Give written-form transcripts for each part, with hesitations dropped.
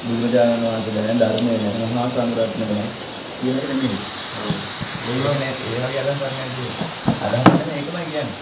බුදුරජාණන් වහන්සේ දැන ධර්මයේ නැත මහා සංඝරත්නය ගැන කියන එක නෙමෙයි. ඔව්. ඒක ඒ වගේ අදහසක් නැහැ. අදහස් නැහැ ඒකමයි කියන්නේ.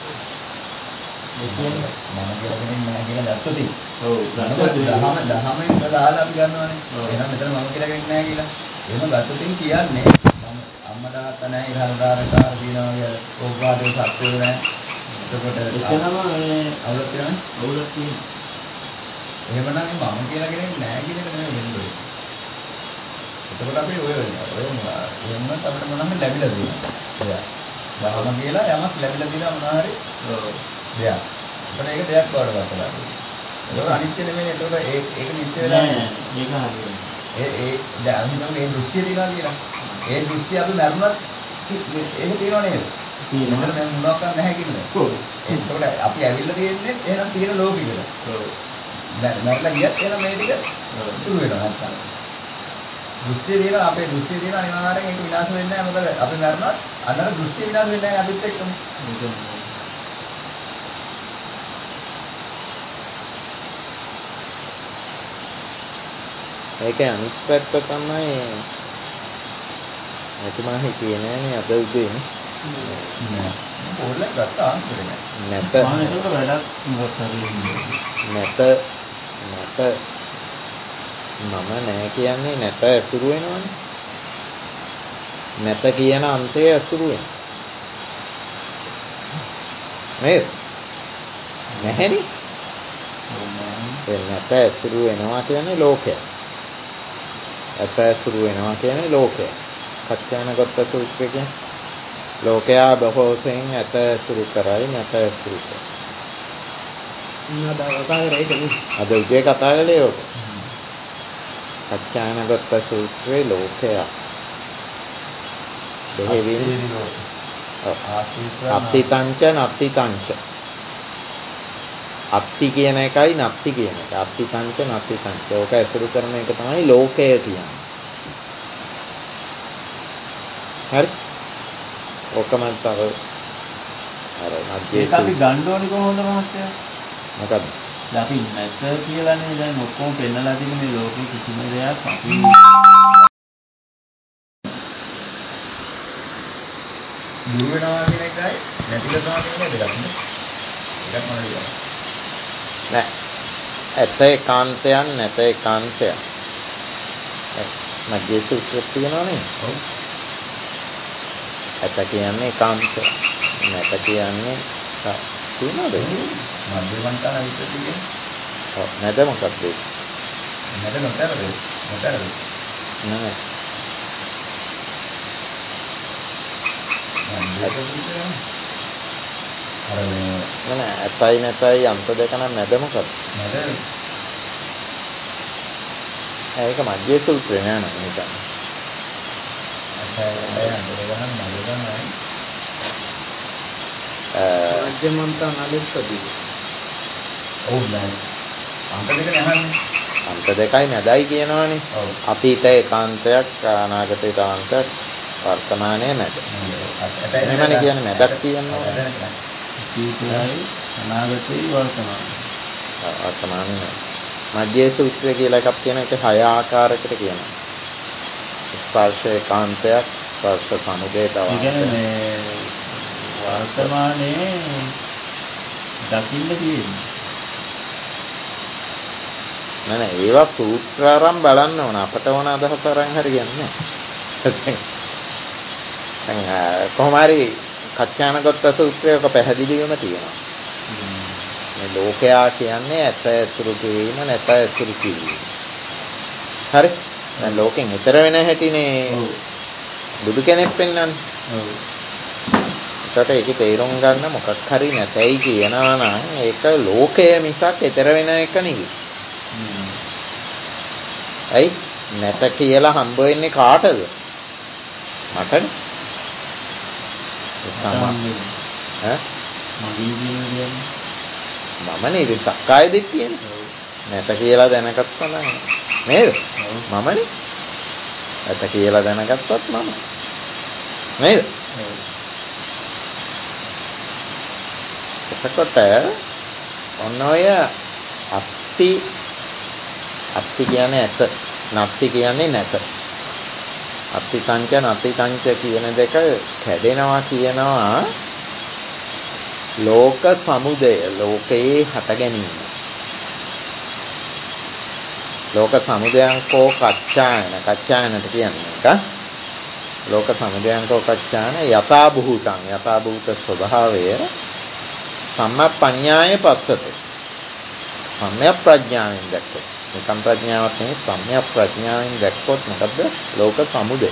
ඒ කියන්නේ මම කියලා කෙනෙක් නැහැ කියලා දැක්කොත් ඔව් දහමෙන් දාලා අපි ගන්නවානේ. එහෙනම් මෙතන මම කියලා කෙනෙක් නැහැ කියලා. එහෙම ගත්තොත් කියන්නේ මම අම්මා තාත්තා නැහැ ඉහළදාරකාර දිනවා කියලා. ඕගාඩේ සත්‍යෝ නැහැ. එතකොට එතනම මේ අවුලක් තියෙනවනේ. අවුලක් තියෙනවා. එහෙමනම් මම කියලා කෙනෙක් නැහැ කියන එක නෙමෙයි වෙන්නේ. එතකොට අපි ඔය එහෙම අපිට මොනවාහරි ලැබිලා තියෙනවා. දහම කියලා යමක් ලැබිලා තියෙනවා මොනවාහරි දෙයක්. ඒකට ඒක දෙයක් වඩවත් කරලා. ඒක අනිත්‍ය නෙමෙයි. ඒක නිත්‍ය වෙලා නෑ. ඒක හරියට. දැන් අපි හිතමු මේ දෘෂ්ටිය තියනවා කියලා. ඒ දෘෂ්ටිය අපි මරුණත් ඒක තියනව නේද? මෙතන මම මොනවක් කරන්න නැහැ කියනවා. ඔව්. ඒකෝට අපි ඇවිල්ලා තියෙන්නේ එහෙනම් තියෙන ලෝකෙකට. ඔව්. මරලා ගියත් එහෙනම් මේ ටික ඉතුරු වෙනවා නැත්තම්. දෘෂ්ටිය තියෙනවා අපේ දෘෂ්ටිය තියෙනවා අනිවාර්යෙන් ඒක විනාශ වෙන්නේ නැහැ. මොකද අපි මරනවා අන්නර දෘෂ්ටිය විනාශ වෙන්නේ නැහැ අපිත් එක්කම. ඒක අනිත් පැත්ත තමයි එතුමා හිතේ නෑනේ අද උදේ නෑ ඕල්ලක් ගත්තා නැත මම ඒක වැඩක් මොකක් හරි නැත මම නෑ කියන්නේ නැත ඇසුරු වෙනවනේ නැත කියන අන්තය ඇසුරු වෙනවා නේද නැහැනේ නැත ඇසුරු වෙනවා කියන්නේ ලෝකය ඇත ඇසුරු වෙනවා කියන්නේ ලෝකය කච්චානගත සූත්‍රය කියන්නේ ලෝකයා බොහෝසෙන් ඇත ඇසුරු කරයි නැත ඇසුරු කරයි අද උදේ කතා කළේ ඔක කච්චානගත සූත්‍රයේ ලෝකයා දෙහිවින් අත්තිතංච නත්තිතංච අත්ති කියන එකයි නත්ති කියන එක අත්තිතංච නත්තිතංච ඕක ඇසුරු කරන එක තමයි ලෝකය කියන්නේ හරි ඔකම තව අර මැජේ අපි ගන්න ඕනේ කොහොමද මහත්තයා මොකද අපි නැත කියලානේ දැන් ඔක්කොම පෙන්නලා තියෙන මේ ලෝකෙ කිසිම දෙයක් අපි දුර වෙනවා කියන එකයි නැති කරනවා කියන එක දෙකක් නේ එකක් මොනවද නෑ ඇත ඒකාන්තයන් නැත ඒකාන්තයන් මැජේ සූත්‍රය තියෙනවනේ ඔව් ඇත කියන්නේ ඒකාන්තය නැත කියන්නේ තියෙනවද මධ්‍යමන්තන විතර කියන්නේ ඔව් නැද මොකක්ද නැද නොතරද නෑ නෑ ඇතයි නැතයි අන්ත දෙක නම් නැද මොකක්ද නැද ඒක මධ්‍ය සූත්‍රේ නෑ නේද හිතන්නේ මධ්‍යමන්තන අලිප්පදී ඔව් නෑ අන්ත දෙක නැහනේ අන්ත දෙකයි නැදයි කියනවනේ අතීත ඒකාන්තයක් අනාගත ඒකාන්තයක් වර්තමානයේ නැද එහෙමනේ කියන්නේ නැදක් කියනවා අතීතයයි අනාගතයයි වර්තමානයේ මධ්‍ය සූත්‍රය කියලා එකක් තියෙන එක 6 ආකාරයකට කියනවා ස්පර්ශ ඒකාන්තයක් ස්පර්ශ සමුදය තව ඒ කියන්නේ වර්තමානයේ දකින්න තියෙන්නේ නෑ ඒවා සූත්‍ර අරන් බලන්න ඕන අපට ඕන අදහස අරන් හරියන්නේ නෑ කොහොම හරි කච්චානගත සූත්‍රයක පැහැදිලිවම තියෙනවා මේ ලෝකයා කියන්නේ ඇත ඇසුරු කිරීම නැත ඇසුරු කිරීම හරි දැන් ලෝකෙන් ඈතර වෙන හැටිනේ බුදු කෙනෙක් පෙන්වන්නේ ඔව් ඒකට ඒකේ තේරුම් ගන්න මොකක් හරි නැතයි කියනවා නම් ඒක ලෝකය මිසක් ඈතර වෙන එක නෙවෙයි ඇයි නැත කියලා හම්බ වෙන්නේ කාටද මටනේ මම නේද සක්කාය දිට්ඨියනේ නැත කියලා දැනගත්තා නම් නේද මමනේ නැත කියලා දැනගත්තත් මම නේද එතකොට ඔන්න ඔය අත්ති කියන්නේ ඇත. නත්ති කියන්නේ නැත. අත්ති තංච නත්ති තංච කියන දෙක කැඩෙනවා කියනවා ලෝක සමුදය, ලෝකයේ හට ගැනීම. ලෝක සමුදයංකෝ කච්චායන, කච්චායනට කියන්නේ එක. ලෝක සමුදයංකෝ කච්චායන යථා භූතං, යථා භූත ස්වභාවය සම්මප්පඤ්ඤාය පස්සතෝ. සම්‍යක් ප්‍රඥාවෙන් දැක්කොත්, නිකම් ප්‍රඥාවක් නෙවෙයි, සම්‍යක් ප්‍රඥාවෙන් දැක්කොත් මොකද්ද? ලෝක සමුදය.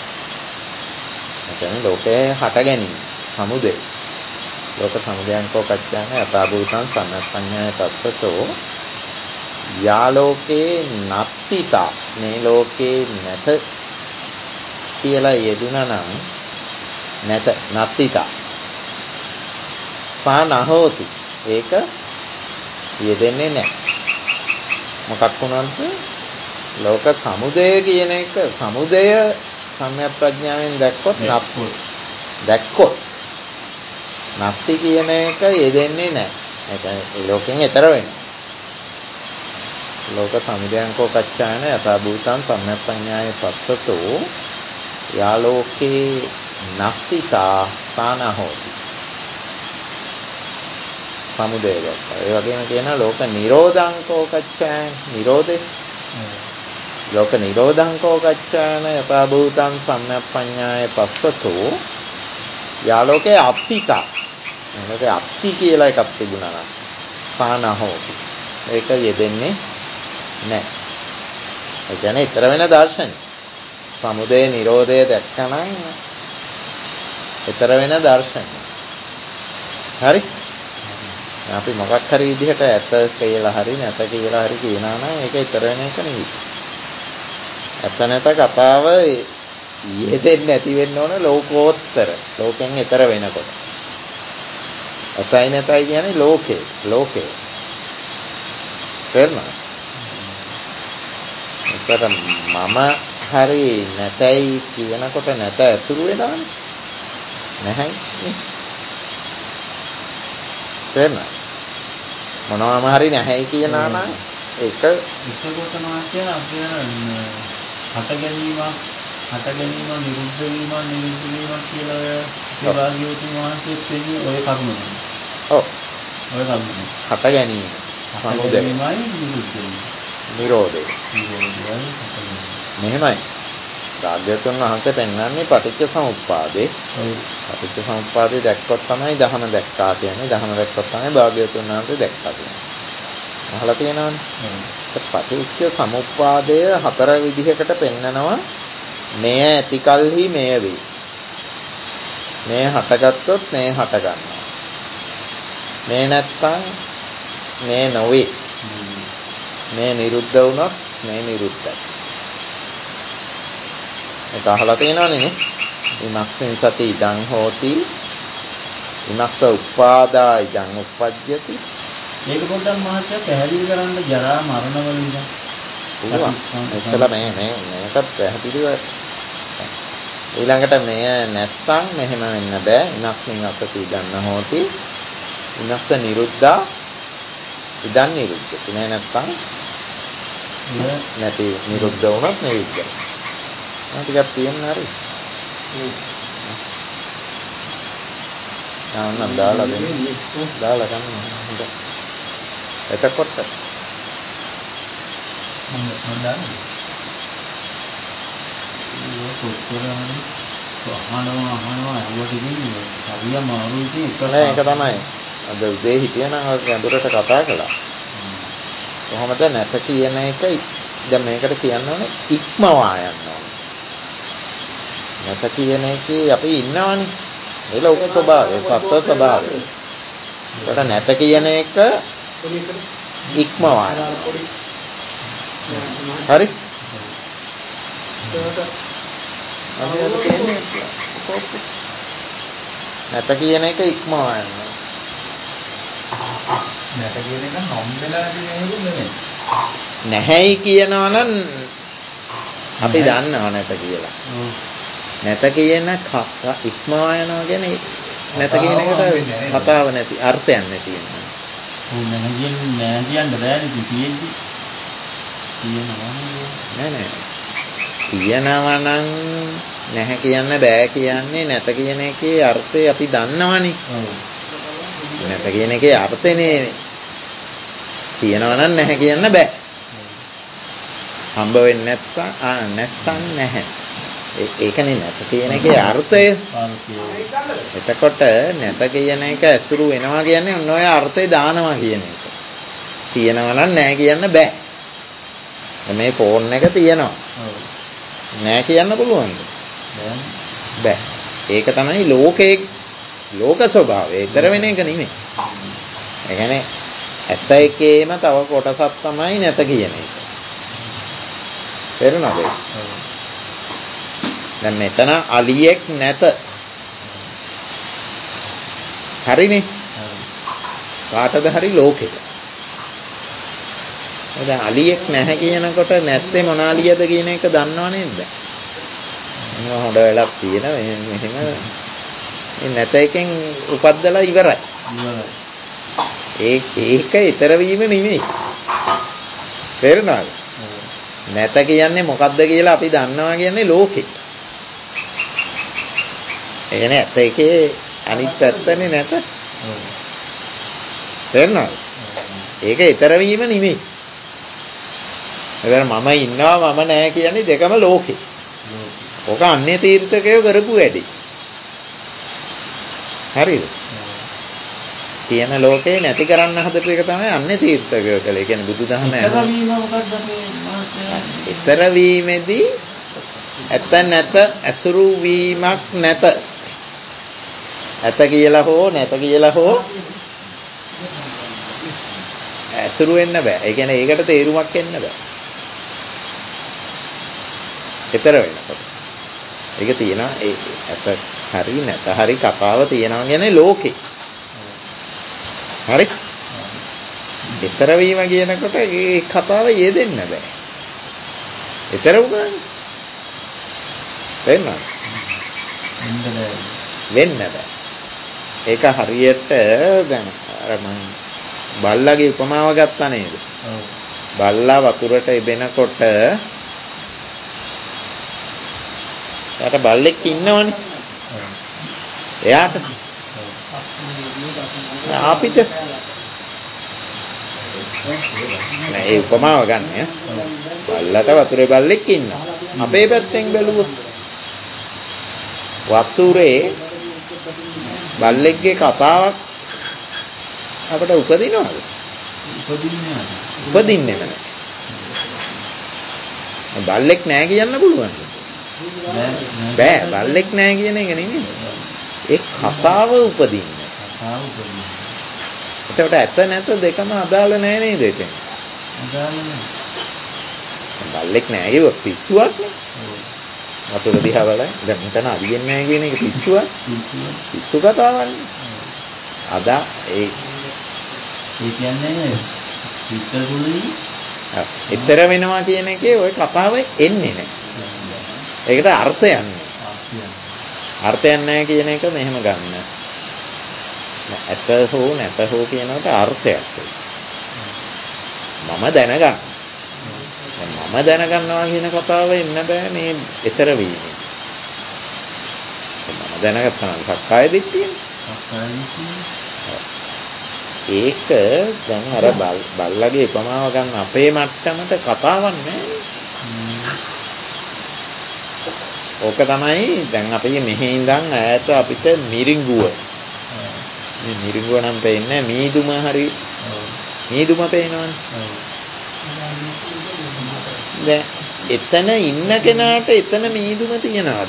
ඒ කියන්නේ ලෝකයේ හට ගැනීම, සමුදය. ලෝක සමුදයංකෝ කච්චායන යථා භූතං සම්මප්පඤ්ඤාය පස්සතෝ යා ලෝකේ නත්තිතා, මේ ලෝකේ නැත කියලා යෙදුණා නම්, නැත නත්තිතා සා නහෝති, ඒක යෙදෙන්නේ නැහැ. මොකක් වුණාද? ලෝක සමුදය කියන එක, සමුදය සම්‍යක් ප්‍රඥාවෙන් දැක්කොත් දැක්කොත් නත්ති කියන එක යෙදෙන්නේ නැහැ. ඒ කියන්නේ ලෝකෙන් එතර වෙනවා. ලෝක සමුදයංකෝ කච්චායන යථා භූතං සම්මප්පඤ්ඤාය පස්සතෝ යා ලෝකේ නත්තිතා සාන හෝති. සමුදය දැක්කා. ඒ වගේම කියනවා ලෝක නිරෝධංකෝ කච්චායන, නිරෝධේ. ලෝක නිරෝධංකෝ කච්චායන යථා භූතං සම්මප්පඤ්ඤාය පස්සතෝ යා ලෝකේ අත්තිතා. මේකේ අත්ති කියලා එකක් තිබුණා නම් සාන හෝති. ඒක යෙදෙන්නේ නැහැ. ඒ කියන්නේ ඊතර වෙන දර්ශනය. සමුදය නිරෝධය දැක්කනම් ඊතර වෙන දර්ශනය. හරි? අපි මොකක් හරි විදිහට ඇත කියලා හරි නැත කියලා හරි කියනවා නම් ඒක ඊතර වෙන එක නෙවෙයි. ඇත නැත කතාව යෙදෙන්නේ නැති වෙන්න ඕන ලෝකෝත්තර. ලෝකෙන් ඊතර වෙනකොට. ඇතයි නැතයි කියන්නේ ලෝකේ. ලෝකේ. තේරුණාද? ඒකට මම හරි නැතයි කියනකොට නැත ඇසුරු වෙනවනේ. නැහැ නේ. තේරුණාද? මොනවාම හරි නැහැයි කියනවා නම් ඒක විශ්වකෝතන කියන අපේ හට ගැනීම නිරුද්ධ වීම කියලා ඒ වාග්යෝතුන් වහන්සේ කියන්නේ ඔය කරුණ. ඔව්. ඔය කරුණ. හට ගැනීම, සමුදය, නිරෝධය. මෙහෙමයි. රාග්‍යතුන් වහන්සේ පෙන්වන්නේ පටිච්ච සමුප්පාදේ. පටිච්ච සමුප්පාදේ දැක්කොත් තමයි ධහම දැක්කා කියන්නේ. ධහම දැක්කොත් තමයි භාග්‍යතුන් වහන්සේ දැක්කා කියන්නේ. අහලා තියෙනවනේ. පටිච්ච සමුප්පාදය හතර විදිහකට පෙන්නනවා. මෙය ඇති කලෙහි මෙය වේ. මේ හටගත්තොත් මේ හට ගන්නවා. මේ නැත්තම් මේ නොවේ. මේ නිරුද්ධ වුණොත් මේ නිරුද්ධයි. ඒක අහලා තියෙනවනේ නේ. ඉමස්මින් සති ඉදං හෝති. ඉමස්ස උපාදා ඉදං උප්පජ්ජති. මේක පොඩ්ඩක් මහත්තයා පැහැදිලි කරන්න ජරා මරණ වලින්. ඉස්සලා මේක පැහැදිලිව ඊළඟට මෙය නැත්තම් මෙහෙම වෙන්න බෑ. ඉමස්මින් අසති ඉදං හෝති. ඉමස්ස නිරුද්ධා ඉදං නිරුද්ධති. මේ නැත්තම් නැති නිරුද්ධ වුණොත් නිරුද්ධයි. ටිකක් තියෙන හරි. නම් දාලා දෙන්න. දාලා ගන්න. හොඳ. එතකොට මම දාන්නේ. අහනවා ඇහුවට කියන්නේ හරියම අරුයි ඒක තමයි. අද උදේ හිටියනම් ගැඹුරට කතා කළා. කොහොමද නැත කියන එක දැන් මේකට කියන්න ඕනේ ඉක්මවා යන්න ඕනේ. නැත කියන එකේ අපි ඉන්නවනේ. ඒ ලෝක ස්වභාවය, සත්ත්ව ස්වභාවය. ඒකට නැත කියන එක ඉක්මවා යන්න. හරි? නැත කියන එක ඉක්මවා යන්න. නැත කියන එක නම් වෙලා තියෙනවලු නෙමෙයි. නැහැයි කියනවා නම් අපි දන්නවා නැත කියලා. නැත කියන ඉක්මවා යනවා කියන්නේ නැත කියන එකට කතාව නැති අර්ථයක් නැති වෙනවා. නෑ කියන්න බෑනේ තියෙද්දි. නෑ. තියෙනවා නම් නැහැ කියන්න බෑ කියන්නේ නැත කියන එකේ අර්ථය අපි දන්නවනේ. නැත කියන එකේ අර්ථනේ තියෙනවා නම් නැහැ කියන්න බෑ. හම්බ වෙන්නේ නැත්තම් නැහැ. ඒකනේ නැත කියන එකේ අර්ථය. එතකොට නැත කියන එක ඇසුරු වෙනවා කියන්නේ ඔන්න ඔය අර්ථය දානවා කියන එක. තියෙනවා නම් නැහැ කියන්න බෑ. මේ ෆෝන් එක තියෙනවා. නැහැ කියන්න පුළුවන්ද? බෑ. ඒක තමයි ලෝක ස්වභාවය. ඊතර වෙන එක නෙමෙයි. ඒ කියන්නේ ඇත්ත එකේම තව කොටසක් තමයි නැත කියන එක. තේරුණාද? දැන් මෙතන අලියෙක් නැත. හරිනේ. කාටද හරි ලෝකෙට. දැන් අලියෙක් නැහැ කියනකොට නැත්තේ මොන අලියද කියන එක දන්නව නේද? එහෙනම් හොඳ වෙලක් තියෙන මෙහෙම මේ නැත එකෙන් උපද්දලා ඉවරයි. ඒක ඊතර වීම නෙමෙයි. තේරුණාද? නැත කියන්නේ මොකද්ද කියලා අපි දන්නවා කියන්නේ ලෝකෙ. ඒ කියන්නේ ඇත්ත එකේ අනිත් පැත්තනේ නැත. තේරුණාද? ඒක ඊතර වීම නෙමෙයි. එතන මම ඉන්නවා මම නැහැ කියන්නේ දෙකම ලෝකෙ. ඔක අන්‍ය තීර්ථකයෝ කරපු වැඩි. හරිද? තියෙන ලෝකේ නැති කරන්න හදපු එක තමයි අන්‍ය තීර්ථකයෝ කළේ. ඒ කියන්නේ බුදුදහම ඊතර වීමේදී ඇත නැත ඇසුරු වීමක් නැත. ඇත කියලා හෝ නැත කියලා හෝ ඇසුරු වෙන්න බෑ. ඒ කියන්නේ ඒකට තේරුමක් එන්න බෑ. ඊතර වෙනකොට. ඒක තියෙනවා ඒ ඇත හරි නැත හරි කතාව තියෙනවා කියන්නේ ලෝකේ. හරි? ඊතර වීම කියනකොට ඒ කතාව යෙදෙන්න බෑ. ඊතර උගන්නේ. වෙන්න බෑ. ඒක හරියට දැන් අර මම බල්ලාගේ උපමාව ගත්තා නේද? බල්ලා වතුරට එබෙනකොට එයාට බල්ලෙක් ඉන්නවනේ. එයාට අපිට නෑ ඒ උපමාව ගන්න. බල්ලට වතුරේ බල්ලෙක් ඉන්නවා. අපේ පැත්තෙන් බැලුවොත් වතුරේ බල්ලෙක්ගේ කතාවක් අපිට උපදිනවද? උපදින්නේ නැහැ. බල්ලෙක් නැහැ කියන්න පුළුවන්. බෑ බල්ලෙක් නැහැ කියන එක නෙමෙයි. ඒ කතාව උපදින්නේ. එතකොට ඇත නැත දෙකම අදාළ නැහැ නේද එතන? අදාළ නැහැ. බල්ලෙක් නැහැ කිව්වොත් පිස්සුවක් නේ. වතුර දිහා බලයි. දැන් මෙතන අරියෙන්නේ නැහැ කියන එක පිස්සුවක්. පිස්සු කතාවක්නේ. අද ඒ කියන්නේ පිටුදුලි ඊතර වෙනවා කියන එකේ ওই කතාව එන්නේ නැහැ. ඒකට අර්ථයක් නැහැ. අර්ථයක් නැහැ කියන එක මෙහෙම ගන්න. ඇත හෝ නැත හෝ කියනකට අර්ථයක්. මම දැනගන්න. මම දැනගන්නවා කියන කතාව එන්න බෑ මේ ඊතර වීම. මම දැනගත්තා නම් සක්කාය දිට්ඨියනේ. ඒක දැන් අර බල්ලගේ උපමාව ගන්න අපේ මට්ටමට කතාවක් නෑනේ. ඕක තමයි දැන් අපි මෙහි ඉඳන් ඈත අපිට මිරිඟුව. මේ මිරිඟුව නම් පේන්නේ මීදුම හරි. මීදුම පේනවනේ. දැන් එතන ඉන්න කෙනාට එතන මීදුම තියනවාද?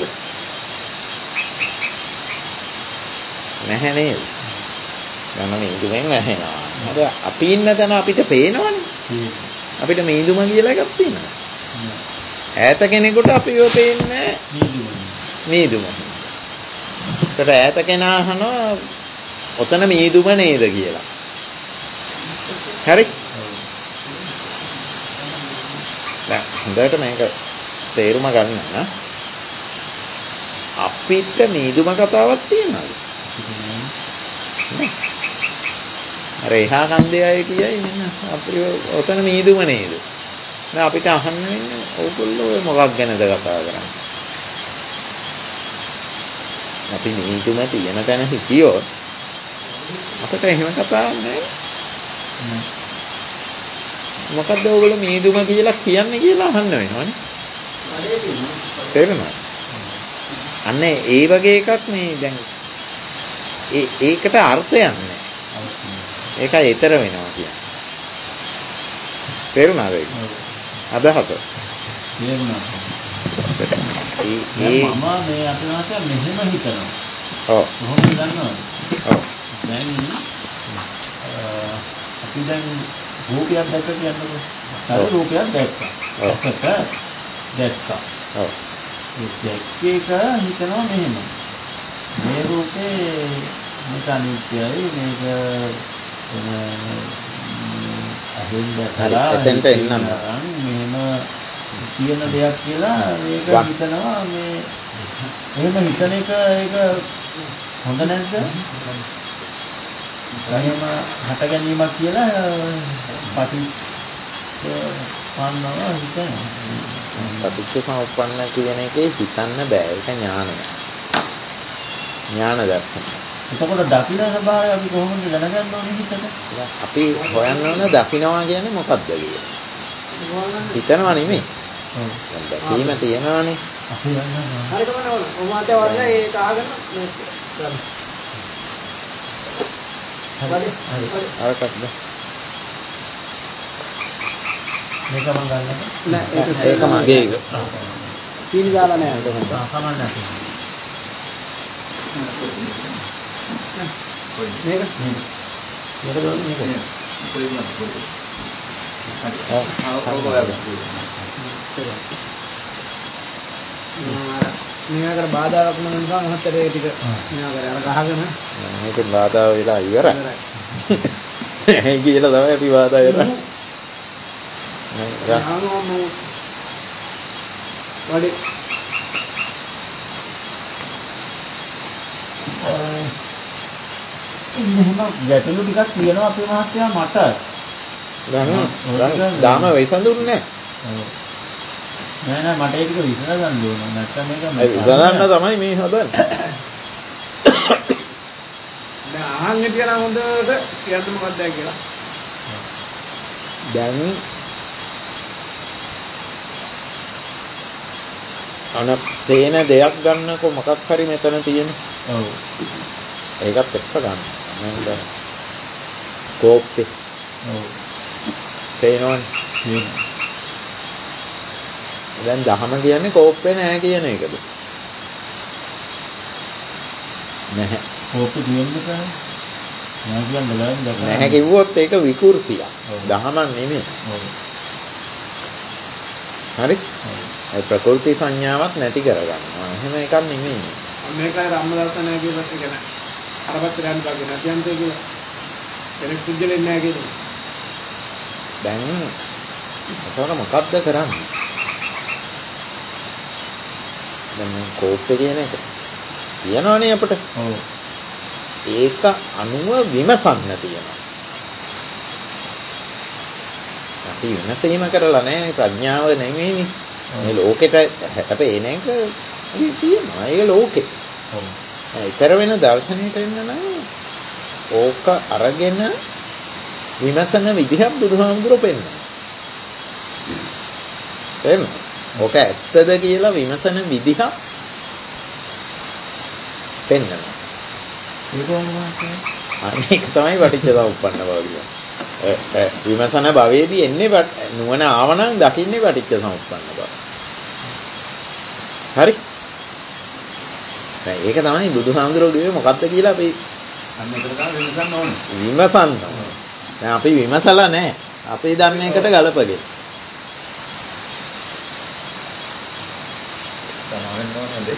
නැහැ නේද? දැන් මීදුමෙන් වැහෙනවා. අද අපි ඉන්න තැන අපිට පේනවනේ. අපිට මීදුම කියලා එකක් තියෙනවා. ඈත කෙනෙකුට අපිව පේන්නේ මීදුම. ඒකට ඈත කෙනා අහනවා ඔතන මීදුම නේද කියලා. හරි? දැන් හොඳට මේක තේරුම ගන්න න ะ. අපිට මීදුම කතාවක් තියෙනවද? අර එහා කන්දේ අය කියයි මෙන්න අපිව ඔතන මීදුම නේද? දැන් අපිට අහන්න වෙන්නේ ඕගොල්ලෝ ඔය මොකක් ගැනද කතා කරන්නේ? අපි නීතුම තියෙන තැන හිටියොත් අපිට එහෙම කතාවක් නැහැ. මොකද්ද ඕගොල්ලෝ මීදුම කියලා කියන්නේ කියලා අහන්න වෙනවනේ. තේරුණාද? අන්න ඒ වගේ එකක් මේ දැන් ඒකට අර්ථයක් නැහැ. ඒකයි ඊතර වෙනවා කියන්නේ. තේරුණාද ඒක? අදහස. තේරුණා. ඒ මම මේ අපේ මාතේ මෙහෙම හිතනවා. ඔව්. කොහොමද දන්නවද? ඔව්. දැන් අපි දැන් රූපයක් දැක්ක කියන්නකො. හරි රූපයක් දැක්කා. ඔකට දැක්කා. ඔව්. ඒ දැක්ක එක හිතනවා මෙහෙම. මේ රූපේ මේක අනිත්‍යයි මේක අහෙන් දැකලා එතෙන්ට එන්නම්. මෙහෙම කියන දෙයක් කියලා මේක හිතනවා මේ එහෙම හිතන එක ඒක හොඳ නැද්ද? එහෙම හට ගැනීමක් කියලා පටිච්චසමුප්පන්නව හිතනවා. පටිච්චසමුප්පන්න කියන එකේ හිතන්න බෑ. ඒක ඥානය. ඥාන දර්ශනය. එතකොට දකින්න ස්වභාවය අපි කොහොමද දැනගන්න ඕනේ හිතට? අපි හොයන්න ඕන දකින්නවා කියන්නේ මොකක්ද කියලා. හිතනවා නෙමෙයි. ඔව්. දැකීම තියනවානේ. අපි දන්නවා. හරි කමන්න ඕන. ඔමාතේ වගේ ඒක ආගෙන මේ ගන්න. හරි. අරකක්ද? මේක මම ගන්නද? නෑ ඒක මගේ එක. තීනි දාලා නෑ ඒක. කමන්න නැහැ. මේක මේක දුන්න මේක. මේකට බාධාවක් මොන නිසා මහත්තයා ඒ ටික මෙයා කරේ අර ගහගෙන මේකෙන් බාධා වෙලා ඉවරයි. ඒ කියලා තමයි අපි බාධා කරන්නේ. වඩේ මෙහෙම ගැටලු ටිකක් තියෙනවා අපේ මහත්තයා මට. දැන් දාම විසඳුන්නේ ඔව්. නෑ මට ඒක විසඳ ගන්න ඕන. නැත්නම් මේක නැහැ. විසඳන්න තමයි මේ හදන්නේ. දැන් අහන්නේ කියලා හොඳට කියන්න මොකක්ද කියලා. දැන් අන පේන දෙයක් ගන්නකො මොකක් හරි මෙතන තියෙන. ඔව්. ඒකත් එක්ක ගන්න. මම දැන් කෝප්පේ. ඔව්. පේනවනේ. දැන් දහම කියන්නේ කෝප්පේ නෑ කියන එකද? නැහැ. කෝප්පේ තියෙන්නේ නැහැ. නෑ කියන්න බෑ දැක්කම. නැහැ කිව්වොත් ඒක විකෘතියක්. ඔව්. දහමක් නෙමෙයි. ඔව්. හරි? ඔව්. ඒ ප්‍රකෘති සංඥාවක් නැති කරගන්නවා. එහෙම එකක් නෙමෙයි. මේකයි රාමදාසනය කියපත් එක නෑ. අරපත් ගන්න බෑ නැතින්තේ කියලා. කෙනෙක් පුජ්‍යලෙන්නේ නෑ කියනවා. දැන් එතකොට මොකද්ද කරන්නේ? දැන් මේ කෝප්පේ කියන එක තියනවනේ අපිට. ඔව්. ඒක අනුව විමසන්න තියෙනවා. අපි විමසීම කරලා නැහැ ප්‍රඥාව නෙමෙයිනේ. මේ ලෝකෙට හැපේන එක තියෙනවා. ඒක ලෝකේ. ඔව්. ඊතර වෙන දර්ශනයට එන්න නම් ඕක අරගෙන විමසන විදිහක් බුදුහාමුදුරුවෝ පෙන්නනවා. එහෙම. ඕක ඇත්තද කියලා විමසන විදිහක් පෙන්නනවා. ඒක තමයි පටිච්චසමුප්පන්න බව කියන්නේ. විමසන භවයේදී එන්නේ නුවණ ආවනම් දකින්නේ පටිච්චසමුප්පන්න බව. හරි? දැන් ඒක තමයි බුදුහාමුදුරුවෝ කිව්වේ මොකක්ද කියලා අපි අන්න ඒකට තමයි විමසන්න ඕනේ. විමසන්න. දැන් අපි විමසලා නැහැ. අපි දන්න එකට ගලපගෙන. සමාවෙන්න ඕනේද?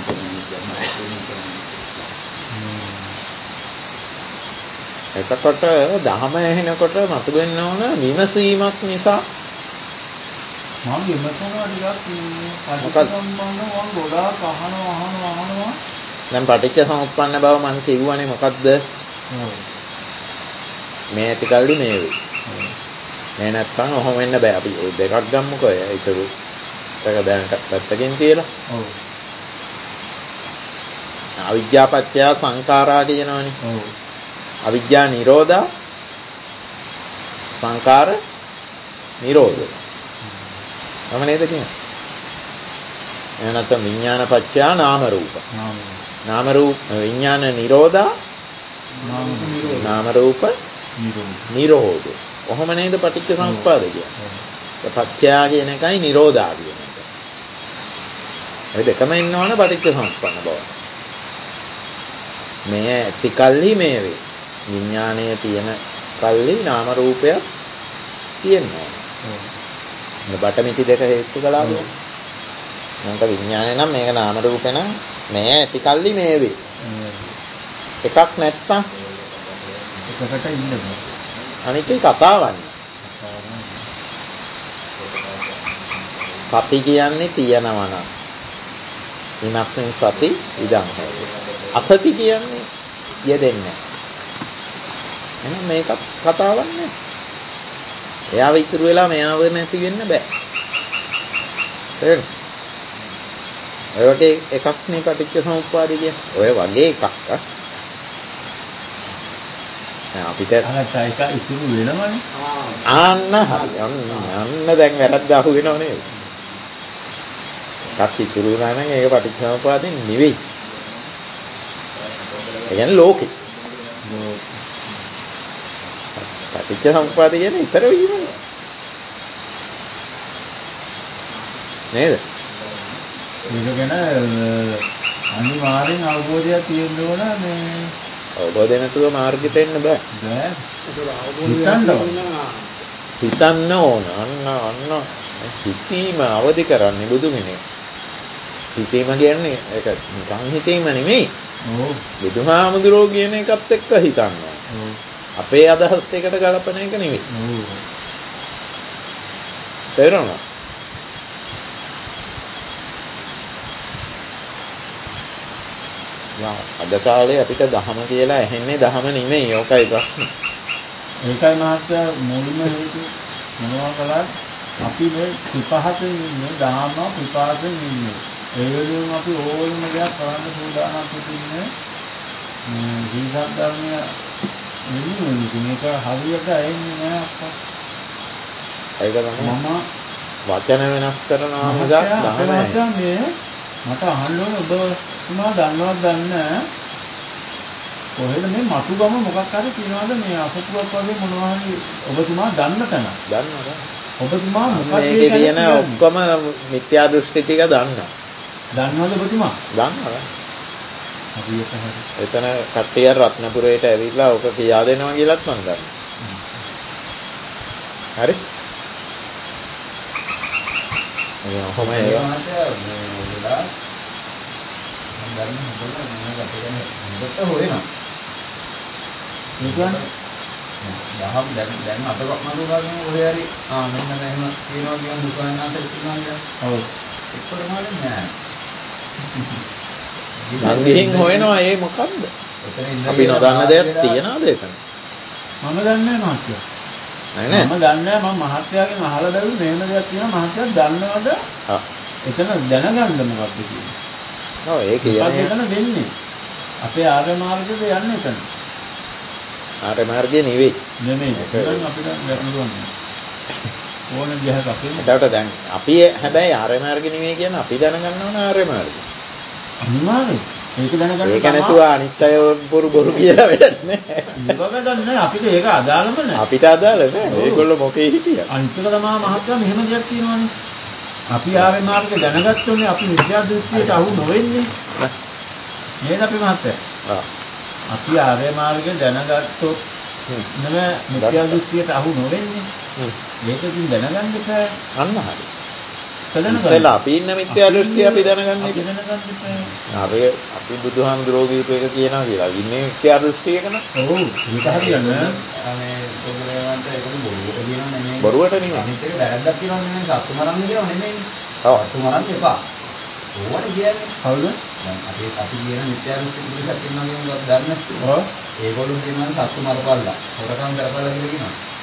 එතකොට දහම ඇහෙනකොට මතුවෙන්න ඕන විමසීමක් නිසා මම විමසනවා ටිකක් පටිච්චසමුප්පන්න මම ගොඩාක් අහනවා. දැන් පටිච්චසමුප්පන්න බව මම කියුවානේ මොකද්ද? ඔව්. මේ ඇති කල්ලි මේ වෙයි. මේ නැත්තම් ඔහොම වෙන්න බෑ. අපි ওই දෙකක් ගමුකෝ. ඒතරු එක දැනට පැත්තකින් තියලා. ඔව්. අවිජ්ජාපත්‍ය සංඛාරා කියනවනේ. ඔව්. අවිජ්ජා නිරෝධා සංඛාර නිරෝධ. තම නේද කියන්නේ? එහෙනම් නැත්නම් විඥානපත්‍ය නාම රූප. නාම රූප විඥාන නිරෝධා නාම රූප නිරෝධ. කොහොම නේද පටිච්ච සමුප්පාද කියන්නේ? පත්‍ය කියන එකයි නිරෝධා කියන එක. ඒ දෙකම ඉන්නවනේ පටිච්ච සමුප්පන්න බව. මේ ඇතිකල්හි මේ වේ. විඥානයේ තියෙන කල්හි නාම රූපයක් තියෙනවා. මේ බටමිටි දෙක හේතු කළාද? මොකද විඥානේ නම් මේක නාම රූපේ නම් මේ ඇතිකල්හි මේ වේ. එකක් නැත්තම් එකකට ඉන්න බෑ. අනිකේ කතාවන්නේ. සති කියන්නේ තියනවා නම් විනස්මින් සති ඉදන් හොය. අසති කියන්නේ යෙදෙන්නේ. එහෙනම් මේකත් කතාවක් නෑ. එයාව ඉතුරු වෙලා මෙයාව නැති වෙන්න බෑ. තේරෙනවද? ඔය වගේ එකක් නේ පටිච්ච සමුප්පාදය කියන්නේ. ඔය වගේ එකක් අපිට අනත් ඒක ඉතුරු වෙනවනේ. ආන්න හරි. අන්න දැන් වැරද්ද අහු වෙනව නේද? එකක් ඉතුරු වුණා නම් ඒක පටිච්චසමුප්පාදෙන් නෙවෙයි. ඒ කියන්නේ ලෝකේ. පටිච්චසමුප්පාද කියන්නේ ඊතර වීමනේ. නේද? මේක ගැන අනිවාර්යෙන් අවබෝධයක් තියෙන්න ඕන මේ අවබෝධය නැතුව මාර්ගෙට එන්න බෑ. බෑ. හිතන්න ඕන. අන්න හිතීම අවදි කරන්නේ බුදුමිනේ. හිතීම කියන්නේ ඒක නිකන් හිතීම නෙමෙයි. ඔව්. බුදුහාමුදුරෝ කියන එකත් එක්ක හිතනවා. ඔව්. අපේ අදහස් එකට ගලපන එක නෙමෙයි. ඔව්. තේරුණා? අද කාලේ අපිට දහම කියලා ඇහෙන්නේ දහම නෙමෙයි. ඕකයි ප්‍රශ්නේ. ඒකයි මහත්තයා මුලින්ම හේතු මොනවා කළත් අපි මේ පිපහසෙන් ඉන්නේ දාන පිපාසෙන් ඉන්නේ. ඒ වෙනුවෙන් අපි ඕනම දෙයක් කරන්න සූදානම් වෙන්නේ ජීවිත ධර්මය නෙමෙයි. මේක හරියට ඇෙන්නේ නෑ අප්පා. ඒක තමයි මම වචන වෙනස් කරනවා මිසක් දහම මේ මට අහන්න ඕනේ ඔබතුමා දන්නවද දන්නේ කොහෙද මේ මතුගම මොකක් හරි කියනවාද මේ අසතුවක් වගේ මොනවා හරි ඔබතුමා දන්න තැන දන්නවද? ඔබතුමා මොකක්ද මේකේ තියෙන ඔක්කොම මිත්‍යා දෘෂ්ටි ටික දන්නවා. දන්නවද ඔබතුමා? දන්නවා. හරියට හරි. එතන කට්ටිය රත්නපුරේට ඇවිල්ලා ඔක කියා දෙනවා කියලාත් මම දන්නවා. හරි? ඔහොම ඒවා වෙලා මම ධර්ම හදලා මම ගැටගෙන හොඳට හොයනවා. ඒ කියන්නේ දහම් දැන් අතක් නඩුවාගෙන ඔය හරි මෙන්න මෙහෙම කියනවා කියන දුකානාතේ කියනවා නේද? ඔව්. ඒක ප්‍රමාණයක් නෑ. මං ගිහින් හොයනවා ඒ මොකද්ද? අපි නොදන්න දෙයක් තියනවාද එතන? මම දන්නේ නැහැ මහත්තයා. නෑ මම දන්නේ නැහැ මම මහත්තයාගෙන් අහලා බැලුවා මෙහෙම දෙයක් තියෙනවා මහත්තයා දන්නවද? එතන දැනගන්න මොකක්ද කියන්නේ? ඔව් ඒ කියන්නේ එතන වෙන්නේ. අපේ ආර්ය මාර්ගයට යන්නේ එතන. ආර්ය මාර්ගය නෙවෙයි. නෙමෙයි. ඒක අපිට වැටලුවක් නෑ. ඕන විදිහට අපේ එතකොට දැන් අපි හැබැයි ආර්ය මාර්ගය නෙවෙයි කියන අපි දැනගන්න ඕන ආර්ය මාර්ගය. අනිවාර්යයෙන්. ඒක දැනගන්න ඒක නැතුව අනිත් අය බොරු කියලා වැඩක් නැහැ. ඒක වැඩක් නැහැ. අපිට ඒක අදාළම නැහැ. අපිට අදාළ නැහැ. ඒගොල්ලෝ මොකේ හිටියා. අනිත් එක තමයි මහත්තයා මෙහෙම දෙයක් තියෙනවානේ. අපි ආවේ මාර්ගය දැනගත්තොනේ අපි මිත්‍යා දෘෂ්ටියට අහු නොවෙන්නේ. නේද අපි මහත්තයා? අපි ආර්ය මාර්ගය දැනගත්තොත් නෙමෙයි මිත්‍යා දෘෂ්ටියට අහු නොවෙන්නේ. මේකකින් දැනගන්න එපා. අන්න හරි. ඉස්සෙල්ලා අපි ඉන්න මිත්‍යා දෘෂ්ටිය අපි දැනගන්න එපා. අපි බුදුහාමුදුරුවෝ කියපු එක කියනවා කියලා. ඉන්නේ මිත්‍යා දෘෂ්ටියක නේ. ඔව්. ඒක හරියන්නේ. මේ පොදුරේවන්ට ඒක බොරුවට කියනවා නෙමෙයි. බොරුවට නෙමෙයි. අනිත් එක වැරද්දක් කියනවා නෙමෙයි. සත්තු මරන්න කියනවා නෙමෙයි. ඔව්. සත්තු මරන්න එපා. ඕවට කියන්නේ. හවුද? දැන් අපි කියන මිත්‍යා දෘෂ්ටි පිළිසක් ඉන්නවා කියන එක දන්නේ. ඔව්. ඒගොල්ලෝ කියනවා සත්තු මරපල්ලා. හොරකම් කරපල්ලා කියලා කියනවා.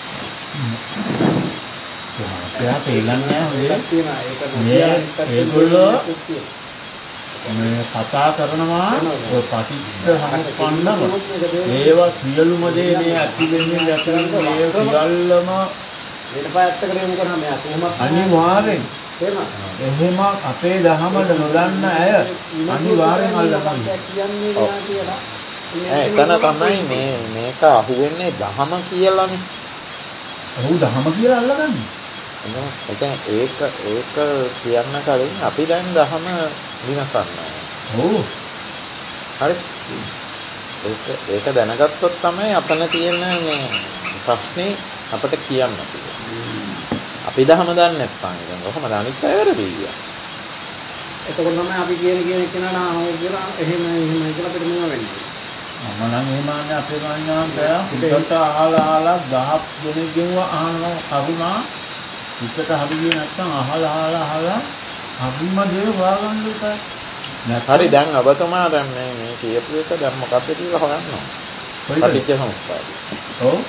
එයා තේරෙන්නේ නැහැ තියෙනවා ඒක මේ ඒගොල්ලෝ තියෙනවා මේ කතා කරනවා ඔය පටිච්ච සමුප්පන්නම ඒවා සියලුම දේ මේ ඇති වෙන්නේ නැති වෙන්නේ මේ සියල්ලම ඊට පස්සේ ඇත්තකට යමු කරා මෙයා කොහොමද අනිවාර්යෙන් තේරෙනවද එහෙම අපේ දහමට නොදන්න අය අනිවාර්යෙන් අල්ලනවා කියන්නේ යා කියලා එතන තමයි මේක අහුවෙන්නේ දහම කියලානේ. ඔව් දහම කියලා අල්ලගන්නේ. ඒක කියන්න කලින් අපි දැන් දහම විමසන්න. ඔව්. හරි. ඒක දැනගත්තොත් තමයි අතන තියෙන මේ ප්‍රශ්නේ අපිට කියන්න පුළුවන්. අපි දහම දන්නේ නැත්නම් දැන් කොහොමද අනිත් අය වැරදි කියන්නේ? එතකොට තමයි අපි කියන කෙනාට ආවෝ කියලා එහෙම කියලා අපිට මේවා වෙන්නේ. මම නම් එහෙමන්නේ අපේ ගානන්ට හිතට අහලා දහස් දෙනෙක්ගෙන්ව අහනවා කරුණා හිතට හරිය නැත්නම් අහලා හරිම දේ හොයාගන්න උතයි. හරි දැන් ඔබතුමා දැන් මේ කියපු එක දැන් මොකක්ද කියලා හොයන්න. පටිච්ච සමුප්පාදය. ඔව්.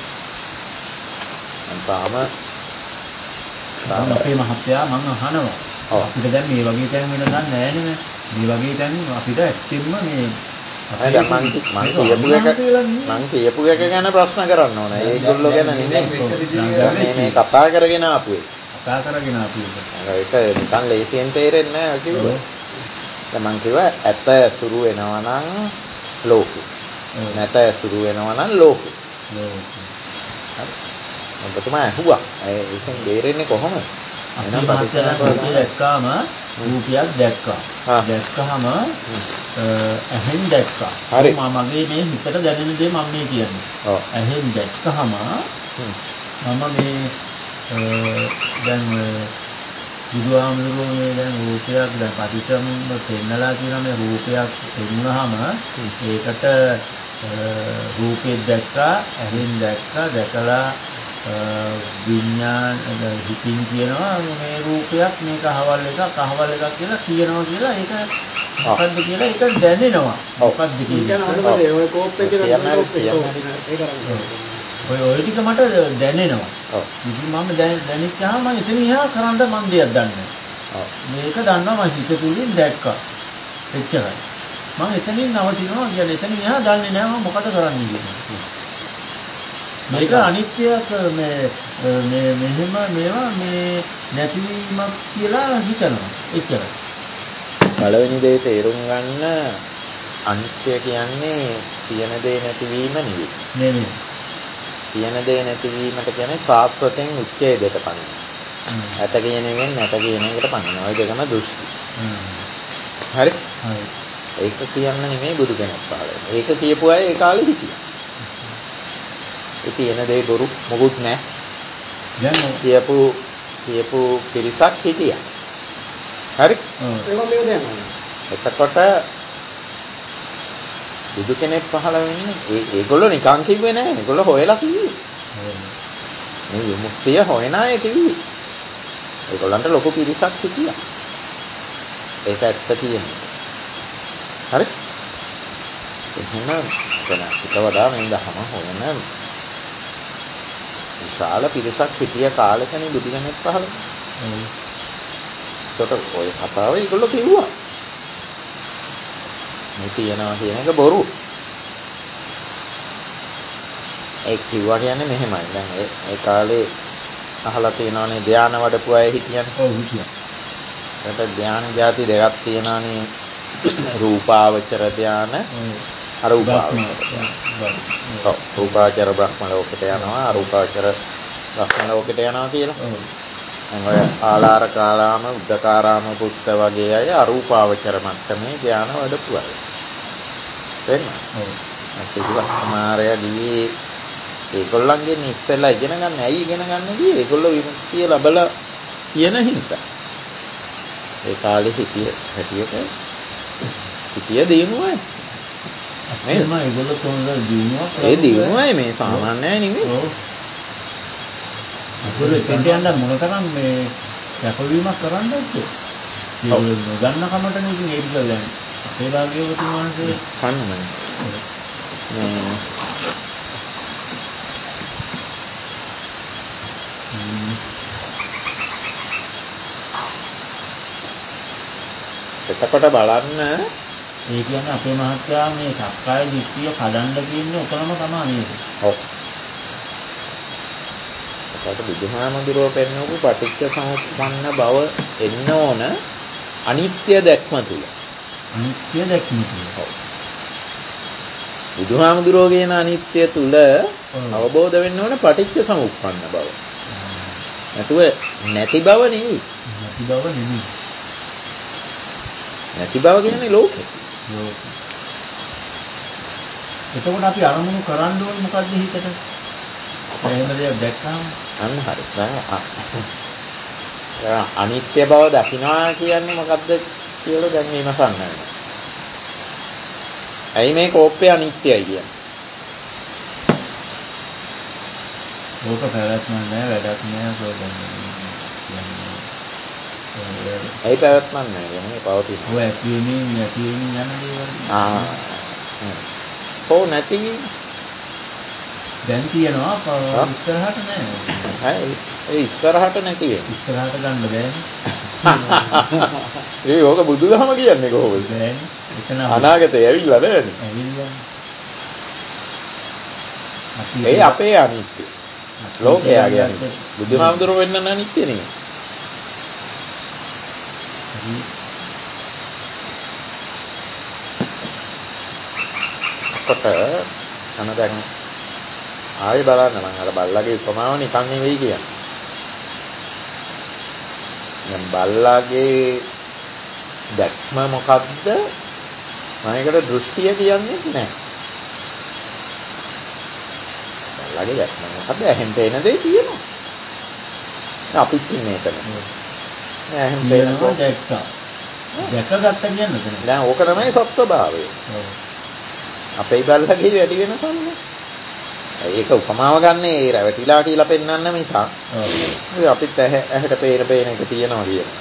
තාම අපේ මහත්තයා මම අහනවා. අපිට දැන් මේ වගේ තැන් වෙන ගන්න නැහැ නේ. මේ වගේ තැන් අපිට ඇත්තෙන්ම මේ දැන් මං කියපු එක ගැන ප්‍රශ්න කරන්න ඕන. ඒගොල්ලෝ ගැන නෙමෙයි. මේ කතා කරගෙන ආපු එක. ඒක නිකන් ලේසියෙන් තේරෙන්නේ නැහැ කිව්වා. දැන් මං කිව්වා ඇත ඇසුරු වෙනවා නම් ලෝකෙ. නැත ඇසුරු වෙනවා නම් ලෝකෙ. හරි. ඔබතුමා ඇහුවා. ඒකෙන් බේරෙන්නේ කොහොමද? එහෙනම් පටිච්චසමුප්පාදය දැක්කාම රූපයක් දැක්කා. දැක්කහම ඇහෙන් දැක්කා. හරි. මගේ මේ හිතට දැනෙන දේ මම මේ කියන්නේ. ඇහෙන් දැක්කහම මම මේ දැන් බුදුහාමුදුරුවෝ මේ දැන් රූපයක් දැන් පටිච්චසමුප්පාද පෙන්නලා කියන මේ රූපයක් පෙන්වනහම ඒකට රූපේ දැක්කා, ඇහෙන් දැක්කා, දැකලා විඥාන හිතින් කියනවා මේ රූපයක් මේක අහවල් එකක් කියලා කියනවා ඒක මොකද්ද කියලා ඒක දැනෙනවා. මොකද්ද කියන්නේ? ඔය කෝප් එකේ ඔය ටික මට දැනෙනවා. ඉතින් මම දැනෙච්චාම මම එතන ඉහා කරන්න මන් දෙයක් දන්නේ මේක දන්නවා මම හිත තුලින් දැක්කා. එච්චරයි. මම එතනින් නවතිනවා කියන්නේ එතන ඉහා දන්නේ නැහැ මම මොකද කරන්නේ කියන්නේ. මේක අනිත්‍යයක් මෙහෙම මේවා මේ නැතිවීමක් කියලා හිතනවා. එච්චරයි. පළවෙනි දේ තේරුම් ගන්න අනිත්‍ය කියන්නේ තියෙන දේ නැතිවීම නෙවෙයි. තියෙන දේ නැතිවීමට කියන්නේ සාස්වතෙන් උච්ඡේදයට පනින. ඇත කියන එකෙන් නැත කියන එකට පනිනවා. ඒ දෙකම දෘෂ්ටි. හරි? හරි. ඒක කියන්න නෙමෙයි බුදු කෙනෙක් පහළ වෙන්නේ. ඒක කියපු අය ඒ කාලේ හිටියා. ඒ තියෙන දේ බොරු මොකුත් නැහැ. දැන් කියපු පිරිසක් හිටියා. හරි? එතකොට බුදු කෙනෙක් පහළ වෙන්නේ ඒගොල්ලෝ නිකන් කිව්වේ නෑ. ඒගොල්ලෝ හොයලා කිව්වේ. මේ විමුක්තිය හොයන අය කිව්වේ. ඒගොල්ලන්ට ලොකු පිරිසක් හිටියා. ඒක ඇත්ත කියන්නේ. හරි? එහෙනම් ඊට වඩා මේ දහම හොයන විශාල පිරිසක් හිටිය කාලෙකනේ බුදු කෙනෙක් පහළ වුණේ. ඒකට ඔය කතාව ඒගොල්ලෝ කිව්වා. මේ තියනවා කියන එක බොරු. ඒ කිව්වා කියන්නේ මෙහෙමයි. දැන් ඒ කාලේ අහලා තියෙනවානේ ධානය වඩපු අය හිටියනේ. ඔව් හිටියා. ඒකට ධානය જાති දෙකක් තියෙනවානේ. රූපාවචර ධාන, අරූපාවචර. රූපාවචර බ්‍රහ්ම ලෝකයට යනවා, අරූපාවචර බ්‍රහ්ම ලෝකයට යනවා කියලා. දැන් ඔය ආලාර කාලාම, උද්දකාරාම පුත්ත වගේ අය අරූපාවචර මට්ටමේ ධාන වඩපු අය. තේරෙනවද? ඔව්. සිද්ධාර්ථ කුමාරයා ගියේ ඒගොල්ලන්ගෙන් ඉස්සෙල්ලා ඉගෙන ගන්න. ඇයි ඉගෙන ගන්න ගියේ? ඒගොල්ලෝ විමුක්තිය ලැබලා කියන හින්දා. ඒ කාලේ හිටිය දිනුවයි. එහෙම ඒගොල්ලෝ තෝරන දිනුවක්. ඒ දිනුවයි මේ සාමාන්‍යයි නෙමෙයි. ඔව්. ඒගොල්ලෝ එතෙන්ට යන්න මොන තරම් මේ කැපවීමක් කරන්නද කියලා. ඒගොල්ලෝ ගන්න කමටනේ ඉතින් ඒක කරලා යන්නේ. අපේ භාග්‍යවතුන් වහන්සේ කන්නේ. එතකොට බලන්න ඒ කියන්නේ අපේ මහත්තයා මේ සක්කාය දිට්ඨිය කඩන්න කියන්නේ උතනම තමයි නේද? ඔව්. ඒකට බුදුහාමුදුරුවෝ පෙන්වපු පටිච්ච සමුප්පන්න බව එන්න ඕන අනිත්‍ය දැක්ම තුල. අනිත්‍ය දැක්ම තුල. ඔව්. බුදුහාමුදුරුවෝ කියන අනිත්‍ය තුල අවබෝධ වෙන්න ඕන පටිච්ච සමුප්පන්න බව. නැතුව නැති බව නෙවෙයි. නැති බව නෙවෙයි. නැති බව කියන්නේ ලෝකෙ. එතකොට අපි අරමුණු කරන්න ඕනේ මොකද්ද හිතට? එහෙම දෙයක් දැක්කම අන්න හරි. දැන් අනිත්‍ය බව දකින්නවා කියන්නේ මොකද්ද කියලා දැන් විමසන්න වෙනවා. ඇයි මේ කෝප්පේ අනිත්‍යයි කියන්නේ? ඕක පැවැත්ම නැහැ, වැඩක් නැහැ කියන්නේ. ඇයි පැවැත්මක් නැහැ කියන්නේ පවතින. ඔය ඇති වෙමින් නැති වෙමින් යන දේවල්. කොහො නැති වීම? දැන් තියෙනවා ඉස්සරහට නැහැ. ඒ ඉස්සරහට නැති වෙන්නේ. ඉස්සරහට ගන්න බෑනේ. ඒ ඕක බුදුදහම කියන්නේ කොහොමද? බෑනේ. එතන අනාගතේ ඇවිල්ලා නෑනේ. ඇවිල්ලා. ඒ අපේ අනිත්‍ය. ලෝකයාගේ අනිත්‍ය. බුදුහාමුදුරුවෝ වෙන්න අනිත්‍ය නෙමෙයි. කොට අන දැන් ආයෙ බලන්න මම අර බල්ලාගේ උපමාව නිකන් නෙවෙයි කියන්නේ. දැන් බල්ලාගේ දැක්ම මොකද්ද? මම ඒකට දෘෂ්ටිය කියන්නේ නැහැ. බල්ලාගේ දැක්ම මොකද්ද? ඇහෙන් පේන දේ තියෙනවා. අපිත් ඉන්නේ එතන. ඇහෙන් පේනවා දැක්කා. දැකගත්ත කියන්නේ දැන් ඕක තමයි සත්වභාවය. අපේ බල්ලාගේ වැඩි වෙනසක් නෑ. ඒක උපමාව ගන්න ඒ රැවටිලා කියලා පෙන්වන්න මිසක්. ඔව්. අපිත් ඇහැට පේන එක තියෙනවා කියනවා.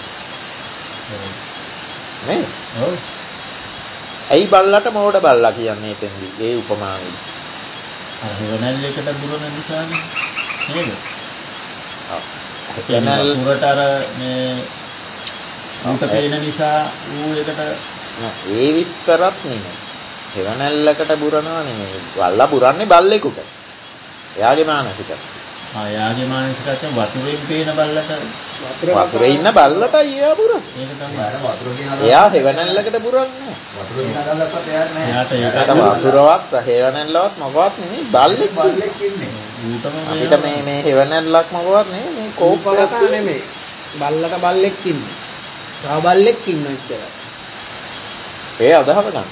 නේ? ඔව්. ඇයි බල්ලට මෝඩ බල්ලා කියන්නේ එතෙන්දී? ඒ උපමාවෙන්. අර හේවණල්ලේකට බුරන නිසානේ. නේද? ඔව්. හේවණල් පුරට අර මේ උන්ට පේන නිසා ඌ එකට ඒ විස්තරත් නෙමෙයි. හේවණල්ලකට බුරනවා නෙමෙයි. බල්ලා බුරන්නේ බල්ලෙකුට. එයාගේ මානසිකය. එයාගේ මානසිකයෙන් වතුරෙන් පේන බල්ලට වතුරේ ඉන්න බල්ලටයි එයා බුරන්නේ. ඒක තමයි. අර වතුර කියන එයා හේවණල්ලකට බුරන්නේ නැහැ. වතුර කියන අදල්ලක්වත් එයාට නැහැ. එයාට වතුරවත් හේවණල්ලවත් මොකවත් නෙමෙයි බල්ලෙක් ඉන්නේ. ඌටම අපිට මේ හේවණල්ලක් මොකවත් නෙමෙයි මේ කෝප්පයක් නෙමෙයි. බල්ලට බල්ලෙක් ඉන්නේ. තව බල්ලෙක් ඉන්නවා ඉස්සරහ. ඒ අදහස ගන්න.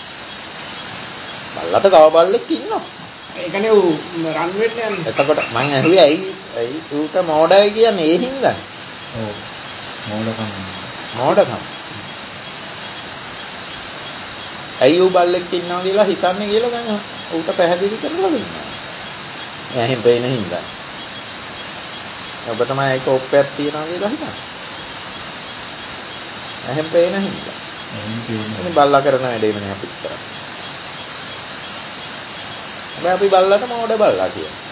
බල්ලට තව බල්ලෙක් ඉන්නවා. ඒකනේ ඌ රන් වෙන්න යන්නේ. එතකොට මං ඇහුවේ ඇයි ඌට මෝඩයි කියන්නේ ඒ හින්දා. ඔව්. මෝඩකම. ඇයි ඌ බල්ලෙක් ඉන්නවා කියලා හිතන්නේ කියලා දැන් ඌට පැහැදිලි කරලා දෙන්නවා. එහෙන් පේන හින්දා. ඔබ තමයි ඒක ඔප්පයක් තියනවා කියලා හිතන්නේ. එහෙන් පේන හින්දා. එහෙන් බල්ලා කරන වැඩේමනේ අපිත් කරන්නේ. අපි බල්ලට මෝඩ බල්ලා කියනවා.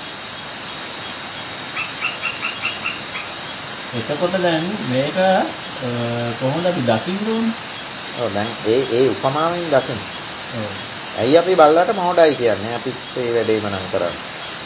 එතකොට දැන් මේක කොහොමද අපි දකින්න ඕනේ? ඔව් දැන් ඒ උපමාවෙන් දකින්න. ඔව්. ඇයි අපි බල්ලට මෝඩයි කියන්නේ? අපිත් ඒ වැඩේම නම් කරන්නේ.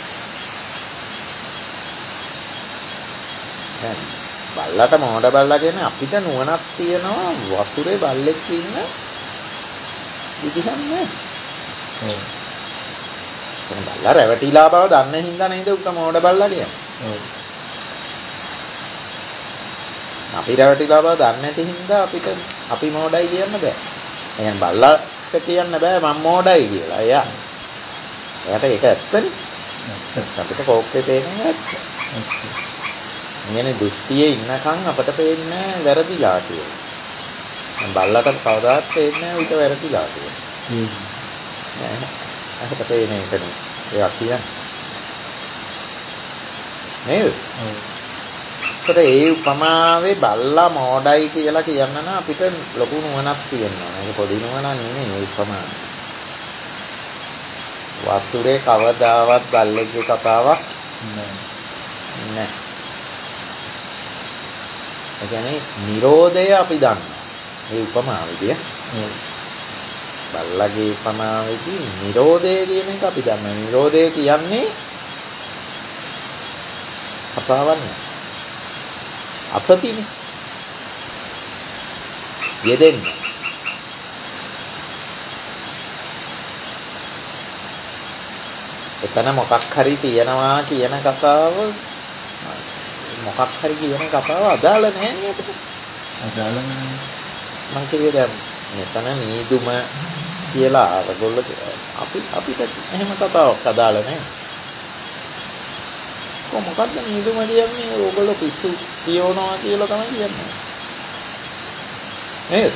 දැන් බල්ලට මෝඩ බල්ලා කියන්නේ අපිට නුවණක් තියනවා වතුරේ බල්ලෙක් ඉන්න විදිහක් නැහැ. ඔව්. බල්ලා රැවටිලා බව දන්න හින්දා නේද උක මෝඩ බල්ලා කියන්නේ. ඔව්. අපි රැවටිලා බව දන්නේ නැති හින්දා අපි මෝඩයි කියන්න බෑ. එහෙනම් බල්ලාට කියන්න බෑ මම මෝඩයි කියලා. එයාට ඒක ඇත්තනේ. අපිට කෝප්පේ පේන්නේ ඇත්ත. මෙන්නේ දෘෂ්ටියේ ඉන්නකන් අපට පේන්නේ වැරදිලා කියලා. බල්ලාට කවදාවත් පේන්නේ නැහැ ඌට වැරදිලා කියලා. අපිට පේන්නේ ඒකනේ. ඒක කියන්නේ. නේද? ඔව්. ඒ උපමාවේ බල්ලා මෝඩයි කියලා කියන්න නම් අපිට ලොකු නුවණක් තියෙනවා. මේක පොඩි නුවණක් නෙමෙයි මේ උපමාව. වතුරේ කවදාවත් බල්ලෙක්ගේ කතාවක් නෑ. ඒ කියන්නේ Nirodha අපි දන්නවා. මේ උපමාවේදී බල්ලගේ උපමාවේදී Nirodha කියන එක අපි දන්නවා. Nirodha කියන්නේ කතාවක් නෑ. අසතිනේ. යෙදෙන්න. එතන මොකක් හරි තියනවා කියන කතාව මොකක් හරි කියන කතාව අදාළ නෑ නේ අපිට. අදාළ නෑ. මං කිව්වේ දැන් මෙතන නීදුම කියලා අරගොල්ලෝ අපිට එහෙම කතාවක් අදාළ නෑ. මොකක්ද නීදුම කියන්නේ? ඕගොල්ලෝ පිස්සු කියවනවා කියලා තමයි කියන්නේ. නේද?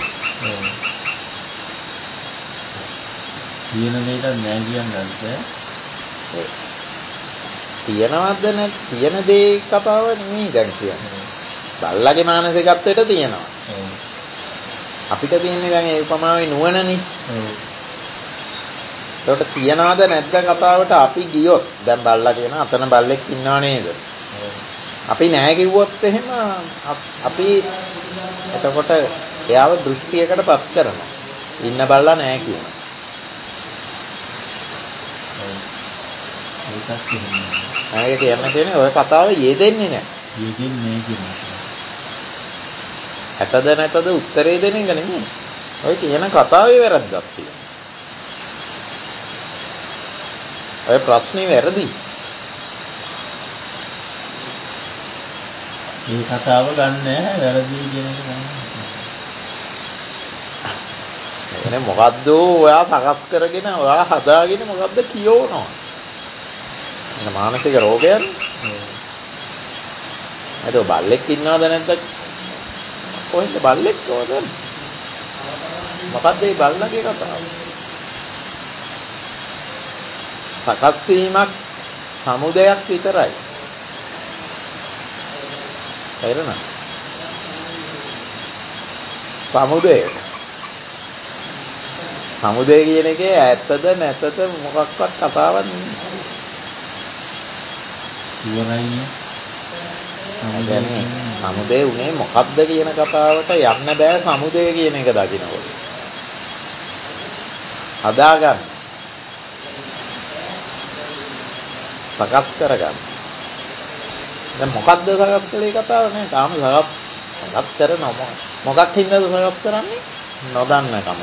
තියෙන දෙයට නෑ කියන්නත් බෑ. තියනවද නැත් තියෙන දේ කතාව නෙමෙයි දැන් කියන්නේ. බල්ලගේ මානසිකත්වයට තියෙනවා. අපිට තියෙන්නේ දැන් ඒ උපමාවේ නුවණනේ. ඒකට තියනවද නැද්ද කතාවට අපි ගියොත් දැන් බල්ලා කියන අතන බල්ලෙක් ඉන්නව නේද? අපි නෑ කිව්වොත් එහෙම අපි එතකොට එයාව දෘෂ්ටියකටපත් කරනවා. ඉන්න බල්ලා නෑ කියනවා. ඒක කියන්න තියෙන්නේ ඔය කතාව යෙදෙන්නේ නැහැ. යෙදෙන්නේ කියන්නේ. ඇතද නැතද උත්තරේ දෙන එක නෙමෙයි. ඔය කියන කතාවේ වැරද්දක් තියෙනවා. ඔය ප්‍රශ්නේ වැරදි. මේ කතාව ගන්න නැහැ වැරදි කියන එක ගන්න. එනේ මොකද්ද ඔයා සකස් කරගෙන ඔයා හදාගෙන මොකද්ද කියවනවා. එන මානසික රෝගයන්. ඒක බල්ලෙක් ඉන්නවද නැද්ද? කොහෙන්ද බල්ලෙක් කොහෙද? මොකද්ද මේ බල්ලගේ කතාව? සකස් වීමක් සමුදයක් විතරයි. තේරෙනවද? සමුදය කියන එකේ ඇත්තද නැතද මොකක්වත් කතාවක් නෙමෙයි. ඉවරයිනේ. සමුදේ උනේ මොකද්ද කියන කතාවට යන්න බෑ සමුදය කියන එක දකින්නකොට. හදාගන්න. සකස් කරගන්න. දැන් මොකද්ද සකස් කළේ කතාව නෑ. තාම සකස් කරනවා. මොකක් හින්දාද සකස් කරන්නේ? නොදන්නකම.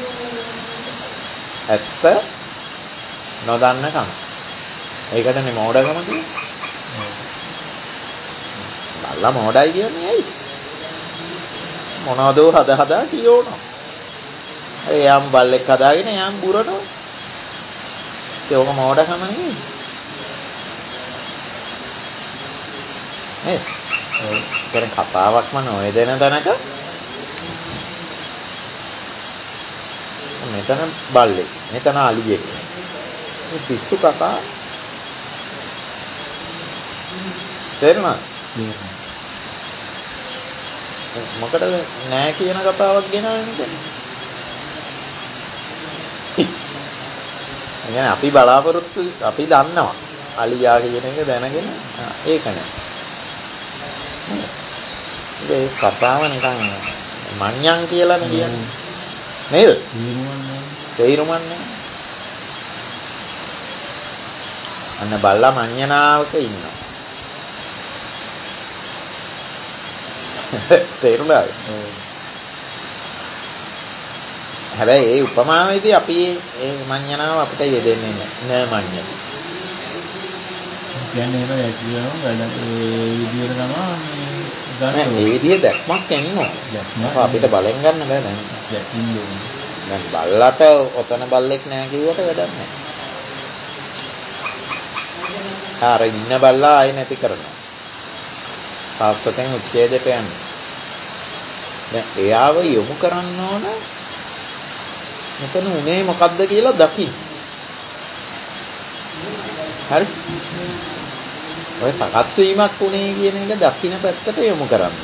ඇත්ත නොදන්නකම. ඒකටනේ මෝඩකම කියන්නේ. බල්ලා මොඩයි කියන්නේ ඇයි? මොනවද හදා කියවනවා. එයාම බල්ලෙක් හදාගෙන එයාම බුරනවා. ඒක මොඩකම නෙවෙයි. නේ? ඒක කතාවක්ම නොවේ දෙන තැනක මෙතන බල්ලෙක්, මෙතන අලියෙක්. මේ පිස්සු කතා. තේරුණාද? මොකටද නෑ කියන කතාවක් ගෙනාවේ නේද? අපි බලාපොරොත්තු අපි දන්නවා. අලියා කියන එක දැනගෙන ඒක නෑ. ඒ කතාව නිකන් මඤ්ඤං කියලානේ කියන්නේ. නේද? තේරුම්න්නේ. අන්න බල්ලා මඤ්ඤණාවක ඉන්නවා. තේරුණාද? හැබැයි ඒ උපමාවේදී අපි ඒ මඤ්ඤණාව අපිට යෙදෙන්නේ නෑ මඤ්ඤණ. කියන්නේ එහෙම ඇක්ටිවම වැඩ ඒ විදියට තමයි ගන්න. මේ විදිය දැක්මක් එන්න ඕන. අපිට බලෙන් ගන්න බෑ දැන්. දැක්ින්න ඕන. දැන් බල්ලට ඔතන බල්ලෙක් නෑ කිව්වට වැඩක් නෑ. ආර ඉන්න බල්ලා ආයි නැති කරනවා. සාස්වතෙන් උච්ඡේදයට යන්නේ. දැන් එයාව යොමු කරන්න ඕන මෙතන උනේ මොකද්ද කියලා දකින්න. හරි? ඔය සකස් වීමක් උනේ කියන එක දකින්න පැත්තට යොමු කරන්න.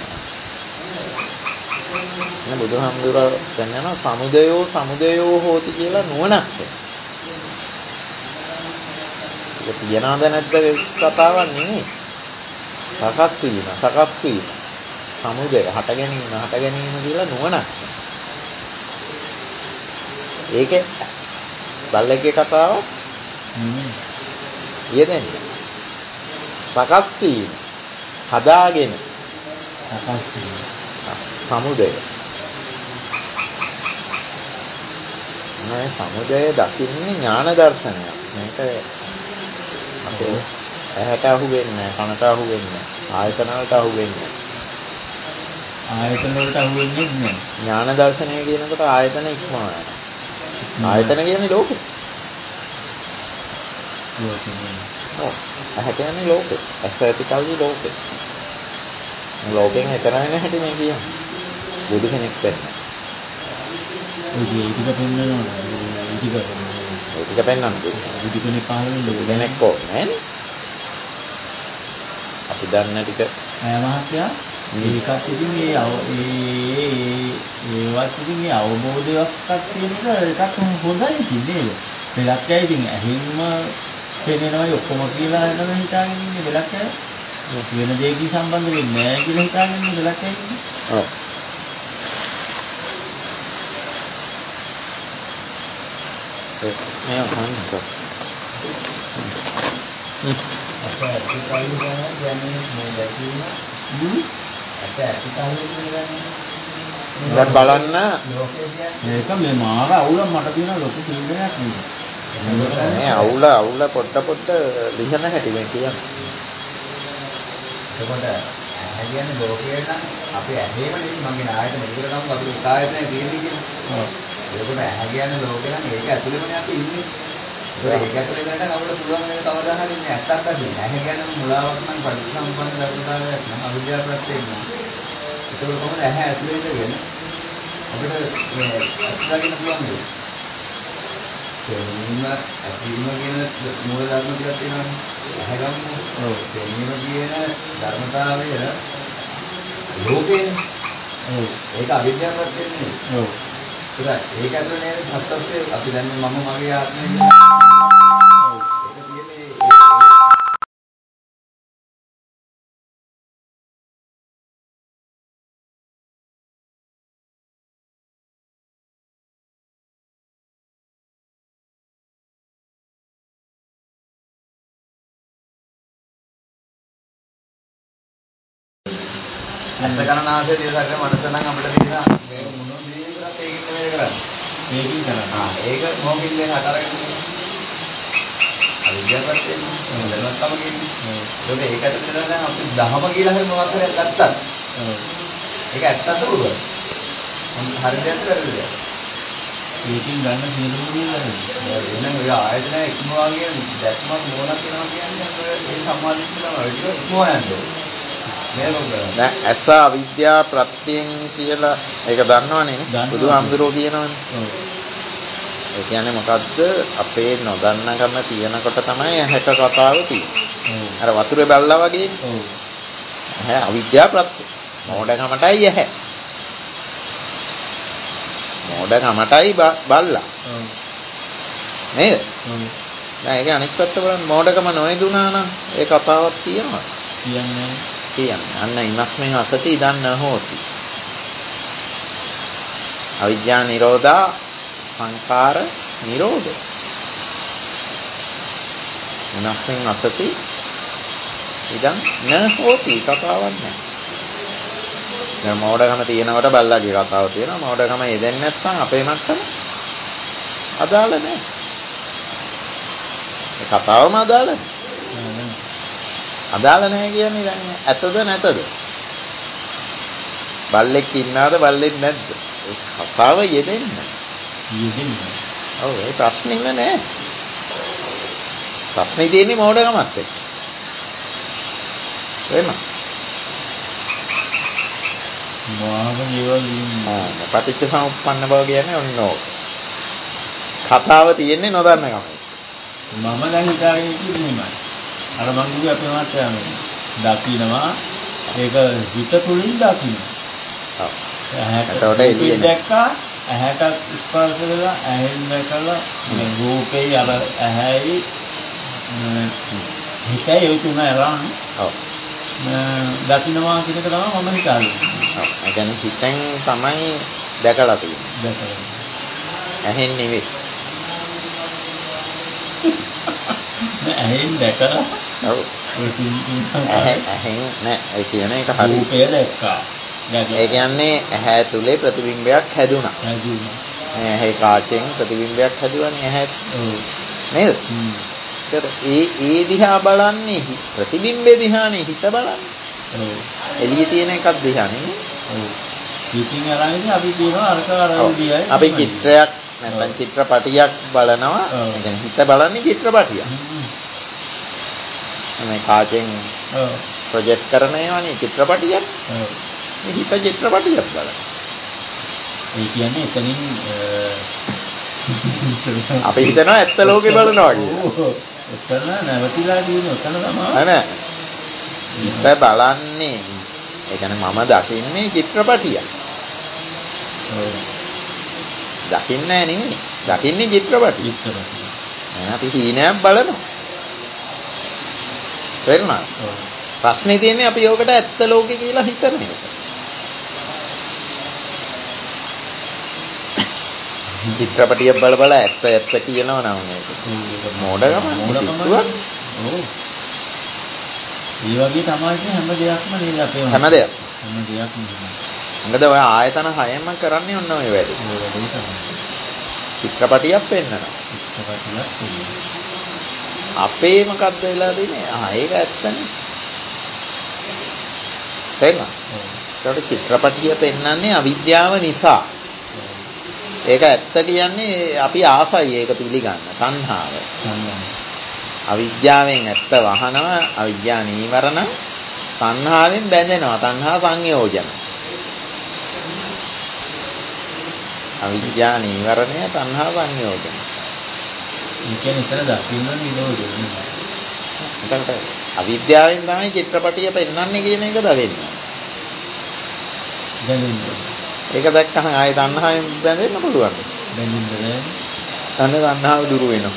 නේ බුදුහාමුදුරුවෝ කියනවා සමුදයෝ හෝති කියලා නුවණක්. ඒක තියනවද නැද්ද කතාවක් නෙමෙයි. සකස් වීම. සමුදය හට ගැනීම කියලා නුවණක්. ඒකේ බල්ලෙක්ගේ කතාවක් යෙදෙන්නේ. සකස් වීම හදාගෙන සමුදය. මේ සමුදය දකින්නේ ඥාන දර්ශනයක්. මේක අපේ ඇහැට අහු වෙන්නේ නැහැ, කනට අහු වෙන්නේ නැහැ, ආයතන වලට අහු වෙන්නේ නැහැ. ආයතන වලට අහු වෙන්නේ නැහැ. ඥාන දර්ශනය කියනකොට ආයතන ඉක්මවා යනවා. ආයතන කියන්නේ ලෝකෙ. ඔව්. ඇහැ කියන්නේ ලෝකෙ. ඇස ඇති කල්හි ලෝකෙ. ලෝකෙන් එතර වෙන හැටි මේ කියන්නේ. බුදු කෙනෙක් වෙන්නේ. ඔය ටික පෙන්නනවා. ටික පෙන්නන්නේ. බුදු කෙනෙක් පහළ වෙන්න බුදු කෙනෙක් ඕනේ. අපි දන්න ටික මහත්තයා ඒකත් ඉතින් ඒවත් ඉතින් මේ අවබෝධයක්වත් කියන එකක් හොඳයි ඉතින් නේද? වෙලක් ඇයි ඉතින් ඇහින්ම පෙනෙනවා ඔක්කොම කියලා නේද හිතාගෙන ඉන්නේ වෙලක් ඇයි? වෙන දෙයකින් සම්බන්ධ වෙන්නේ නැහැ කියලා හිතාගෙන ඉන්නේ වෙලක් ඇයි? ඔව්. මේ අහන්නකො. දැන් බලන්න මේක මේ මාර අවුල මට තියෙන ලොකු තීන්දුවයක් නේ. මේ අවුල පොට්ට ලිහන හැටි මේ කියන්නේ. එතකොට ඇහැ කියන්නේ ලෝකේ නම් අපි ඇහැම නෙමෙයි මගේ ආයතන විතර නම් අපි ආයතනයේ තියෙන්නේ කියන්නේ. ඔව්. එතකොට ඇහැ කියන්නේ ලෝකේ නම් ඒක ඇතුළේමනේ අපි ඉන්නේ. ඒක ඇතුලේ දැනට අපිට පුළුවන් මේක කවදා හරි ඉන්නේ ඇත්තක් අදින්න. ඇහැ කියන්නේ මුලාවක් නම් පරිසම්පන්න ධර්මතාවයක් නම් අවිද්‍යාව ප්‍රත්‍යයෙන් නම්. ඒක කොහොමද ඇහැ ඇතුලේ ඉඳගෙන අපිට මේ අත්දකින්න පුළුවන් නේද? තේරීම ඇතිවීම කියන මූල ධර්ම ටිකක් තියෙනවානේ. ඇහැ ගමු. ඔව්. තේරීම කියන ධර්මතාවය ලෝකේනේ. ඔව්. ඒක අවිද්‍යාව ප්‍රත්‍යයෙන් නෙමෙයි. ඔව්. ඒක ඇතුලේ නේද සත්‍යස්සේ අපි දැන් මම මගේ ආත්මය කියන ඔව් ඒක කියන්නේ අත්ත කනනාසය දේශක මනස නම් අපිට තියෙන මේ මොනවද විතරක් ඒකින් නෙමෙයි කරන්නේ. ඒකින් කරන්නේ. ඒක මොකකින් දැන් අතරගෙන අවිද්‍යාව පැත්තෙන් දැනවත්කම කියන්නේ. ඒක ඇතුළේ දැන් අපි දහම කියලා හරි මොකක් හරි ගත්තා. ඒක ඇත්තද පුළුවන්. හරියටම වැරදිද? ඒකින් ගන්න සියලුම දේ වැරදි. එහෙනම් ඔය ආයතන ඉක්මවා කියන දැක්මක් මොනක් කියනවා කියන්නේ ඒ සම්මාදිට්ඨිය තමයි ඉක්මවා යන්නේ. දැන් ඇස අවිද්‍යා ප්‍රත්‍යයෙන් කියලා ඒක දන්නවනේ බුදුහාමුදුරුවෝ කියනවනේ. ඒ කියන්නේ මොකද්ද? අපේ නොදන්නකම තියෙනකොට තමයි ඇහැට කතාව තියෙන්නේ. අර වතුරේ බැලලා වගේ. ඇහැ අවිද්‍යා ප්‍රත්‍ය. මෝඩකමටයි ඇහැ. මෝඩකමටයි බල්ලා. නේද? දැන් ඒක අනිත් පැත්ත බලන්න මෝඩකම නොයදුනා නම් ඒ කතාවක් තියෙනවා. කියන්නේ අන්න ඉමස්මෙන් අසති ඉදන් නොහෝති. අවිද්‍යා නිරෝධා සංඛාර නිරෝධ. ඉමස්මෙන් අසති ඉදන් නොහෝති කතාවක් නැහැ. දැන් මෝඩකම තියෙනකොට බල්ලාගේ කතාව තියෙනවා. මෝඩකම යෙදෙන්නේ නැත්නම් අපේ මට්ටම අදාළ නැහැ. ඒ කතාවම අදාළ නැහැ. අදාළ නැහැ කියන්නේ දැන් ඇතද නැතද? බල්ලෙක් ඉන්නවද බල්ලෙක් නැද්ද? ඒ කතාව යෙදෙන්නේ. ඔව් ඒ ප්‍රශ්නේම නැහැ. ප්‍රශ්නේ තියෙන්නේ මෝඩකමත් එක්ක. එහෙම. පටිච්චසමුප්පන්න බව කියන්නේ ඔන්න ඕක. කතාව තියෙන්නේ නොදන්නකම. මම දැන් හිතාගෙන ඉන්නේ අර මං කිව්වේ අපේ මාත්‍යාම දකින්නවා ඒක හිත තුලින් දකින්න. ඔව්. ඇහැට එළිය දැක්කා ඇහැට ස්පර්ශ වෙලා ඇහෙන් දැකලා මේ රූපේ අර ඇහැයි හිතේ ඒ තුන අරන් ඔව් දකින්නවා කියන එක තමයි මම හිතාන්නේ. ඒ කියන්නේ හිතෙන් තමයි දැකලා තියෙන්නේ. දැකලා. ඇහෙන් නෙවෙයි. ඇහෙන් දැකලා. ඔව්. ඇහෙන් නෑ. ඒ කියන එක හරි. රූපය දැක්කා. ඒ කියන්නේ ඇහැ තුලේ ප්‍රතිබිම්බයක් හැදුනා. මේ ඇහි කාචෙන් ප්‍රතිබිම්බයක් හැදුවානේ ඇහැ. ඔව්. නේද? ඒ දිහා බලන්නේ ප්‍රතිබිම්බේ දිහානේ හිත බලන්නේ. ඔව්. එළියේ තියෙන එකක් දිහා නෙමෙයි. ඔව්. පිටින් අරන් ඉතින් අපි කියනවා අරක අර විදියයි. අපි චිත්‍රයක් නැත්නම් චිත්‍රපටියක් බලනවා. ඒ කියන්නේ හිත බලන්නේ චිත්‍රපටියක්. මේ කාචෙන් ප්‍රොජෙක්ට් කරන ඒවානේ චිත්‍රපටියක්. ඔව්. මේ හිත චිත්‍රපටියක් බලනවා. ඒ කියන්නේ එතනින් අපි හිතනවා ඇත්ත ලෝකේ බලනවා කියලා. ඔව්. එතන නැවතිලා තියෙන එතන තමයි. නෑ. හිත බලන්නේ ඒ කියන්නේ මම දකින්නේ චිත්‍රපටියක්. ඔව්. දකින්නේ නෙමෙයි. දකින්නේ චිත්‍රපටිය. අපි හීනයක් බලනවා. තේරුණාද? ඔව්. ප්‍රශ්නේ තියෙන්නේ අපි යෝකට ඇත්ත ලෝකේ කියලා හිතන එක. චිත්‍රපටියක් බල බල ඇත්ත කියනවා නම් මේක. මෝඩකම පිස්සුවක්. ඔව්. ඒ වගේ තමයි හැම දෙයක්ම නේද අපේ හැම දෙයක්ම. මොකද ඔය ආයතන හයම කරන්නේ ඔන්න ඔය වැඩේ. චිත්‍රපටියක් පෙන්නනවා. අපේ මොකද්ද වෙලා තියෙන්නේ? ඒක ඇත්තනේ. තේරුණා? ඒකට චිත්‍රපටිය පෙන්වන්නේ අවිද්‍යාව නිසා. ඒක ඇත්ත කියන්නේ අපි ආසයි ඒක පිළිගන්න. තණ්හාව. අවිද්‍යාවෙන් ඇත්ත වහනවා. අවිද්‍යා නීවරණ තණ්හාවෙන් බැඳෙනවා. තණ්හා සංයෝජන. අවිද්‍යා නීවරණය තණ්හා සංයෝජන. ඒ කියන්නේ ඉතල දකින්න නිරෝධය. එතකොට අවිද්‍යාවෙන් තමයි චිත්‍රපටිය පෙන්වන්නේ කියන එක දවෙන්නේ. ඒක දැක්කම ආයේ තණ්හාවෙන් බැඳෙන්න පුළුවන්. බැඳෙන්න බෑ. අන්න තණ්හාව දුරු වෙනවා.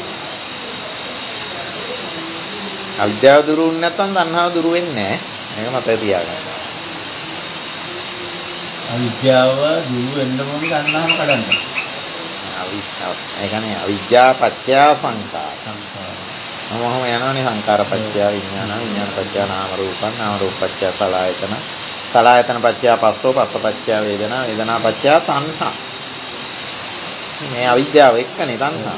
අවිද්‍යාව දුරු වුනේ නැත්නම් තණ්හාව දුරු වෙන්නේ නැහැ. මේක මතක තියාගන්න. අවිද්‍යාව දුරු වෙන්න ඕනේ තණ්හාව කඩන්න. ඒ කියන්නේ අවිද්‍යා පත්‍ය සංඛාර. මොහොම යනවනේ සංඛාර පත්‍ය විඥාන විඥාන පත්‍ය නාම රූපං නාම රූප පත්‍ය සලආයතන සලආයතන පත්‍ය පස්සෝ පස්ස පත්‍ය වේදනා වේදනා පත්‍ය තණ්හා. මේ අවිද්‍යාව එක්කනේ තණ්හා.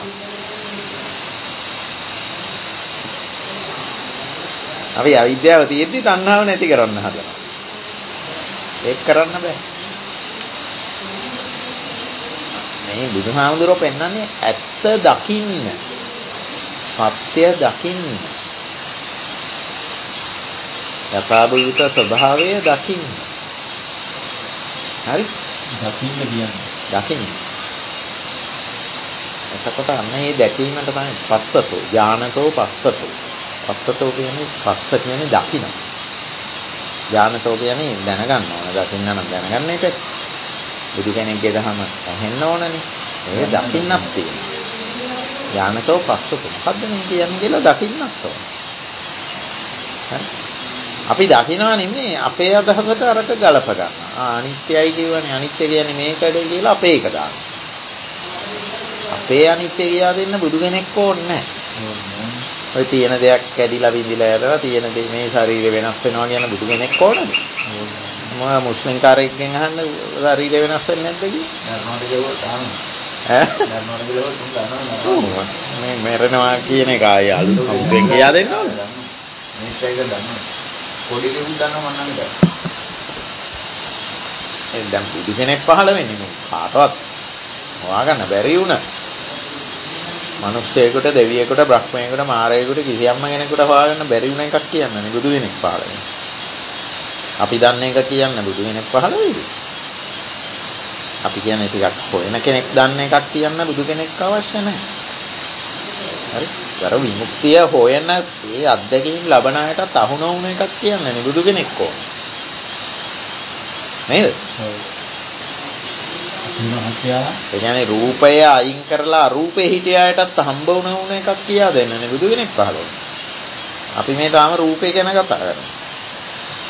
අපි අවිද්‍යාව තියෙද්දි තණ්හාව නැති කරන්න හදනවා. ඒක කරන්න බෑ. මේ බුදුහාමුදුරුවෝ පෙන්වන්නේ ඇත්ත දකින්න. සත්‍ය දකින්න. යථාභූත ස්වභාවය දකින්න. හරි? දකින්න කියන්නේ. දකින්න. එතකොට අන්න මේ දැකීමට තමයි පස්සතෝ ඥානතෝ පස්සතෝ. පස්සතෝ කියන්නේ පස්ස කියන්නේ දකින්න. ඥානතෝ කියන්නේ දැනගන්න ඕන. දකින්න නම් දැනගන්න එකයි. බුදු කෙනෙක්ගේ දහම ඇහෙන්න ඕනනේ. ඒ දකින්නක් තියෙනවා. ඥානතෝ පස්සතෝ. මොකද්ද මේ කියන්නේ කියලා දකින්නක් ඕන. අපි දකිනවා නෙමෙයි අපේ අදහසට අරක ගලප ගන්නවා. අනිත්‍යයි කියවනේ අනිත්‍ය කියන්නේ මේකද කියලා අපේ එක දානවා. අපේ අනිත්‍ය කියා දෙන්න බුදු කෙනෙක් ඕනේ නැහැ. ඔය තියෙන දෙයක් කැඩිලා විඳිලා යනවා තියෙන දේ මේ ශරීරය වෙනස් වෙනවා කියන බුදු කෙනෙක් ඕනද? මොකද මුස්ලිම් කාරයෙක්ගෙන් අහන්න ශරීරය වෙනස් වෙන්නේ නැද්ද කියලා? මේ මරනවා කියන එක ආය අලුතෙන් කියා දෙන්න ඕනේ. මේක එක දන්නවා. පොඩි දෙයක් දන්නවා මම නම් දැන් බුදු කෙනෙක් පහළ වෙන්නේ මේ කාටවත් හොයාගන්න බැරි වුණා. මනුස්සයෙකුට දෙවියෙකුට බ්‍රහ්මයෙකුට මාරයෙකුට කිසියම්ම කෙනෙකුට හොයාගන්න බැරි වුණ එකක් කියන්නේ බුදු කෙනෙක් පහළ වෙන්නේ. අපි දන්න එක කියන්නේ බුදු කෙනෙක් පහළ වෙයි. අපි කියන්නේ ටිකක් හොයන කෙනෙක් දන්න එකක් කියන්න බුදු කෙනෙක් අවශ්‍ය නැහැ. හරි? අර විමුක්තිය හොයන ඒ අත්දැකීම් ලබන අයට අහුන වුණ එකක් කියන්නේ බුදු කෙනෙක් ඕන. නේද? ඒ කියන්නේ රූපය අයින් කරලා අරූපේ හිටිය අයටත් හම්බ වුණ එකක් කියා දෙන්නනේ බුදු කෙනෙක් පහළ වුණේ. අපි මේ තාම රූපේ ගැන කතා කරන්නේ.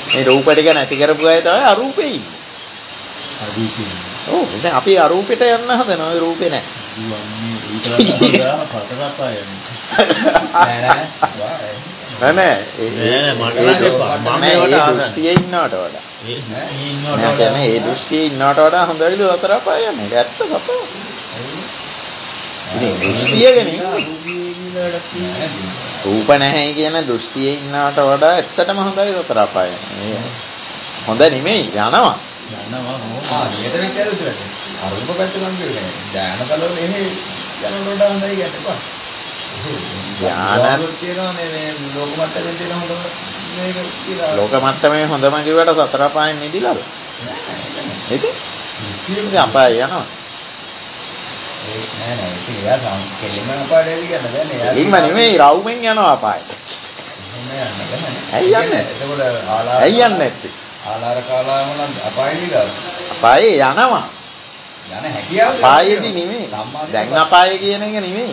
මේ රූප ටික නැති කරපු අය තමයි අරූපේ ඉන්නේ. අරූපේ. ඔව් දැන් අපි අරූපෙට යන්න හදනවා. ඔය රූපේ නැහැ. නෑ ඒ දෘෂ්ටියේ ඉන්නවට වඩා. නෑ කියන්නේ ඒ දෘෂ්ටියේ ඉන්නවට වඩා හොඳයිලු සතර අපාය යන්නේ. ඒක ඇත්ත කතාව. ඉතින් දෘෂ්ටියගෙන රූප නැහැ කියන දෘෂ්ටියේ ඉන්නවට වඩා ඇත්තටම හොඳයි සතර අපාය යන්නේ. හොඳ නෙමෙයි යනවා. මෙතන කියලා අරූප පැත්ත නම් කියන්නේ ඥානතලවල එහෙ යනකොට හොඳයි කියන්නේපා. ඥාන තියෙනවානේ මේ ලෝක මට්ටමේ තියෙන හොඳම මේක කියලා. ලෝක මට්ටමේ හොඳම කිව්වට සතර අපායෙන් නිදිලාද? ඉතින් අපාය යනවා. නෑ ඉතින් එයා කෙලින්ම අපායට යන්න බෑනේ. කෙලින්ම නෙමෙයි රවුමෙන් යනවා අපායට. ඇයි යන්නේ? එතකොට ආලාර ඇයි යන්නේ නැත්තේ? ආලාර කාලාම නම් අපායෙ ගියා. අපායේ යනවා. යන හැකියාව අපායේදී නෙමෙයි. දැන් අපාය කියන එක නෙමෙයි.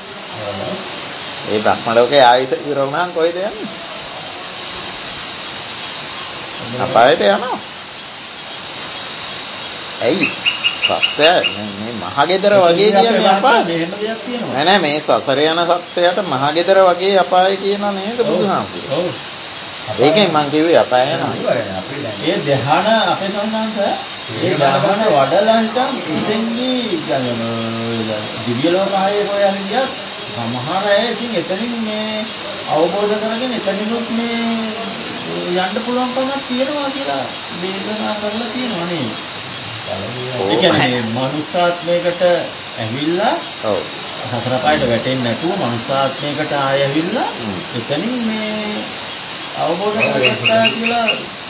ඒ බ්‍රහ්ම ලෝකේ ආයත ඉවර වුණාම කොහෙද යන්නේ? අපායට යනවා. ඇයි? සත්‍ය මේ මහගෙදර වගේ කියන්නේ අපාය. මෙහෙම දෙයක් තියෙනවා. නෑ මේ සසර යන සත්‍යයට මහගෙදර වගේ අපාය කියනවා නේද බුදුහාමුදුරුවෝ? ඔව්. ඒකෙන් මං කිව්වේ අපාය යනවා. ඒ ධ්‍යාන අපේ සංඝාංශ ඒ ධ්‍යාන වඩලා හිටන් ඉතින්දී දිව්‍ය ලෝක ආයේ හොයන්න ගියත් සමහර අය ඉතින් එතනින් මේ අවබෝධ කරගෙන එතනිනුත් මේ යන්න පුළුවන් කමක් තියෙනවා කියලා දේශනා කරලා තියෙනවා නේද? ඒ කියන්නේ මනුස්සාත්මයකට ඇවිල්ලා ඔව් සතර පායට වැටෙන්නේ නැතුව මනුස්සාත්මයකට ආය ඇවිල්ලා එතනින් මේ අවබෝධ කරගත්තා කියලා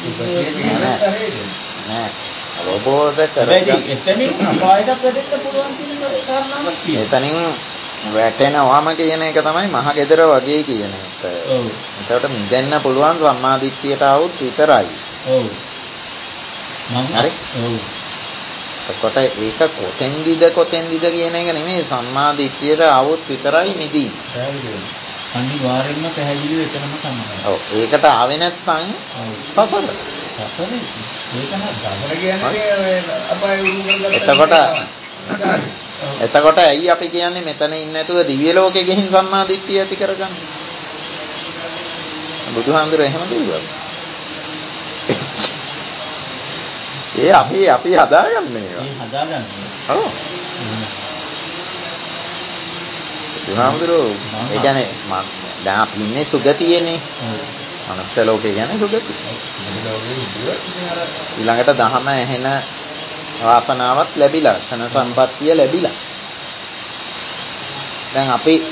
නෑ අවබෝධ කරගන්න. එතනින් අපායට වැටෙන්න පුළුවන් කියන කාරණාවක් තියෙනවා. එතනින් වැටෙනවම කියන එක තමයි මහගෙදර වගේ කියන එක. ඔව්. ඒකට මිදෙන්න පුළුවන් සම්මාදිට්ඨියට આવුත් විතරයි. ඔව්. හරි? ඔව්. එතකොට ඒක කොතෙන්දිද කියන එක නෙමෙයි සම්මාදිට්ඨියට આવුත් විතරයි මිදී. අනිවාර්යෙන්ම පැහැදිලිව එතනම තමයි. ඔව් ඒකට ආවේ නැත්නම් සසර. සසරේ ඒක නම් සසර කියන්නේ අපාය උරුම එතකොට ඇයි අපි කියන්නේ මෙතන ඉන්නේ නැතුව දිව්‍ය ලෝකෙ ගිහින් සම්මාදිට්ඨිය ඇති කරගන්න? බුදුහාමුදුරුවෝ එහෙම කිව්වා. ඒ අපි හදාගන්නේ ඒවා. මේ හදාගන්නේ. ඔව්. බුදුහාමුදුරුවෝ ඒ කියන්නේ දැන් අපි ඉන්නේ සුගතියේනේ. මනුෂ්‍ය ලෝකේ කියන්නේ සුගතිය. ඊළඟට දහම ඇහෙන වාසනාවක් ලැබිලා ක්ෂණ සම්පත්තිය ලැබිලා. දැන්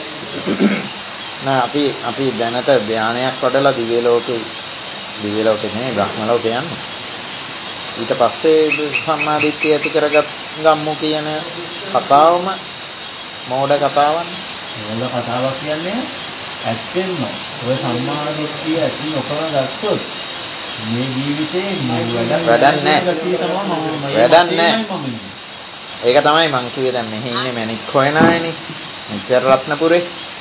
අපි දැනට ධානයක් වඩලා දිව්‍ය ලෝකේ නෙමෙයි බ්‍රහ්ම ලෝකේ යන්නේ. ඊට පස්සේ සම්මාදිට්ඨිය ඇති කරගත් ගම්මු කියන කතාවම මෝඩ කතාවන්නේ. මෝඩ කතාවක් කියන්නේ ඇත්තෙන්ම ඔය සම්මාදිට්ඨිය ඇති නොකරගත්තොත් මේ ජීවිතේ වැඩක් නැහැ. ඒක තමයි මං කිව්වේ දැන් මෙහි ඉන්නේ මැණික් හොයන අයනේ. මෙච්චර රත්නපුරේ.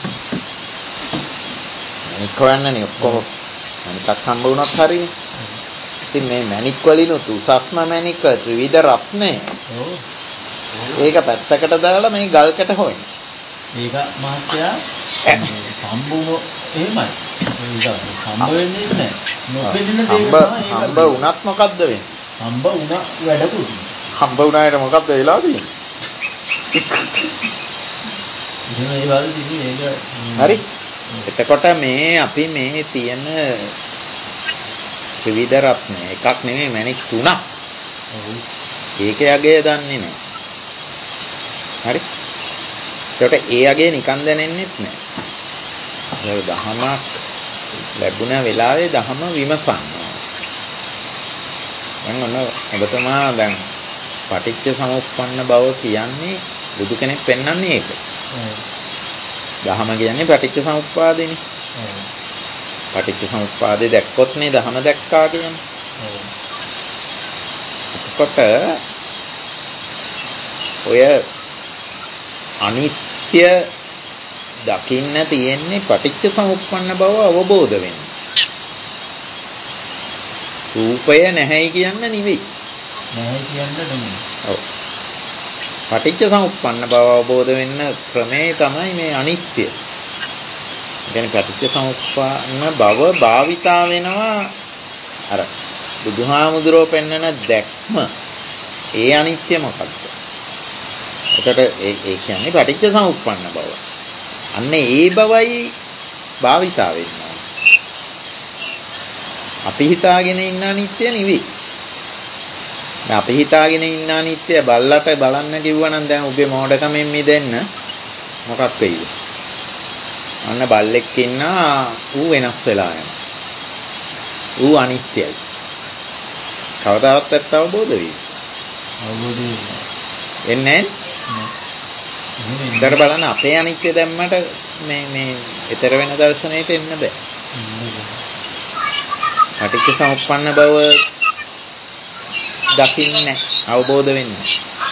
මැණික් හොයන්නනේ ඔක්කොම. මැණිකක් හම්බ වුණොත් හරිනේ. ඉතින් මේ මැණික් වලිනුත් උසස්ම මැණික ත්‍රිවිධ රත්නේ. ඔව්. ඒක පැත්තකට දාලා මේ ගල්කට හොයන. ඒක මහත්තයා හම්බුනෝ එහෙමයි. ඒක හම්බ වෙන්නේ නැහැ. නොපෙනෙන දේ තමයි හම්බ වුණත් මොකද්ද වෙන්නේ? හම්බ වුණා වැඩකුත්. හම්බ වුණාට මොකද්ද වෙලා තියෙන්නේ? හරි. එතකොට මේ අපි මේ තියෙන ත්‍රිවිධ රත්න එකක් නෙමෙයි මැණික් තුනක්. ඒකේ අගය දන්නේ නැහැ. හරි. ඒකට ඒ අගය නිකන් දැනෙන්නෙත් නැහැ. ඒ දහමක් ලැබුණ වෙලාවේ දහම විමසන්න. දැන් ඔබතුමා දැන් පටිච්ච සමුප්පන්න බව කියන්නේ බුදු කෙනෙක් පෙන්වන්නේ ඒක. දහම කියන්නේ පටිච්ච සමුප්පාදේනේ. පටිච්ච සමුප්පාදේ දැක්කොත්නේ දහම දැක්කා කියන්නේ. එතකොට ඔය අනිත්‍ය දකින්න තියෙන්නේ පටිච්ච සමුප්පන්න බව අවබෝධ වෙන්න. රූපය නැහැයි කියන්න නෙවෙයි. නැහැ කියන්න නෙමෙයි. ඔව්. පටිච්ච සමුප්පන්න බව අවබෝධ වෙන්න ක්‍රමේ තමයි මේ අනිත්‍ය. කියන්නේ පටිච්ච සමුප්පන්න බව භාවිතා වෙනවා අර බුදුහාමුදුරුවෝ පෙන්වන දැක්ම. ඒ අනිත්‍ය මොකක්ද? එතකොට ඒ කියන්නේ පටිච්ච සමුප්පන්න බව. අන්න ඒ බවයි භාවිතා වෙන්නේ. අපි හිතාගෙන ඉන්න අනිත්‍ය නෙවෙයි. අපි හිතාගෙන ඉන්න අනිත්‍ය බල්ලට බලන්න කිව්වනම් දැන් උගේ මෝඩකමෙන් මිදෙන්න මොකක් වෙයිද? අන්න බල්ලෙක් ඉන්නා ඌ වෙනස් වෙලා යනවා. ඌ අනිත්‍යයි. කවදාවත් ඇත්ත අවබෝධ වෙයි. අවබෝධය එන්නේ නැහැ. බලන්න අපේ අනිත්‍ය දැම්මට මේ ඊතර වෙන දර්ශනයට එන්න බෑ. පටිච්ච සමුප්පන්න බව දකින්නේ අවබෝධ වෙන්නේ.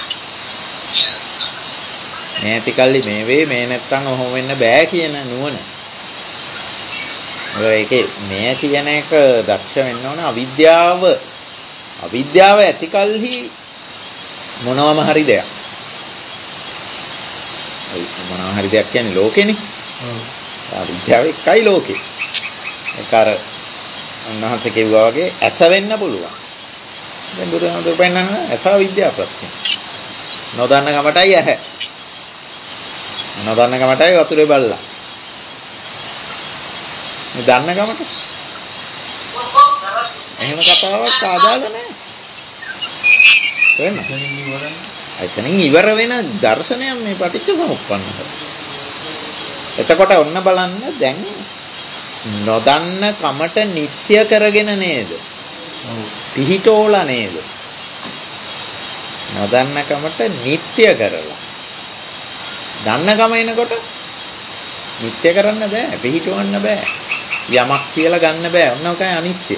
මේ ඇතිකල්ලි මේ වේ මේ නැත්තම් ඔහොම වෙන්න බෑ කියන නුවණ. ඒකේ මේ කියන එක දක්ෂ වෙන්න ඕන අවිද්‍යාව ඇතිකල්හි මොනවාම හරි දෙයක්. මොනවා හරි දෙයක් කියන්නේ ලෝකෙනේ. අවිද්‍යාව එකයි ලෝකේ. ඒක අර උන්වහන්සේ කිව්වා වගේ ඇස වෙන්න පුළුවන්. දැන් බුදුහාමුදුරු පෙන්නනවා ඇස අවිද්‍යාව ප්‍රත්‍ය. නොදන්න කමටයි ඇහැ. නොදන්න කමටයි වතුරේ බල්ලා. මේ දන්න කමට. එහෙම කතාවක් ආදාළ නැහැ. එතනින් ඉවර වෙන දර්ශනයක් මේ පටිච්ච සමුප්පන්න. එතකොට ඔන්න බලන්න දැන් නොදන්න කමට නිත්‍ය කරගෙන නේද? පිහිටෝලා නේද? නොදන්න කමට නිත්‍ය කරලා. දන්න කම එනකොට නිත්‍ය කරන්න බෑ, පිහිටවන්න බෑ. යමක් කියලා ගන්න බෑ. ඔන්න ඔකයි අනිත්‍ය.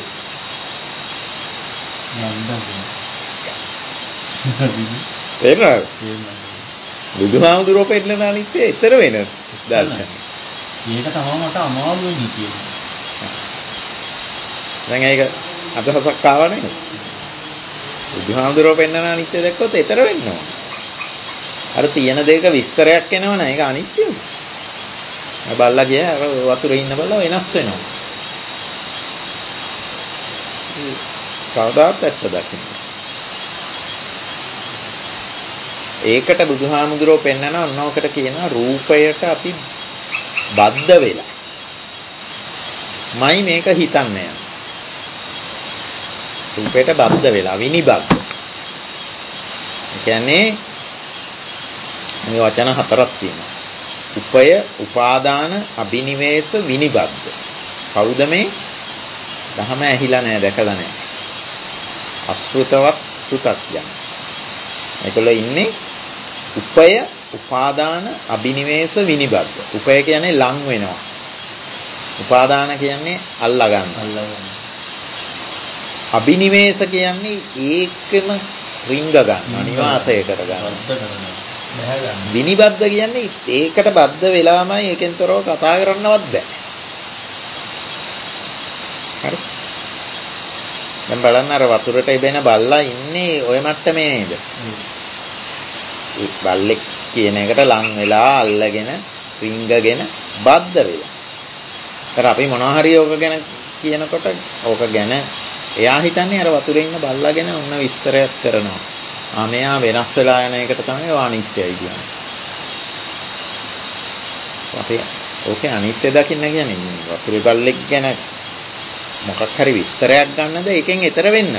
තේරුණාද? බුදුහාමුදුරුවෝ පෙන්නන අනිත්‍ය ඊතර වෙන දර්ශනය. ඒක තමයි මට අමාරු වෙන්නේ කියන්නේ. දැන් ඒක අදහසක් ආවා නේද? බුදුහාමුදුරුවෝ පෙන්නන අනිත්‍ය දැක්කොත් ඊතර වෙන්න ඕන. අර තියෙන දෙයක විස්තරයක් එනවනේ ඒක අනිත්‍යද? බල්ලා ගියා අර වතුරේ ඉන්න බල්ලා වෙනස් වෙනවා. කවදාත් ඇත්ත දකින්න. ඒකට බුදුහාමුදුරුවෝ පෙන්නන ඔන්නෝකට කියනවා රූපයට අපි බද්ධ වෙලා. මයි මේක හිතන්නේ. රූපයට බද්ධ වෙලා විනිබද්ධ. ඒ කියන්නේ මේ වචන හතරක් තියෙනවා. උපය, උපාදාන, අබිනිවේෂ, විනිබද්ධ. කවුද මේ? දහම ඇහිලා නැහැ, දැකලා නැහැ. අසෘතවත් පුතත්යන්. ඒකවල ඉන්නේ උපය, උපාදාන, අබිනිවේෂ, විනිබද්ධ. උපය කියන්නේ ලං වෙනවා. උපාදාන කියන්නේ අල්ලා ගන්න. අබිනිවේෂ කියන්නේ ඒකම රිංග ගන්න, නිවාසය කර ගන්න. විනිබද්ධ කියන්නේ ඒකට බද්ධ වෙලාමයි ඒකෙන් තොරව කතා කරන්නවත් බෑ. හරි. දැන් බලන්න අර වතුරට ඉබෙන බල්ලා ඉන්නේ ඔය මට්ටමේ නේද? ඒ බල්ලෙක් කියන එකට ලං වෙලා අල්ලගෙන රිංගගෙන බද්ධ වෙලා. ඒතර අපි මොනවා හරි ඕක ගැන කියනකොට ඕක ගැන එයා හිතන්නේ අර වතුරේ ඉන්න බල්ලා ගැන ඔන්න විස්තරයක් කරනවා. මෙයා වෙනස් වෙලා යන එකට තමයි අනිත්‍යයි කියන්නේ. අපි ඕකේ අනිත්‍ය දකින්න කියන්නේ වතුරේ බල්ලෙක් ගැන මොකක් හරි විස්තරයක් ගන්නද ඒකෙන් ඈතර වෙන්නද?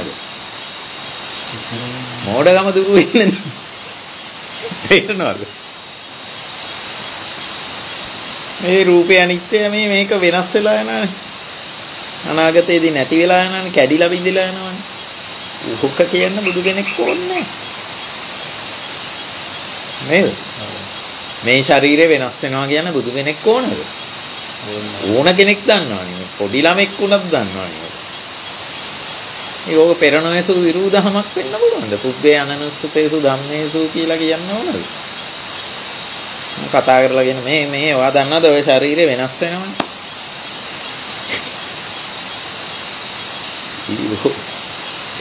මෝඩකම දුරු වෙන්නද? තේරෙනවද? මේ රූපේ අනිත්‍ය මේක වෙනස් වෙලා යනවානේ. අනාගතයේදී නැති වෙලා යනවානේ, කැඩිලා බිඳිලා යනවානේ. උහුක කියන්න බුදු කෙනෙක් ඕනේ නේද? මේ ශරීරය වෙනස් වෙනවා කියන බුදු කෙනෙක් ඕනද? ඕන කෙනෙක් දන්නවනේ. පොඩි ළමෙක් වුණත් දන්නවනේ. ඒක පෙරණොයසු විරුද්ධහමක් වෙන්න පුළුවන්ද? පුබ්බේ අනනුස්සතේසු ධම්මේසු කියලා කියන්න ඕනද? කතා කරලා කියන මේ ඔයා දන්නවද ඔය ශරීරය වෙනස් වෙනවනේ?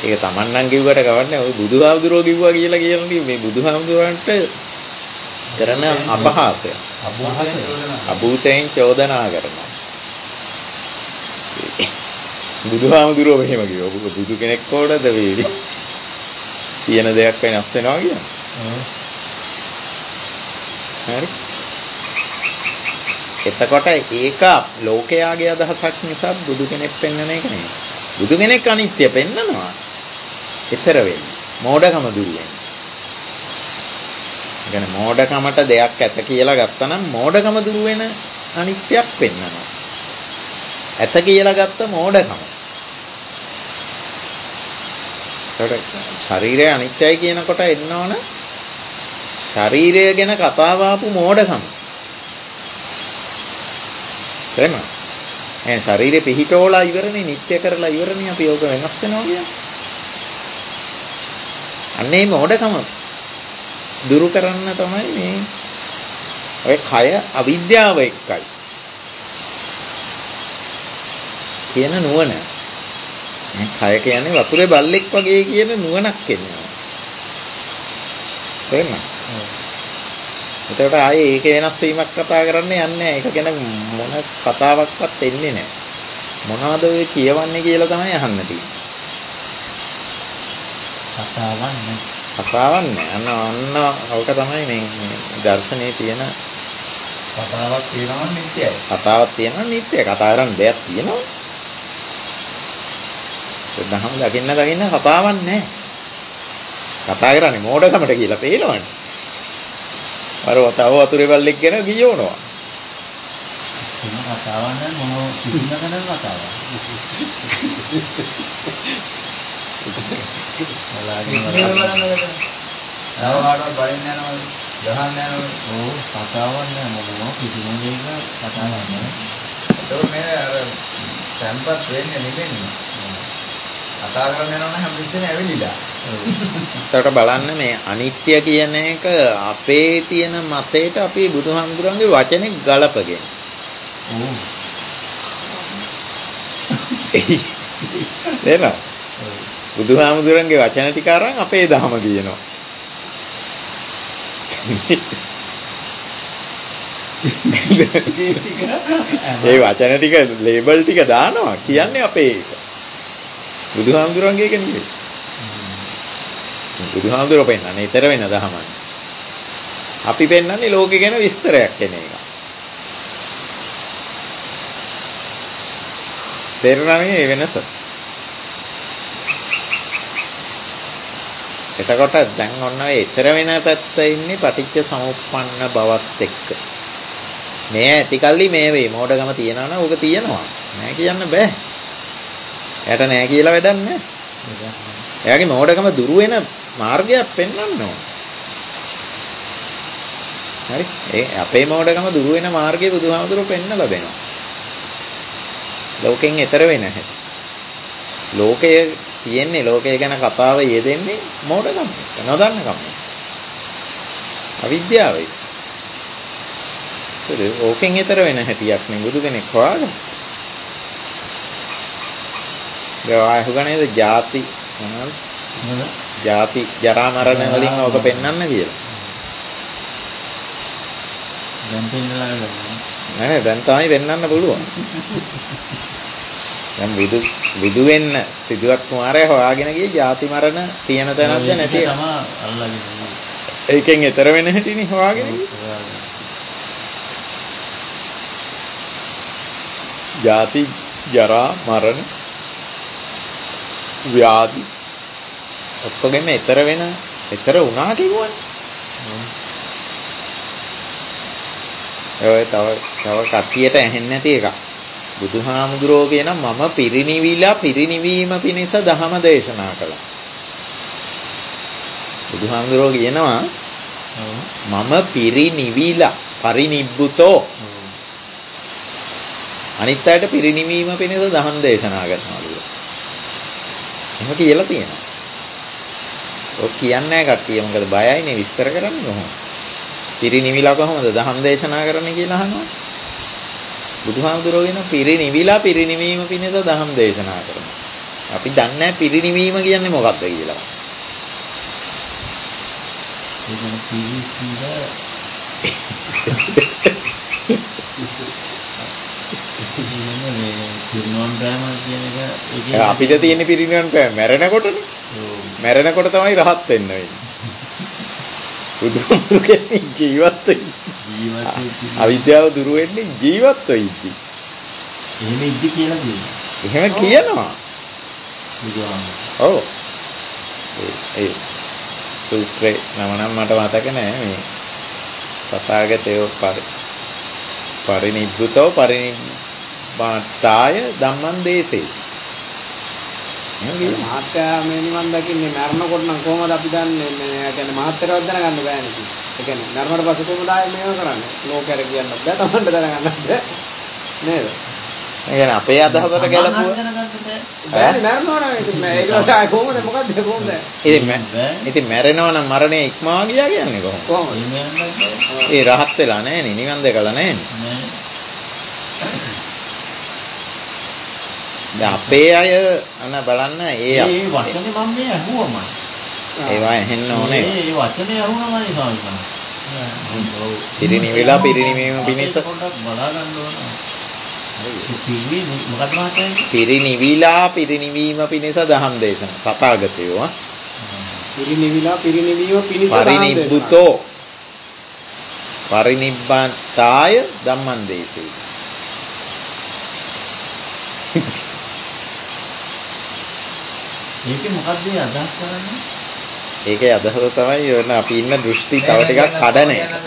ඒක Taman නම් කිව්වට කවන්නේ ඔය බුදුහාමුදුරුවෝ කිව්වා කියලා කියන්නේ මේ බුදුහාමුදුරන්ට කරන අපහාසය. අභූතයෙන් චෝදනා කරනවා. බුදුහාමුදුරුවෝ මෙහෙම කිව්වා. බුදු කෙනෙක් කොහොමද වෙන්නේ? තියෙන දෙයක් වෙනස් වෙනවා කියන්නේ. හරි. එතකොට ඒක ලෝකයාගේ අදහසක් නිසා බුදු කෙනෙක් පෙන්වන එක නෙමෙයි. බුදු කෙනෙක් අනිත්‍ය පෙන්නනවා. ඊතර වෙන්නේ. මෝඩකම දුරු වෙන්නේ. يعني මෝඩකමට දෙයක් ඇත කියලා ගත්තනම් මෝඩකම දුරු වෙන අනිත්‍යයක් පෙන්වනවා. ඇත කියලා ගත්ත මෝඩකම. ඒකට ශරීරය අනිත්‍යයි කියනකොට එන්න ඕන ශරීරය ගැන කතාව ආපු මෝඩකම. එහෙම. ශරීරේ පිහිටෝලා ඉවරනේ නිත්‍ය කරලා ඉවරනේ අපි ඕක වෙනස් වෙනවා කියන්නේ. අන්නේ මෝඩකම දුරු කරන්න තමයි මේ ඔය කය අවිද්‍යාව එක්කයි කියන නුවණ. මේ කය කියන්නේ වතුරේ බල්ලෙක් වගේ කියන නුවණක් එනවා. තේරෙනවද? එතකොට ආයේ ඒක වෙනස් වීමක් කතා කරන්න යන්නේ නැහැ. ඒක ගැන මොන කතාවක්වත් එන්නේ නැහැ. මොනවද ඔය කියවන්නේ කියලා තමයි අහන්න තියෙන්නේ. කතාවක් නෑ. අන්න ඔක තමයි මේ දර්ශනයේ තියෙන කතාවක් තියෙනවා නිත්‍යයි. කතාවක් තියෙනවා නිත්‍යයි. කතා කරන්න දෙයක් තියෙනවා. ඒ දහම දකින්න කතාවක් නෑ. කතා කරන්නේ මෝඩකමට කියලා පේනවනේ. අර වතුරේ බල්ලෙක් ගැන ගියවනවා. මොන කතාවක් නෑ මොන කිසිම කෙනෙක් කතාවක්. ආවඩ බලින්න යනවා ගහන්න යනවා ඕ කතාවක් නෑ මොනවා කිසිම දෙයක කතාවක් නෑ. ඒක මේ අර සම්පත් වෙන්නේ නෙමෙයි. කතා කරන්න යනවා නම් හැමතිස්සෙම ඇවිලිලා. ඒකට බලන්න මේ අනිත්‍ය කියන එක අපේ තියෙන මතයට අපි බුදුහාමුදුරන්ගේ වචනේ ගලපගෙන. ඕ. එනවා. බුදුහාමුදුරන්ගේ වචන ටික අරන් අපේ දහම කියනවා. ඒ වචන ටික ලේබල් ටික දානවා කියන්නේ අපේ ඒක. බුදුහාමුදුරන්ගේ එක නෙවෙයි. බුදුහාමුදුරුවෝ පෙන්නන්නේ ඊතර වෙන දහමයි. අපි පෙන්නන්නේ ලෝකේ ගැන විස්තරයක් එන එක. තේරුණානේ මේ වෙනස? එතකොට දැන් ඔන්න ඔය ඊතර වෙන පැත්ත ඉන්නේ පටිච්ච සමුප්පන්න බවත් එක්ක. මේ ඇතිකල්ලි මේ වේ මෝඩකම තියනවා නම් ඕක තියෙනවා. නෑ කියන්න බෑ. එයාට නෑ කියලා වැඩක් නෑ. එයාගේ මෝඩකම දුරු වෙන මාර්ගයක් පෙන්වන්න ඕන. හරි? ඒ අපේ මෝඩකම දුරු වෙන මාර්ගය බුදුහාමුදුරුවෝ පෙන්නලා දෙනවා. ලෝකෙන් ඈතර වෙන හැටි. ලෝකය තියෙන්නේ ලෝකය ගැන කතාව යෙදෙන්නේ මෝඩකම. නොදන්නකම. අවිද්‍යාවයි. ඒක ඕකෙන් ඈතර වෙන හැටියක් නේ බුදු කෙනෙක් හොයාගන්න. ගායහුගනේද ಜಾති මොනවද? ಜಾති ජරා මරණ වලින් ඕක පෙන්වන්න කියලා. දැන් පෙන්නලා නෑ දැන් තමයි පෙන්වන්න පුළුවන්. දැන් බුදු වෙන්න සිදුවත් කුමාරයා හොයාගෙන ගියේ ಜಾති මරණ තියෙන තැනක්ද නැති එක. තමයි අල්ලගෙන. ඒකෙන් ඈතර වෙන හැටිනේ හොයාගෙන ගියේ. ಜಾති ජරා මරණ ව්‍යාධි ඔක්කොගෙම ඈතර වුණා කිව්වනේ. ඔය තව කට්ටියට ඇහෙන්නේ නැති එකක්. බුදුහාමුදුරෝ කියන මම පිරිණිවීම පිණිස ධහම දේශනා කළා. බුදුහාමුදුරෝ කියනවා මම පරිනිබ්බුතෝ. අනිත් අයට පිරිනිවීම පිණිස ධහම් දේශනා කරනවලු. එහෙම කියලා තියෙනවා. ඔක් කියන්නේ නැහැ කට්ටිය මොකද බයයිනේ විස්තර කරන්නේ කොහොමද? පිරිනිවිලා කොහොමද ධහම් දේශනා කරන්නේ කියලා අහනවා. බුදුහාමුදුරුවෝ කියන පිරිනිවීම පිණිස ධහම් දේශනා කරනවා. අපි දන්නේ නැහැ පිරිණිවීම කියන්නේ මොකක්ද කියලා. අපිට තියෙන පිරිනිවන් පෑම මැරෙනකොටනේ. මැරෙනකොට තමයි රහත් වෙන්න වෙන්නේ. බුදුහාමුදුරු කියන්නේ ජීවත් වෙන්නේ. අවිද්‍යාව දුරු වෙන්නේ ජීවත් වෙද්දි. එහෙම ඉද්දි කියලා කියනවා. එහෙම කියනවා. ඔව්. ඒ සූත්‍රේ නම නම් මට මතක නෑ මේ තථාගතයෝ පරිනිබ්බුතෝ පරිනිබ්බාතාය ධම්මං දේසේ. මහත්යා මේ නිවන් දකින්නේ මරණකොට නම් කොහොමද අපි දන්නේ මේ කියන්නේ මහත්තරවත් දැනගන්න බෑනේ කිව්වේ. ඒ කියන්නේ මරණයට පස්සේ කොහොමද ආයේ මේව කරන්නේ? ලෝකයට කියන්න බෑ තමන්ට දැනගන්න බෑ. නේද? ඒ කියන්නේ අපේ අදහසට ගැලපුවා බෑනේ මරනවා නම් ඒක ආයේ කොහොමද මොකද්ද කොහොමද? ඉතින් මැරෙනවා නම් මරණය ඉක්මවා ගියා කියන්නේ කොහොමද? ඒ රහත් වෙලා නැහැනේ නිවන් දැකලා නැහැනේ. දැන් අපේ අය අන බලන්න ඒ වචනේ මම මේ අහුවමයි. ඒවා ඇහෙන්න ඕනේ. ඒ වචනේ අහුනමයි සාල්කන. පිරිනිවිලා පිරිනිවීම පිණිස පොඩ්ඩක් බලා ගන්න ඕන. මොකක්ද මහත්තයා? පිරිනිවිලා පිරිනිවීම පිණිස දහම් දේශන. තථාගතයෝ පිරිනිවිලා පිරිනිවීම පිණිස පරිනිබ්බුතෝ පරිනිබ්බාතාය ධම්මං දේසේ. ඒකේ මොකක්ද අදහස් කරන්නේ? ඒකේ අදහස තමයි යන අපි ඉන්න දෘෂ්ටි තව ටිකක් කඩන එක. මම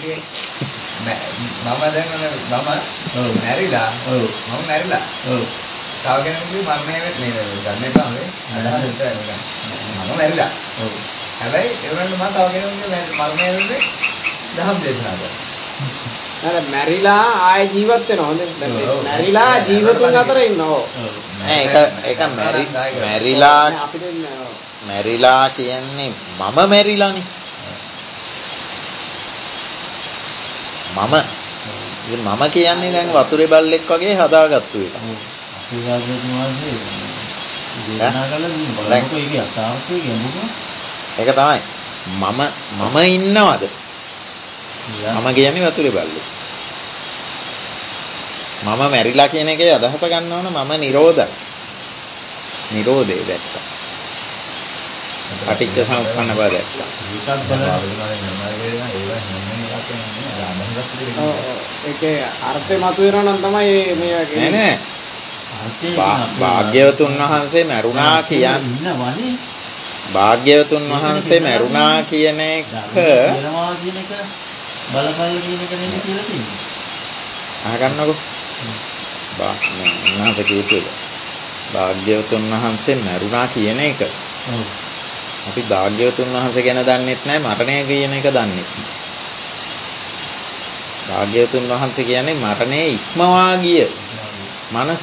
දැන් මම මැරිලා. ඔව්. මම මැරිලා. ඔව්. තව කෙනෙකුගේ මරණය වෙන්නේ ගන්න එපා මේ. අදහස් හිතන්නේ. මම මැරිලා. ඔව්. හැබැයි ඒ වුණාට මම තව කෙනෙකුගේ මරණය වෙන්නේ දහම් දේශනා කරා. අර මැරිලා ආය ජීවත් වෙනවා හොඳ මැරිලා ජීවතුන් අතර ඉන්නවා. ඒක මැරිලා කියන්නේ මම මැරිලානේ. මම කියන්නේ දැන් වතුරේ බල්ලෙක් වගේ හදාගත්තු එක. ඒක තමයි. මම ඉන්නවද? මම කියන්නේ වතුරේ බල්ලෙක්. මම මැරිලා කියන එකේ අදහස ගන්න ඕන මම නිරෝධය දැක්කා. පටිච්ච සමුප්පන්න බව දැක්කා. ඒකේ අර්ථය මතුවෙනවා නම් තමයි මේ වගේ නෑ භාග්‍යවතුන් වහන්සේ මරුණා කියන්නේ භාග්‍යවතුන් වහන්සේ මරුණා කියන එක වෙනවා කියන එක බලපල්ල කියන එක නෙමෙයි කියලා තියෙනවා. අහගන්නකෝ. උන්වහන්සේ කියපුවා භාග්‍යවතුන් වහන්සේ මරුණා කියන එක. අපි භාග්‍යවතුන් වහන්සේ ගැන දන්නෙත් නැහැ මරණය කියන එක දන්නෙත් නැහැ. භාග්‍යවතුන් වහන්සේ කියන්නේ මරණය ඉක්මවා ගිය මනස.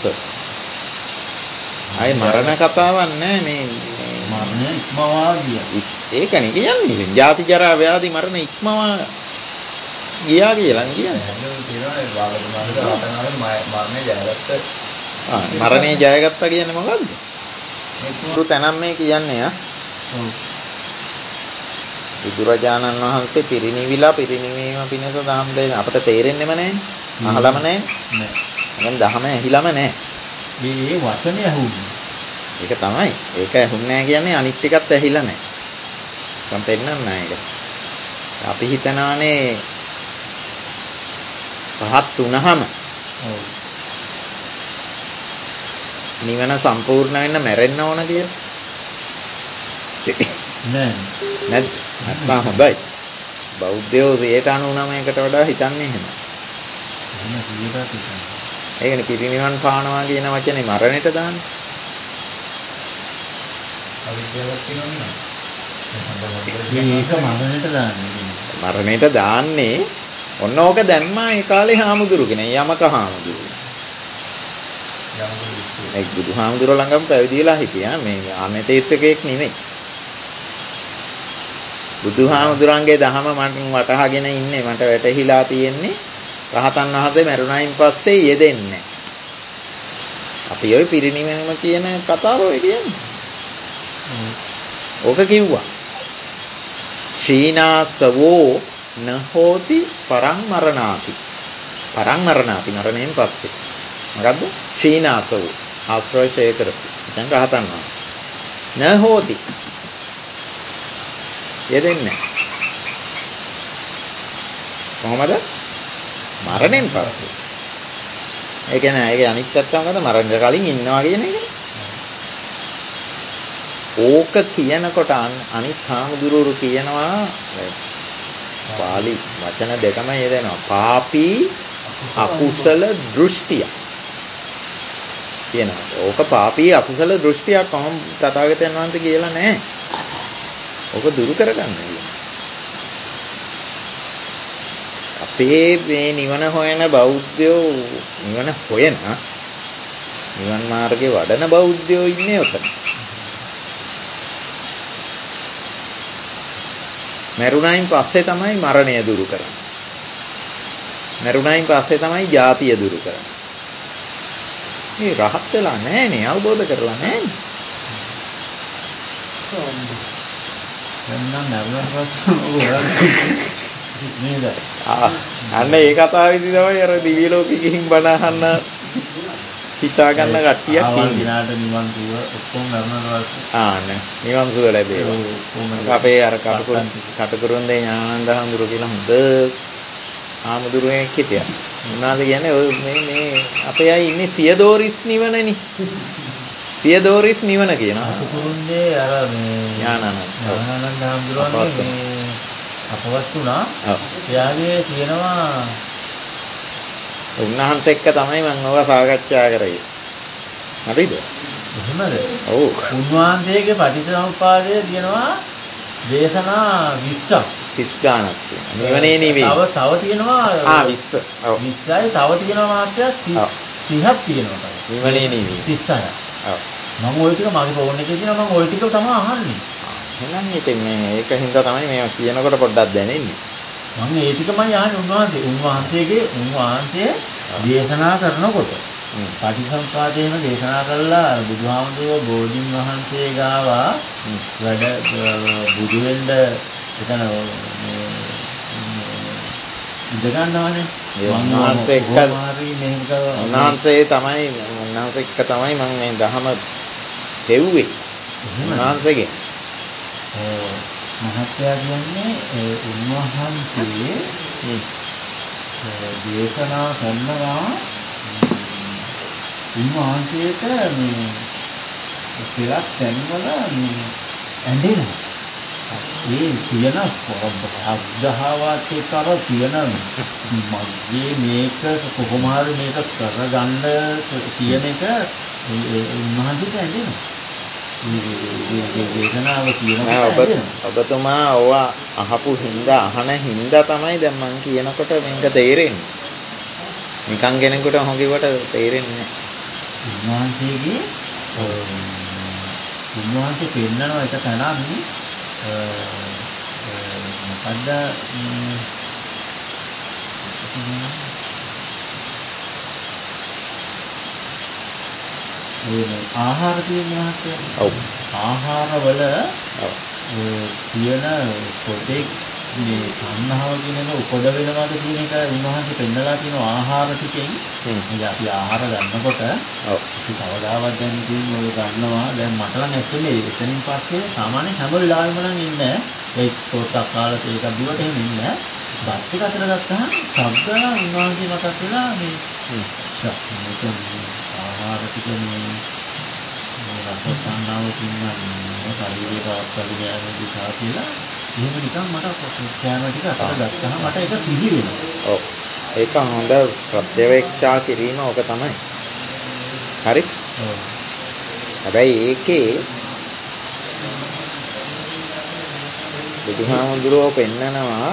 අය මරණ කතාවක් නැහැ මේ මරණය ඉක්මවා ගිය. ඒකනේ කියන්නේ. ජාති ජරා ව්‍යාධි මරණ ඉක්මවා ගියා කියලා කියන්නේ. මරණය ජයගත්තා කියන්නේ මොකද්ද? මේ තැනම් මේ කියන්නේ බුදුරජාණන් වහන්සේ පිරිනිවිලා පිරිනිවීම පිණිස දහම් දෙන්න අපිට තේරෙන්නෙම නැහැ. අහලම නැහැ. නෑ. දහම ඇහිලම නැහැ. මේ වචනේ ඇහුන්නේ. ඒක තමයි. ඒක ඇහුන්නේ නැහැ කියන්නේ අනිත් ටිකත් ඇහිලා නැහැ. මම පෙන්නන්න නැහැ ඒක. අපි හිතනානේ පහත් වුණාම නිවන සම්පූර්ණ වෙන්න මැරෙන්න ඕන කියලා. නැත්නම් හොඳයි. බෞද්ධයෝ 99%කට වඩා හිතන්නේ එහෙම. ඒකනේ පිරිනිවන් පානවා කියන වචනේ මරණයට දාන්නේ. අවිද්‍යාවක් තියෙනවනේ. මේක මරණයට දාන්නේ. මරණයට දාන්නේ ඔන්න ඕක දැම්මා ඒ කාලේ හාමුදුරු කෙනෙක් යමක හාමුදුරු. ඒ බුදුහාමුදුරුවෝ ළඟම පැවිදි වෙලා හිටියා මේ ආනතීර්ථකෙක් නෙමෙයි. බුදුහාමුදුරන්ගේ දහම මට වටහාගෙන ඉන්නේ මට වැටහිලා තියෙන්නේ රහතන් වහන්සේ මරුණයින් පස්සේ යෙදෙන්නේ. අපි ඔය පිරිනිවීම කියන කතාව ඔය කියන්නේ. ඕක කිව්වා. ශීනාසවෝ නහෝති පරං මරණාති. පරං මරණාති මරණයෙන් පස්සේ. මොකද්ද? ශීනාසවෝ ආශ්‍රය කරපු. දැන් රහතන් වහන්සේ. නහෝති. යෙදෙන්නේ කොහමද? මරණයෙන් පස්සේ. ඒ කියන්නේ ඒකේ අනිත් පැත්ත මොකද? මරණයට කලින් ඉන්නවා කියන එක. ඕක කියනකොට අනිත් හාමුදුරුවෝ කියනවා පාලි වචන දෙකම යෙදෙනවා. පාපී අකුසල දෘෂ්ටිය කියනවා. ඕක පාපී අකුසල දෘෂ්ටියක් කොහොම තථාගතයන් වහන්සේ කියලා නැහැ. ඕක දුරු කරගන්න කියනවා. අපේ මේ නිවන හොයන බෞද්ධයෝ නිවන හොයන නිවන් මාර්ගේ වඩන බෞද්ධයෝ ඉන්නේ ඔතන. මරුණයින් පස්සේ තමයි මරණය දුරු කරන්නේ. මරුණයින් පස්සේ තමයි ජාතිය දුරු කරන්නේ. මේ රහත් වෙලා නැහැනේ, අවබෝධ කරලා නැහැනේ. අන්න ඒ කතාවේදී තමයි අර දිව්‍ය ලෝකෙ ගිහින් බණ අහන්න හිතා ගන්න කට්ටියක් ඉන්නේ. නිවන් සුව ඔක්කොම මරණයට ආනේ නිවන් සුව ලැබේවා. අපේ අර කටුකුරුන්දේ ඥානන්ද හඳුරු කියලා හොඳ ආමුදුරුවෙක් හිටියා. උනාද කියන්නේ ඔය මේ අපේ අය ඉන්නේ සියදෝරිස් නිවනනේ. සියදෝරිස් නිවන කියනවා. කටුකුරුන්දේ අර මේ ඥානන්ද හඳුරුවන්ගේ මේ අපවත් වුණා. එයාගේ තියෙනවා උන්වහන්සේ එක්ක තමයි මම ඔය සාකච්ඡා කරේ. හරිද? එහෙමද? ඔව්. උන්වහන්සේගේ පටිච්චසමුප්පාදයේ තියෙනවා දේශනා 20ක්. 30 ගානක් තියෙනවා. නිවනේ නෙවෙයි. තව තියෙනවා 20. ඔව්. 20යි තව තියෙනවා මාත්‍රයක් 30ක් තියෙනවා. නිවනේ නෙවෙයි. 36. ඔව්. මම ওই ටික මගේ ෆෝන් එකේ තියෙනවා මම ওই ටික තමයි අහන්නේ. එහෙනම් ඉතින් මේ ඒක හින්දා තමයි මේවා කියනකොට පොඩ්ඩක් දැනෙන්නේ. මම ඒ ටිකමයි අහන්නේ උන්වහන්සේ දේශනා කරනකොට පටිසම්පාදයේම දේශනා කළා බුදුහාමුදුරුවෝ බෝධින් වහන්සේ ගාවා වැඩ බුදු වෙන්න එතන ඉඳ ගන්නවනේ. උන්වහන්සේ එක්ක තමයි මම මේ ධහම දෙව්වේ. උන්වහන්සේගේ මහත්යා කියන්නේ උන්වහන්සේ දේශනා කරනවා උන්වහන්සේට මේ පෙරක් තැන්වල මේ ඇඬෙනවා. ඒ කියන අග්‍රහවත් එක්කව කියන මගේ මේක කොහොම හරි මේක කරගන්න කියන එක උන්වහන්සේට ඇඬෙනවා. දේශනාව කියනකොට ඔබතුමා ඕවා අහපු හින්දා අහන හින්දා තමයි දැන් මම කියනකොට මේක තේරෙන්නේ. නිකන් කෙනෙකුට හොඟිවට තේරෙන්නේ නැහැ. උන්වහන්සේ පෙන්නනවා එක තැනක් මොකද්ද ආහාර තියෙන මහත්ය. ඔව්. ආහාරවල තියෙන පොතේ මේ සංහාව කියන එක උපද වෙනවාද කියන එක උන්වහන්සේ පෙන්නලා තියෙන ආහාර ටිකෙන් ඉතින් අපි ආහාර ගන්නකොට අපි කවදාවත් දැන් ඉතින් ඔය ගන්නවා දැන් මට නම් ඇත්තනේ එතනින් පස්සේ සාමාන්‍ය හැම වෙලාවෙම නම් ඉන්නේ ඒ පොතක් කාලා ඒක දිවට එහෙම ඉන්නේ බත් එක අතර ගත්තාම ශබ්ද උන්වහන්සේ මතක් වෙලා මේ ආහාර ටික මේ රසසන්නාව තියන්නේ ශරීරයේ පවත්වාගෙන යන දිශා කියලා එහෙම නිකන් මට කැම ටික අතට ගත්තාම මට ඒක සිහි වෙනවා. ඔව්. ඒක හොඳ ප්‍රත්‍යවේක්ෂා කිරීම ඕක තමයි. හරි? ඔව්. හැබැයි ඒකේ බුදුහාමුදුරුවෝ පෙන්නනවා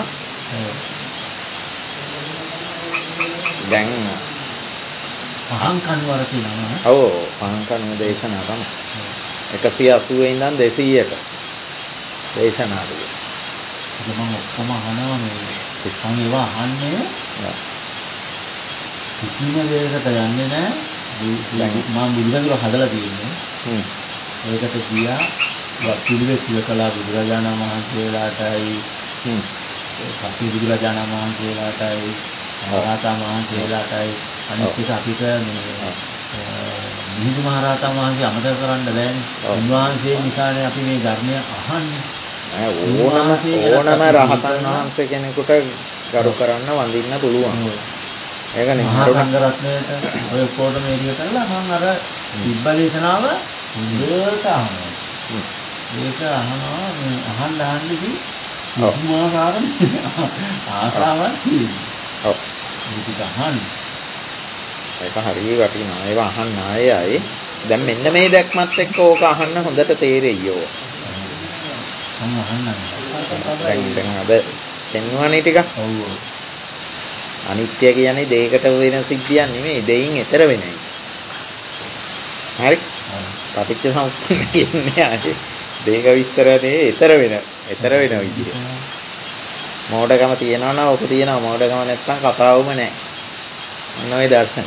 දැන් පහන් කන්වර කියනවා. ඔව් පහන් කන්ව දේශනා තමයි. 180 ඉඳන් 200ට දේශනා කළා. ඒක මම ඔක්කොම අහනවා මේ මම ඒවා අහන්නේ කිසිම දෙයකට යන්නේ නැහැ මම බුදුදහම හදලා තියෙන්නේ. ඒකට ගියා පිළිවෙත් කළා බුදුරජාණන් වහන්සේලාටයි පස්සේ බුදුරජාණන් වහන්සේලාටයි මහරහතන් වහන්සේලාටයි අනිත් එක අපිට මිහිඳු මහරහතන් වහන්සේ අමතක කරන්න බෑනේ. උන්වහන්සේ නිසානේ අපි මේ ධර්මය අහන්නේ. ඕනම රහතන් වහන්සේ කෙනෙකුට ගරු කරන්න වඳින්න පුළුවන්. ඒකනේ මහා සංඝරත්නයට ඔය ඔක්කොටම මේක කරලා මම අර තිබ්බදේශනාව හොඳට අහනවා. ඒක අහනවා අහන්නදී පුදුමාකාර ආසාවක් තියෙනවා. ඔව්. ඒක අහන්න. ඒක හරිය වටිනවා. ඒව අහන්න ආයෙයි. දැන් මෙන්න මේ දැක්මත් එක්ක ඕක අහන්න හොඳට තේරෙයි ඕක. මම අහන්න. දැන් අද දෙන්නුවනේ ටික. ඔව්. අනිත්‍ය කියන්නේ දෙයකට වෙන සිද්ධියක් නෙමෙයි දෙයින් ඈතර වෙන එක. හරි? පටිච්ච සමුප්පන්න කියන්නේ ආයේ දෙයක විස්තරනේ ඈතර වෙන විදිහ. මෝඩකම තියනවා නම් ඔක තියෙනවා මෝඩකම නැත්නම් කතාවම නැහැ. ඔන්න ඔය දර්ශන.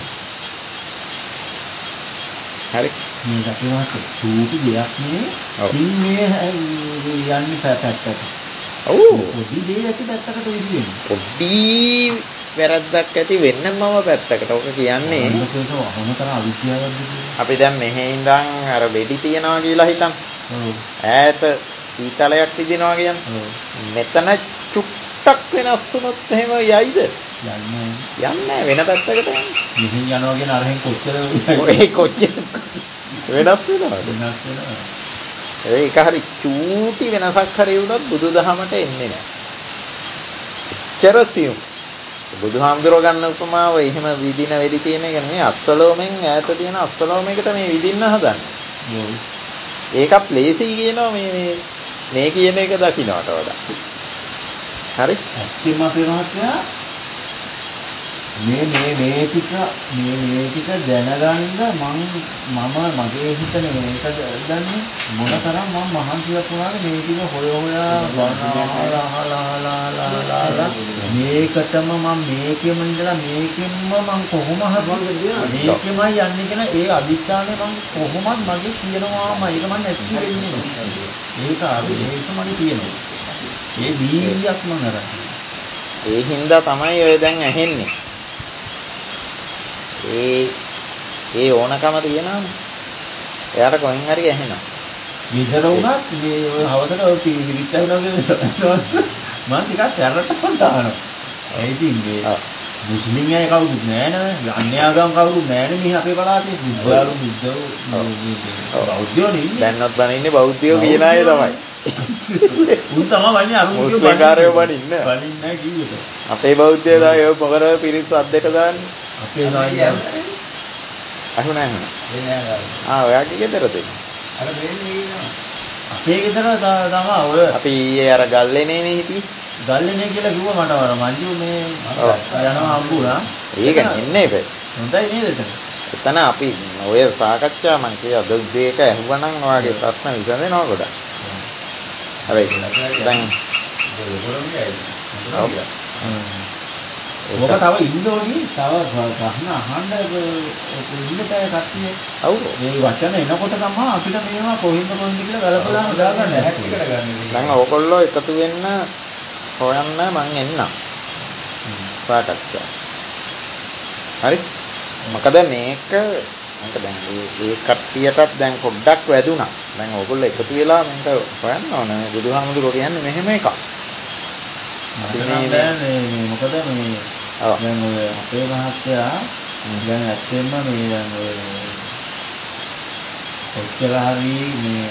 හරි? මේ අපේවත් සූටි දෙයක් නේ. ඉන්නේ යන්නේ පැත්තකට. ඔව්. පොඩි දෙයක් පැත්තකට විදිහේ. පොඩි වැරද්දක් ඇති වෙන්නම පැත්තකට. ඔක කියන්නේ මොනතරම් අවිද්‍යාවක්ද කියලා. අපි දැන් මෙහේ ඉඳන් අර වෙඩි තියනවා කියලා හිතන්න. ඔව්. ඈත සීතලයක් විදිනවා කියන්නේ. ඔව්. මෙතන චුට්ටක් වෙනස් වුණොත් එහෙම යයිද? යන්නේ වෙන පැත්තකට යන්නේ. මෙහෙන් යනවා කියන අරහෙන් කොච්චර වෙනස් වෙනවා. ඒක හරි චූටි වෙනසක් හරි වුණොත් බුදුදහමට එන්නේ නැහැ. චරසියු බුදුහාමුදුරුව ගන්න උපමාව එහෙම විදින වෙඩි තියෙන එක නෙමෙයි අස්වලෝමෙන් ඈත තියෙන අස්වලෝමයකට මේ විදින්න හදන්නේ. ඒකත් ලේසි කියනවා මේ කියන එක දකින්නට වඩා. හරි? ඇත්තම අපේ මහත්තයා මේ ටික දැනගන්න මම මගේ හිත මේක දන්නේ මොනතරම් මම මහන්සියක් වුණාද මේ ටික හොයා අහලා මේකටම මම මේකෙම ඉඳලා මේකෙන්ම මම කොහොම හරි මේකෙමයි යන්නේ කියන ඒ අදිස්ථානේ මම කොහොමද මගේ කියනවාම ඒක මම නැති වෙන්නේ ඒක මගේ තියෙනවා ඒ දීවියක් මම අරන් ඒ හින්දා තමයි ඔය දැන් ඇහෙන්නේ ඒ ඕනකම තියෙනවානේ. එයාට කොහෙන් හරි ඇහෙනවා. විතර වුණත් මේ ඔය හවසට ඔය පිළිවිත් ඇහුණා මම ටිකක් සැරටම දානවා. ඒ ඉතින් මේ මුස්ලිම් අය කවුරුත් නැහැ නේද? අන්‍ය ආගම් කවුරුත් නැහැ නේ මේ අපේ පළාතේ. බුද්ධාලු බෞද්ධයෝ නේ. දැන්වත් බණින්නේ බෞද්ධයෝ කියන අය තමයි. උන් තමයි වන්නේ අර මුස්ලිම් කාරයෝ බණින්නේ. බණින්නේ නැහැ කිව්වට. අපේ බෞද්ධයෝ තමයි ඔය මොකද පිරිස් අද්දෙට දාන්නේ. අපේ ගායන අහුණා. ඔයාගේ ගෙදරද? අර දෙන්නේ නේද? අපේ ගෙදර තමයි ඔය අපි ඊයේ අර ගල්ලේනේනේ හිටියේ. ගල්ලේනේ කියලා කිව්වා මට වර මංජු මේ යනවා හම්බුණා. ඒක නෙන්නේ බෑ. හොඳයි නේද එතන? එතන අපි ඔය සාකච්ඡා මං කිය අද උදේක ඇහුවනම් ඔයාගේ ප්‍රශ්න විසඳෙනවා ගොඩක්. හරි. දැන් ඔක තව ඉන්න ඕනි තව ප්‍රශ්න අහන්න ඉන්නට කට්ටිය. ඔව්. මේ වචන එනකොට තමයි අපිට මේවා කොහින්ද කියලා ගලපලා හදාගන්න හැටි. දැන් ඕගොල්ලෝ එකතු වෙන්න හොයන්න මං එන්නම්. සාකච්ඡා. හරි? මොකද මේක දැන් මේ කට්ටියටත් දැන් පොඩ්ඩක් වැදුනා. දැන් ඕගොල්ලෝ එකතු වෙලා මේක හොයන්න ඕන. මේ බුදුහාමුදුරුවෝ කියන්නේ මෙහෙම එකක්. මොකද මේ දැන් ඔය අපේ මහත්තයා දැන් ඇත්තෙන්ම මේ දැන් ඔය කොච්චර හරි මේ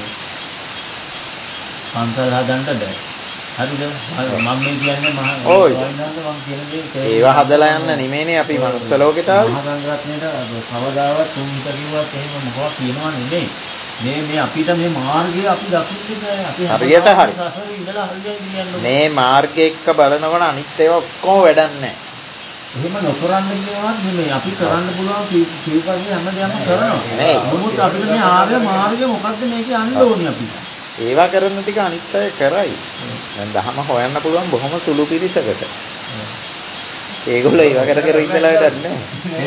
පන්සල් හදන්න බෑ. හරිද? මම මේ කියන්නේ මම ඒවා හදලා යන්න නෙමෙයිනේ අපි මනුස්ස ලෝකෙට ආවේ. මහා සංඝරත්නයට කවදාවත් තුන් හිත කිව්වත් එහෙම මොකක්ද කියනවා නෙමෙයි. මේ අපිට මේ මාර්ගය අපි දකින්නේ අපි හරියට හරි. මේ මාර්ගය එක්ක බලනකොට අනිත් ඒවා ඔක්කොම වැඩක් නැහැ. එහෙම නොකරන්න කියනවත් නෙමෙයි. අපි කරන්න පුළුවන් කීපකේ හැමදේම කරනවා. නමුත් අපිට මේ ආර්ය මාර්ගය මොකද්ද මේක යන්න ඕනේ අපි. ඒවා කරන ටික අනිත් අය කරයි. දැන් දහම හොයන්න පුළුවන් බොහොම සුළු පිරිසකට. ඒගොල්ලෝ ඒව කර ඉඳලා වැඩක් නැහැ.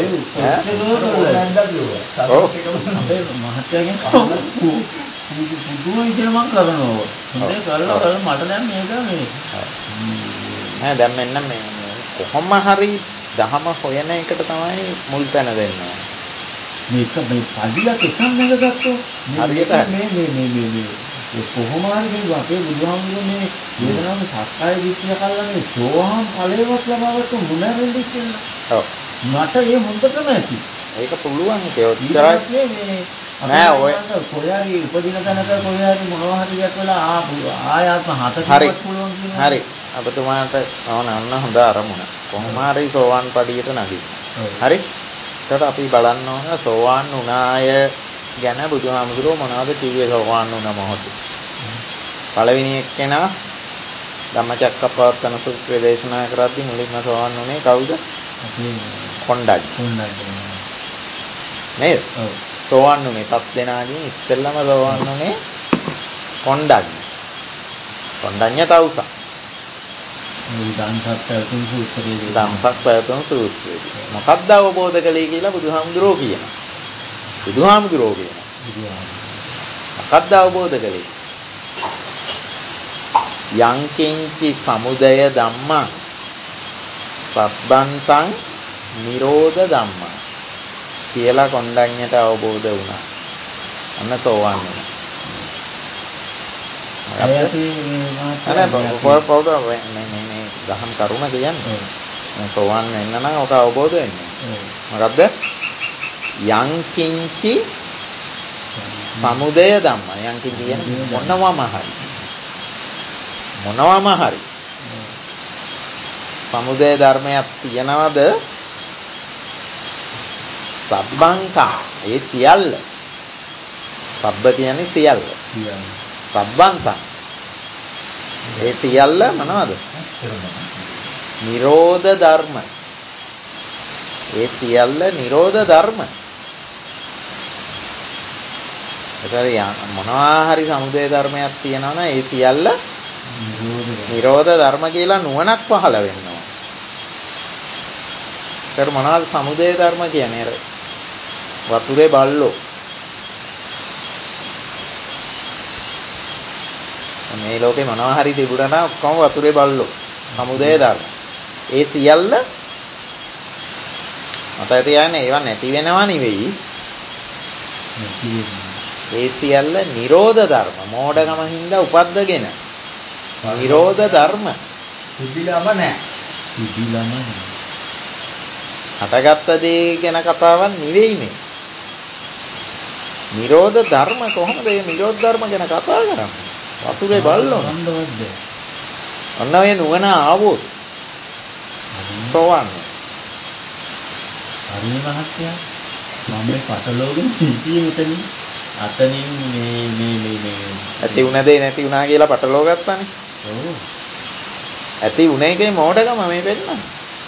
ඔව්. අපේ මහත්තයාගෙන් පුදුම විදිහට මම කරනවා. හොඳේ කරලා මට දැන් මේක මේ නෑ දැන් මෙන්න මේ කොහොම හරි දහම හොයන එකට තමයි මුල් තැන දෙන්න ඕනේ. මේක මේ පදියක් එකක් නැගගත්තොත් මේ කොහොම හරි මේ අපේ බුදුහාමුදුරනේ දේශනාව සක්කාය දිට්ඨිය කල්ලා මේ සෝවාන් ඵලයවත් ලබාගත්ත මුණරෙන්දි කියලා. ඔව්. මට ඒ හොඳටම ඇති. ඒක පුළුවන් ඒ ඔච්චරයි නෑ ඔය කොහේ උපදින තැනක කොහේ හරි මොනවා හරි දෙයක් වෙලා ආයාත්ම හතකවත් පුළුවන් කියනවා. හරි. අපතුමාට ඔන්න හොඳ අරමුණ. කොහොම හරි සෝවාන් පඩියට නගින්න. හරි. එතකොට අපි බලන්න ඕන සෝවාන් වුණාය ගැන බුදුහාමුදුරුවෝ මොනවද කිව්වේ සෝවාන් වුණ මොහොතේ. පළවෙනි එක්කෙනා ධම්මචක්කප්පවත්තන සූත්‍රය දේශනා කරද්දී මුලින්ම සෝවාන් වුණේ කවුද? කොණ්ඩඤ්ඤ. නේද? ඔව්. සෝවාන් වුණේ 5 දෙනාගෙන් ඉස්සෙල්ලම සෝවාන් වුණේ කොණ්ඩඤ්ඤ. කොණ්ඩඤ්ඤ තවුසා. ධම්සක් පැවතුම් සූත්‍රයේදී. මොකක්ද අවබෝධ කළේ කියලා බුදුහාමුදුරුවෝ කියනවා. මොකක්ද අවබෝධ කළේ? යංකින්චි සමුදය ධම්මං සබ්බන්තං නිරෝධ ධම්මං කියලා කොණ්ඩඤ්ඤට අවබෝධ වුණා. අන්න සෝවාන් වුණා. මේ දහම් කරුණ කියන්නේ. සෝවාන් වෙන්න නම් ඔක අවබෝධ වෙන්න. මොකද්ද? යංකින්චි සමුදය ධම්ම. යංකින්චි කියන්නේ මොනවම හරි. සමුදය ධර්මයක් තියනවද? සබ්බංකා ඒ සියල්ල. සබ්බ කියන්නේ සියල්ල. සබ්බංකා ඒ සියල්ල මොනවද? නිරෝධ ධර්ම. ඒ සියල්ල නිරෝධ ධර්ම. ඒතර මොනවා හරි සමුදය ධර්මයක් තියෙනවනම් ඒ සියල්ල නිරෝධ ධර්ම කියලා නුවණක් පහළ වෙනවා. ඒතර මොනවද සමුදය ධර්ම කියන්නේ? වතුරේ බල්ලෝ. මේ ලෝකේ මොනවා හරි තිබුණා නම් ඔක්කොම වතුරේ බල්ලෝ. සමුදය ධර්ම. ඒ සියල්ල මතය තියාගන්න ඒවා නැති වෙනවා නෙවෙයි. ඒ සියල්ල නිරෝධ ධර්ම. මෝඩකම හින්දා උපද්දගෙන. නිරෝධ ධර්ම. සිද්ධිලම නැහැ. හටගත්ත දේ ගැන කතාවක් නෙවෙයි මේ. නිරෝධ ධර්ම කොහොමද මේ නිරෝධ ධර්ම ගැන කතා කරන්නේ? වතුරේ බල්ලෝ. ඔන්න ඔය නුවණ ආවොත් සෝවන්. හරි මහත්තයා. මම මේ පටලෝගෙන් සිටියේ මෙතනින්. අතනින් මේ ඇති උන දේ නැති උනා කියලා පටලව ගත්තානේ. ඔව්. ඇති උන එකේ මෝඩකම මේ වෙන්න.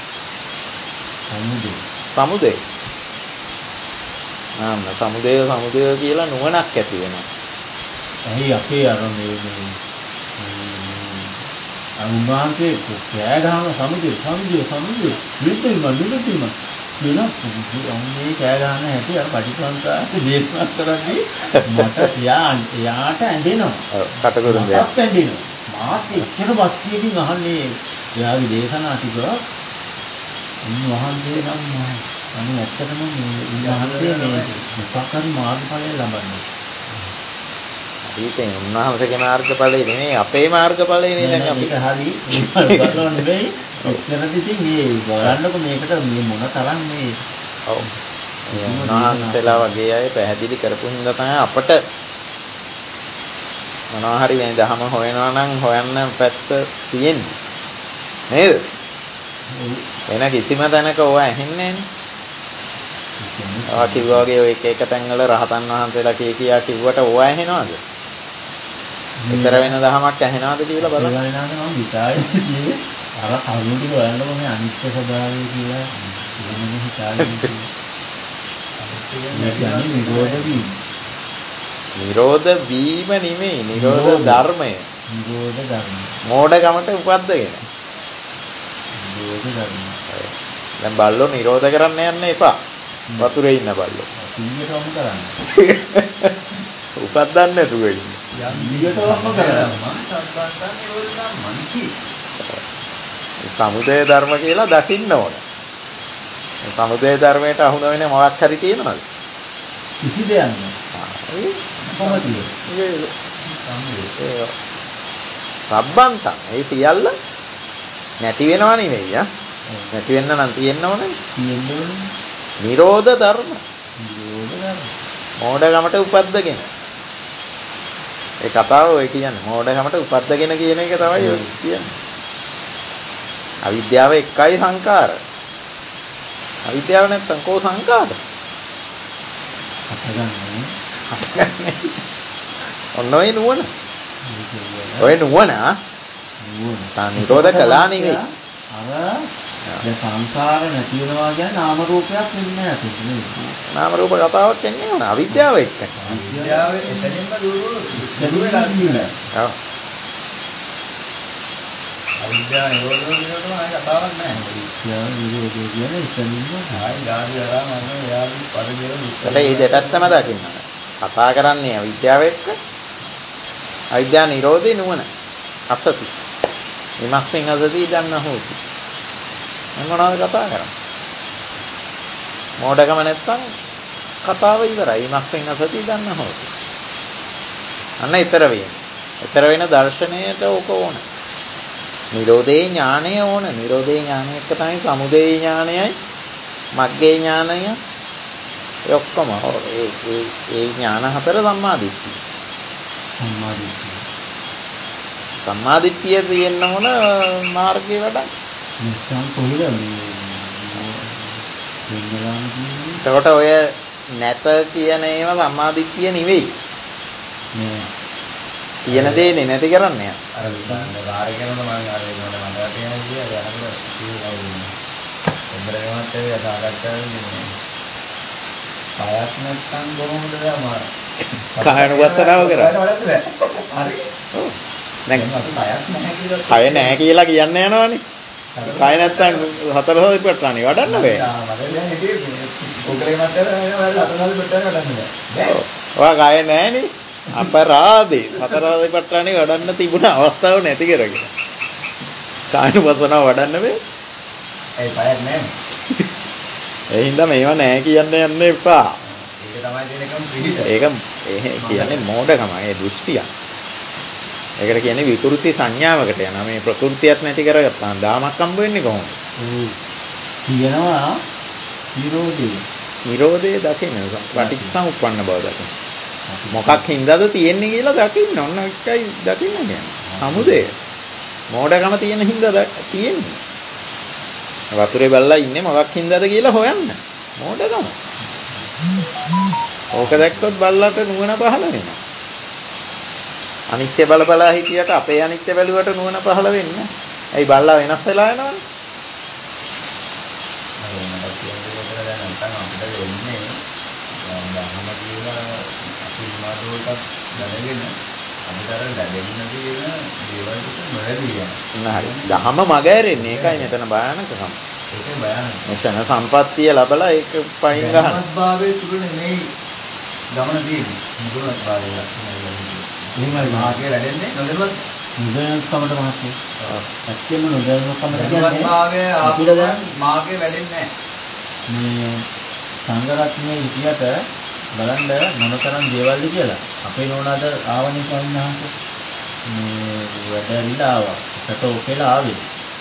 සමුදය. සමුදය කියලා නුවණක් ඇති වෙනවා. ඇයි අපේ අර මේ අනුමානකේ කෑ ගහන සමුදය නිරුද්ධිම වෙන මේ කෑ ගහන හැටි අර පටිසංකාරයේ දේශනා කරද්දී මට යාට ඇඬෙනවා. ඔව් කටකරුම් දෙයක්. මට ඇඬෙනවා. මාත් එච්චර බස්තියකින් අහන්නේ එයාගේ දේශනා ටික උන්වහන්සේ නම් අනේ ඇත්තටම මේ උන්වහන්සේ මේ උපකාරී මාර්ගඵලය ලබන්නේ. ඒකෙන් උන්වහන්සේගේ මාර්ගඵලය නෙමෙයි අපේ මාර්ගඵලය නේ දැන් අපි. ඒක හරි. ඒක බලන්න නෙමෙයි. එතනදී ඉතින් මේ බලන්නකො මේකට මේ මොන තරම් මේ ඔව්. උන්වහන්සේලා වගේ අය පැහැදිලි කරපු හින්දා තමයි අපට මොනවා හරි මේ ධහම හොයනවා නම් හොයන්න පැත්ත තියෙන්නේ. නේද? වෙන කිසිම තැනක ඕවා ඇහෙන්නේ නැහැ. කිව්වා වගේ ඔය එක තැන්වල රහතන් වහන්සේලා කියා කිව්වට ඕවා ඇහෙනවද? විතර වෙන දහමක් ඇහෙනවද කියලා බලන්න. ඒ වගේ නම් මම හිතායි කියේ අර කරුණු ටික බලන්නකො මේ අනිත්‍ය ස්වභාවය කියලා එහෙමද හිතාගෙන නිරෝධ වීම නෙමෙයි නිරෝධ ධර්මය. නිරෝධ ධර්ම. මෝඩකමට උපද්දගෙන. නිරෝධ දැන් බල්ලෝ නිරෝධ කරන්න යන්න එපා. වතුරේ ඉන්න බල්ලෝ. පිළිගටම කරන්නේ. උපද්දන්න නැතුව ඉන්න. පිළිගටම කරන්නේ මම සම්බන්ධන් නිරෝධ නම් මන්ති. සමුදය ධර්ම කියලා දකින්න ඕන. සමුදය ධර්මයට අහු නොවන මොකක් හරි තියෙනවද? කිසි දෙයක් නෑ. කොහොමද? සම්බන්තම් ඒ සියල්ල නැති වෙනව නෙවෙයි ආ. නැති වෙන්න නම් තියෙන්න ඕනේ. නිරෝධ ධර්ම. මෝඩකමට උපද්දගෙන. ඒ කතාව ඔය කියන්නේ මෝඩකමට උපද්දගෙන කියන එක තමයි ඔය කියන්නේ. අවිද්‍යාව එක්කයි සංකාර. අවිද්‍යාව නැත්තම් කෝ සංකාර? ඔන්න ඔය නුවණ. ඔය නුවණ නිරෝධ කළා නෙවෙයි. දැන් සංසාර නැති වෙනවා කියන්නේ නාම රූපයක් වෙන්නේ නැහැ. නාම රූප කතාවක් එන්නේ නැහැ. අවිද්‍යාව එක්ක. අවිද්‍යාව එතනින්ම දුරු වෙලා තියෙනවා. ඔව්. අවිද්‍යාව නිරෝධ වෙනකොට ආයි කතාවක් නැහැ. අවිද්‍යාව නිරෝධ කියන්නේ එතනින්ම ආයි ධාරි කරා මම එයාගේ පරිදේව විස්තර. මේ දෙපැත්තම දකින්න. කතා කරන්නේ අවිද්‍යාව එක්ක. අවිද්‍යාව නිරෝධේ නුවණ. අසති. විමස්මින් අසති දන්න හොති. මොනවද කතා කරන්නේ? මෝඩකම නැත්තම් කතාව ඉවරයි. විමස්මින් අසති දන්න හොති. අන්න ඊතර වෙන්නේ. ඊතර වෙන දර්ශනයට ඕක ඕන. නිරෝධේ ඥානය ඕන. නිරෝධේ ඥානය එක්ක තමයි සමුදය ඥානයයි මග්ගේ ඥානය ඔක්කොම ඒ ඥාන හතර සම්මාදිට්ඨිය. සම්මාදිට්ඨිය තියෙන්න ඕන මාර්ගයේ වැඩක්. එතකොට ඔය නැත කියන ඒවා සම්මාදිට්ඨිය නෙවෙයි. තියෙන දේ නැති කරන්නේ. අර කාර්ය කරනකොට මම අර ඒකට මතක තියෙන විදිය අරකට කීවවුනේ. එබ්‍රේමත් ඒ සාකච්ඡාවේදී කායත් නැත්තම් කොහොමද දාමාර? කායනුවස්සනාව කරා. හරි. ඔව්. දැන් අපි කායත් නැහැ කියලා. කය නැහැ කියලා කියන්න යනවනේ. කය නැත්තම් හතර සතිපට්ඨානෙ වඩන්න බෑ. මම දැන් හිතේ උගලේ මතර හතර සතිපට්ඨානෙ වඩන්න බෑ. ඔයා කය නැහැනේ. අපරාධේ හතර සතිපට්ඨානෙ වඩන්න තිබුණ අවස්ථාව නැති කරගෙන. කායනුවස්සනාව වඩන්න බෑ. ඒ කායත් නැහැ. ඒ හින්දා මේවා නැහැ කියන්න යන්න එපා. ඒක තමයි තියෙන එකම පිළිද. ඒක කියන්නේ මෝඩකම. ඒ දෘෂ්ටිය. ඒකට කියන්නේ විකෘති සංඥාවකට යනවා. මේ ප්‍රകൃතියක් නැති කරගත්තාම දාමක් හම්බ වෙන්නේ කොහොමද? කියනවා නිරෝධය. නිරෝධය දකින්න. පටිච්චසමුප්පන්න බව දකින්න. මොකක් හින්දාද තියෙන්නේ කියලා දකින්න. ඔන්න එකයි දකින්න කියන්නේ. සමුදය. මෝඩකම තියෙන හින්දා තියෙන්නේ. වතුරේ බැලලා ඉන්නේ මොකක් හින්දාද කියලා හොයන්න. මෝඩකම. ඕක දැක්කොත් බල්ලට නුවණ පහළ වෙනවා. අනිත්‍ය බලබලා හිටියට අපේ අනිත්‍ය බැලුවට නුවණ පහළ වෙන්නේ. ඇයි බල්ලා වෙනස් වෙලා යනවනේ? මට කියන්නේ දැන් නැත්නම් අපිට වෙන්නේ දහම කියලා අපි මාතෘකාවක් දැනගෙන අපිට අර ලැබෙන්න තියෙන දේවල් ටික නොලැබී යනවා. හරි. දහම මග ඇරෙන්නේ. ඒකයි මෙතන භයානකකම. ඒකේ භයානක. මෙෂණ සම්පත්තිය ලැබලා ඒක පයින් ගන්න. ධර්මභාවයේ තුල නෙමෙයි ගමන තියෙන්නේ. මුදුනත් භාවය. එහෙමයි මාර්ගය වැඩෙන්නේ නොදැනුවත් නොදැනුවත්කමට මහත්කම. ඇත්තම නොදැනුවත්කමට කියන්නේ භාවය අපිට දැන් මාර්ගය වැඩෙන්නේ නැහැ. මේ සංඝරත්නයේ විදියට බලන්න මොනතරම් දේවල්ද කියලා. අපේ නෝනාට ආවනේ ස්වාමීන් වහන්සේ. මේ වැඩරිලා ආවා. සැප ඔකේලා ආවේ.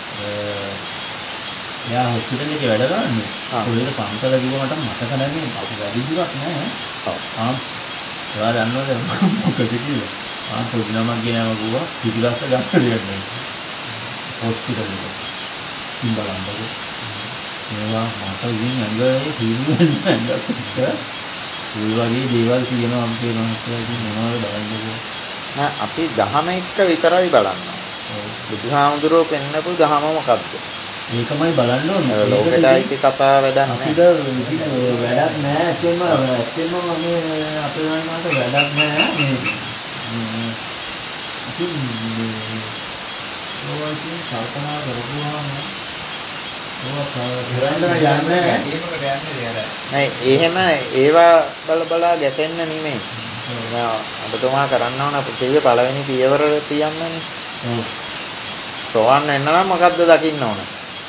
එයා හොස්පිටල් එකේ වැඩ කරන්නේ. කොහෙද පන්සල කිව්ව මට මතක නැහැ. අපි වැඩි දුරක් නැහැ. ඔයා දන්නවද මොකද කියලා? පොඩි නමක් ගෙනම ගුවා පිටිගස්ස ගන්න දෙයක් නෑ. හොස්පිටල් එකට. බලන්නකො. මේවා මට ඉතින් ඇඟේ හිරිවෙන්නේ නැහැ. ඒ වගේ දේවල් තියෙනවා අපේ මනසේ මොනවද බලන්නකො. නෑ අපි දහම එක්ක විතරයි බලන්නේ. බුදුහාමුදුරුවෝ පෙන්නපු දහම මොකක්ද? ඒකමයි බලන්න ඕනේ. ලෝකෙට අයිති කතා වැඩක් නෑ. අපිට වැඩක් නෑ. ඇත්තෙන්ම මේ අපේ වන්නාට වැඩක් නෑ. මේ ඉතින් කල්පනා කරපුවාම නෑ එහෙම ඒවා බලා ගැටෙන්න නෙමෙයි. ඔබතුමා කරන්න ඕන පුතේ පළවෙනි පියවර තියන්නනේ. සෝවන් වෙන්න නම් මොකද්ද දකින්න ඕන?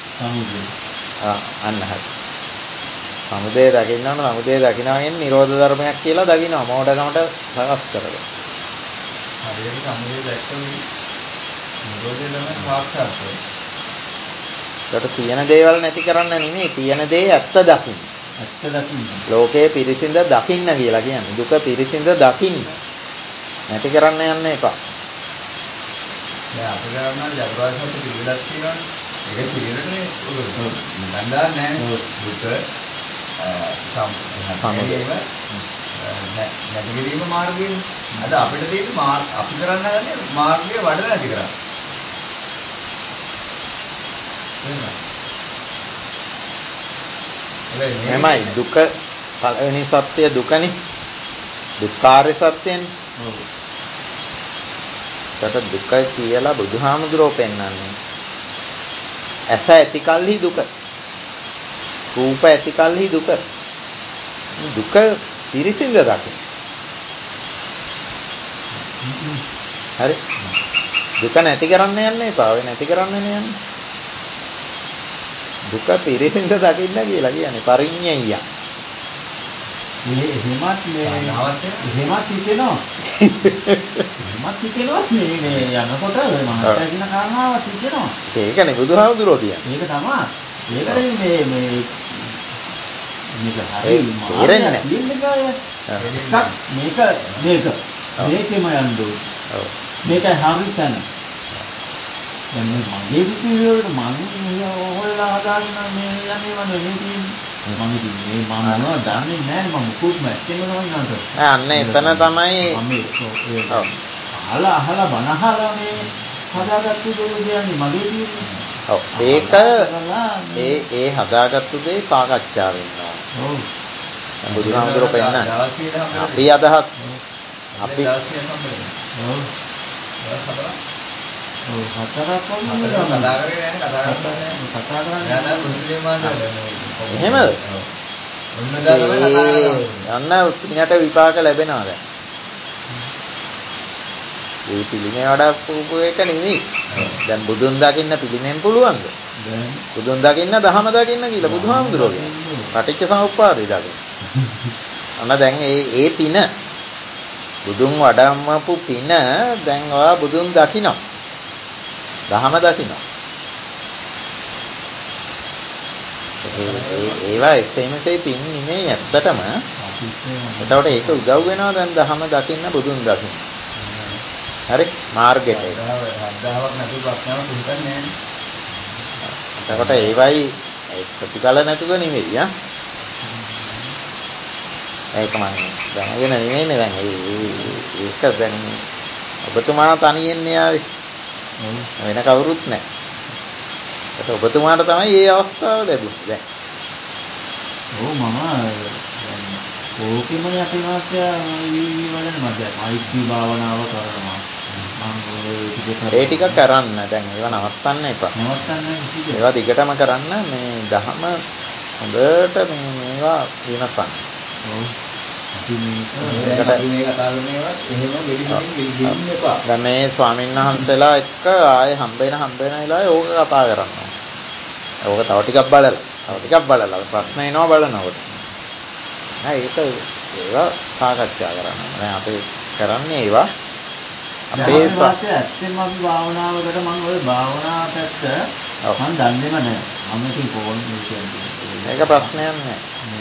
අන්න හරි. සමුදය දකින්න ඕන. සමුදය දකිනවා කියන්නේ නිරෝධ ධර්මයක් කියලා දකිනවා. මෝඩකමට සකස් කරලා. හරියට සමුදය දැක්කම නිරෝධය තමයි සාක්ෂාත් වෙන්නේ. ඒකට තියෙන දේවල් නැති කරන්න නෙමෙයි තියෙන දේ ඇත්ත දකින්න. ඇත්ත දකින්න. ලෝකයේ පිරිසිඳ දකින්න කියලා කියන්නේ. දුක පිරිසිඳ දකින්න. නැති කරන්න යන්න එපා. දැන් අපිට ගන්න ජගවාසත් පිළිවෙලක් තියෙනවනේ. ඒක පිළිවෙලනේ ගන්නවා නෑ. දුක සමුදය නැති කිරීම මාර්ගයනේ. අද අපිට තියෙන අපි කරන්න ගන්නේ මාර්ගය වඩලා නැති කරන්නේ. එමයි දුක පළවෙනි සත්‍ය දුකනේ. දුක්ඛාරය සත්‍යනේ. ඔව්. දුක කියලා බුදුහාමුදුරුවෝ පෙන්වන්නේ. ඇස ඇති කල්හි දුක. රූප ඇති කල්හි දුක. දුක පිරිසිඳ දකින්න. හරි. දුක නැති කරන්න යන්න එපා. ඔය නැති කරන්න යන්නේ. දුක පිරිසිඳ දකින්න කියලා කියන්නේ පරිඤ්ඤය. මේ එහෙමත් හිතෙනවා. එහෙමත් හිතෙනවා මේ යනකොට ඔය මහත්ය කියන කාරණාවක් හිතෙනවා. ඒකනේ බුදුහාමුදුරුවෝ කියන්නේ. ඒක තමයි. ඒකනේ මේ මේක හරි තේරෙන්නේ මේකෙම යන්න ඕනේ. ඔව්. මේකයි හරි තැන. දැන් මගේ විදියට මම හොයලා හදාගෙන මේ යන්නේ මම තියෙන්නේ. මම ඉතින් මම මොනවද දන්නේ නැහැ මම මුකුත්ම ඇත්තම නෝනන්ට. අන්න එතන තමයි ඔව්. අහලා බනහලා මේ හදාගත්තු දේ කියන්නේ මගේ තියෙන්නේ. ඔව් ඒක ඒ හදාගත්තු දේ සාකච්ඡා වෙනවා. ඔව්. බුදුහාමුදුරුවෝ පෙන්නන්නේ. අපි අදහස් අපි ඔව්. හතරක් වගේ කතා කරගෙන එහෙමද? යන්න පිනට විපාක ලැබෙනවා දැන්. ඒ පිළිමේ වඩාපු එක නෙමෙයි. දැන් බුදුන් දකින්න පිළිමෙන් පුළුවන්ද? බුදුන් දකින්න දහම දකින්න කියලා බුදුහාමුදුරුවෝ කියනවා. පටිච්ච සමුප්පාදේ දකින්න. අන්න දැන් ඒ පින බුදුන් වඩම්මපු පින දැන් ඔයා බුදුන් දකිනවා. දහම දකිනවා. ඒවා එසේමසේ පින් නෙමෙයි ඇත්තටම. එතකොට ඒක උදව් වෙනවා දැන් දහම දකින්න බුදුන් දකින්න. හරි මාර්ගෙට. හදාවක් නැතුව ප්‍රඥාව තුන්කන්නේ නැහැ. එතකොට ඒවයි ප්‍රතිඵල නැතුව නෙමෙයි ඈ. ඒක මම දැනගෙන නෙමෙයිනේ දැන් ඒක දැන් ඔබතුමා තනියෙන් ආවේ. වෙන කවුරුත් නැහැ. ඒක ඔබතුමාට තමයි මේ අවස්ථාව ලැබුණේ දැන්. ඔව් මම ඕකෙම යටි මාත්‍ය වලන මම මෛත්‍රී භාවනාව කරනවා. ඒ ටික කරන්න දැන් ඒවා නවත්තන්න එපා. නවත්තන්න කිසිද? ඒවා දිගටම කරන්න මේ දහම හොඳට මේවා විමසන්න. ඔව්. අපි මේ කතා කරනේවත් එහෙම ගෙලින්න එපා. දැන් මේ ස්වාමීන් වහන්සේලා එක්ක ආයේ හම්බ වෙන වෙලාවේ ඕක කතා කරනවා. ඕක තව ටිකක් බලලා ප්‍රශ්න එනවා බලනකොට. නෑ ඒක ඒවා සාකච්ඡා කරන්න. දැන් අපි කරන්නේ ඒවා අපේ ඇත්තටම අපි භාවනාවකට මම ওই භාවනා පැත්ත මම දන්නේම නැහැ. මම ඉතින් කොහොමද කියන්නේ. ඒක ප්‍රශ්නයක් නෑ.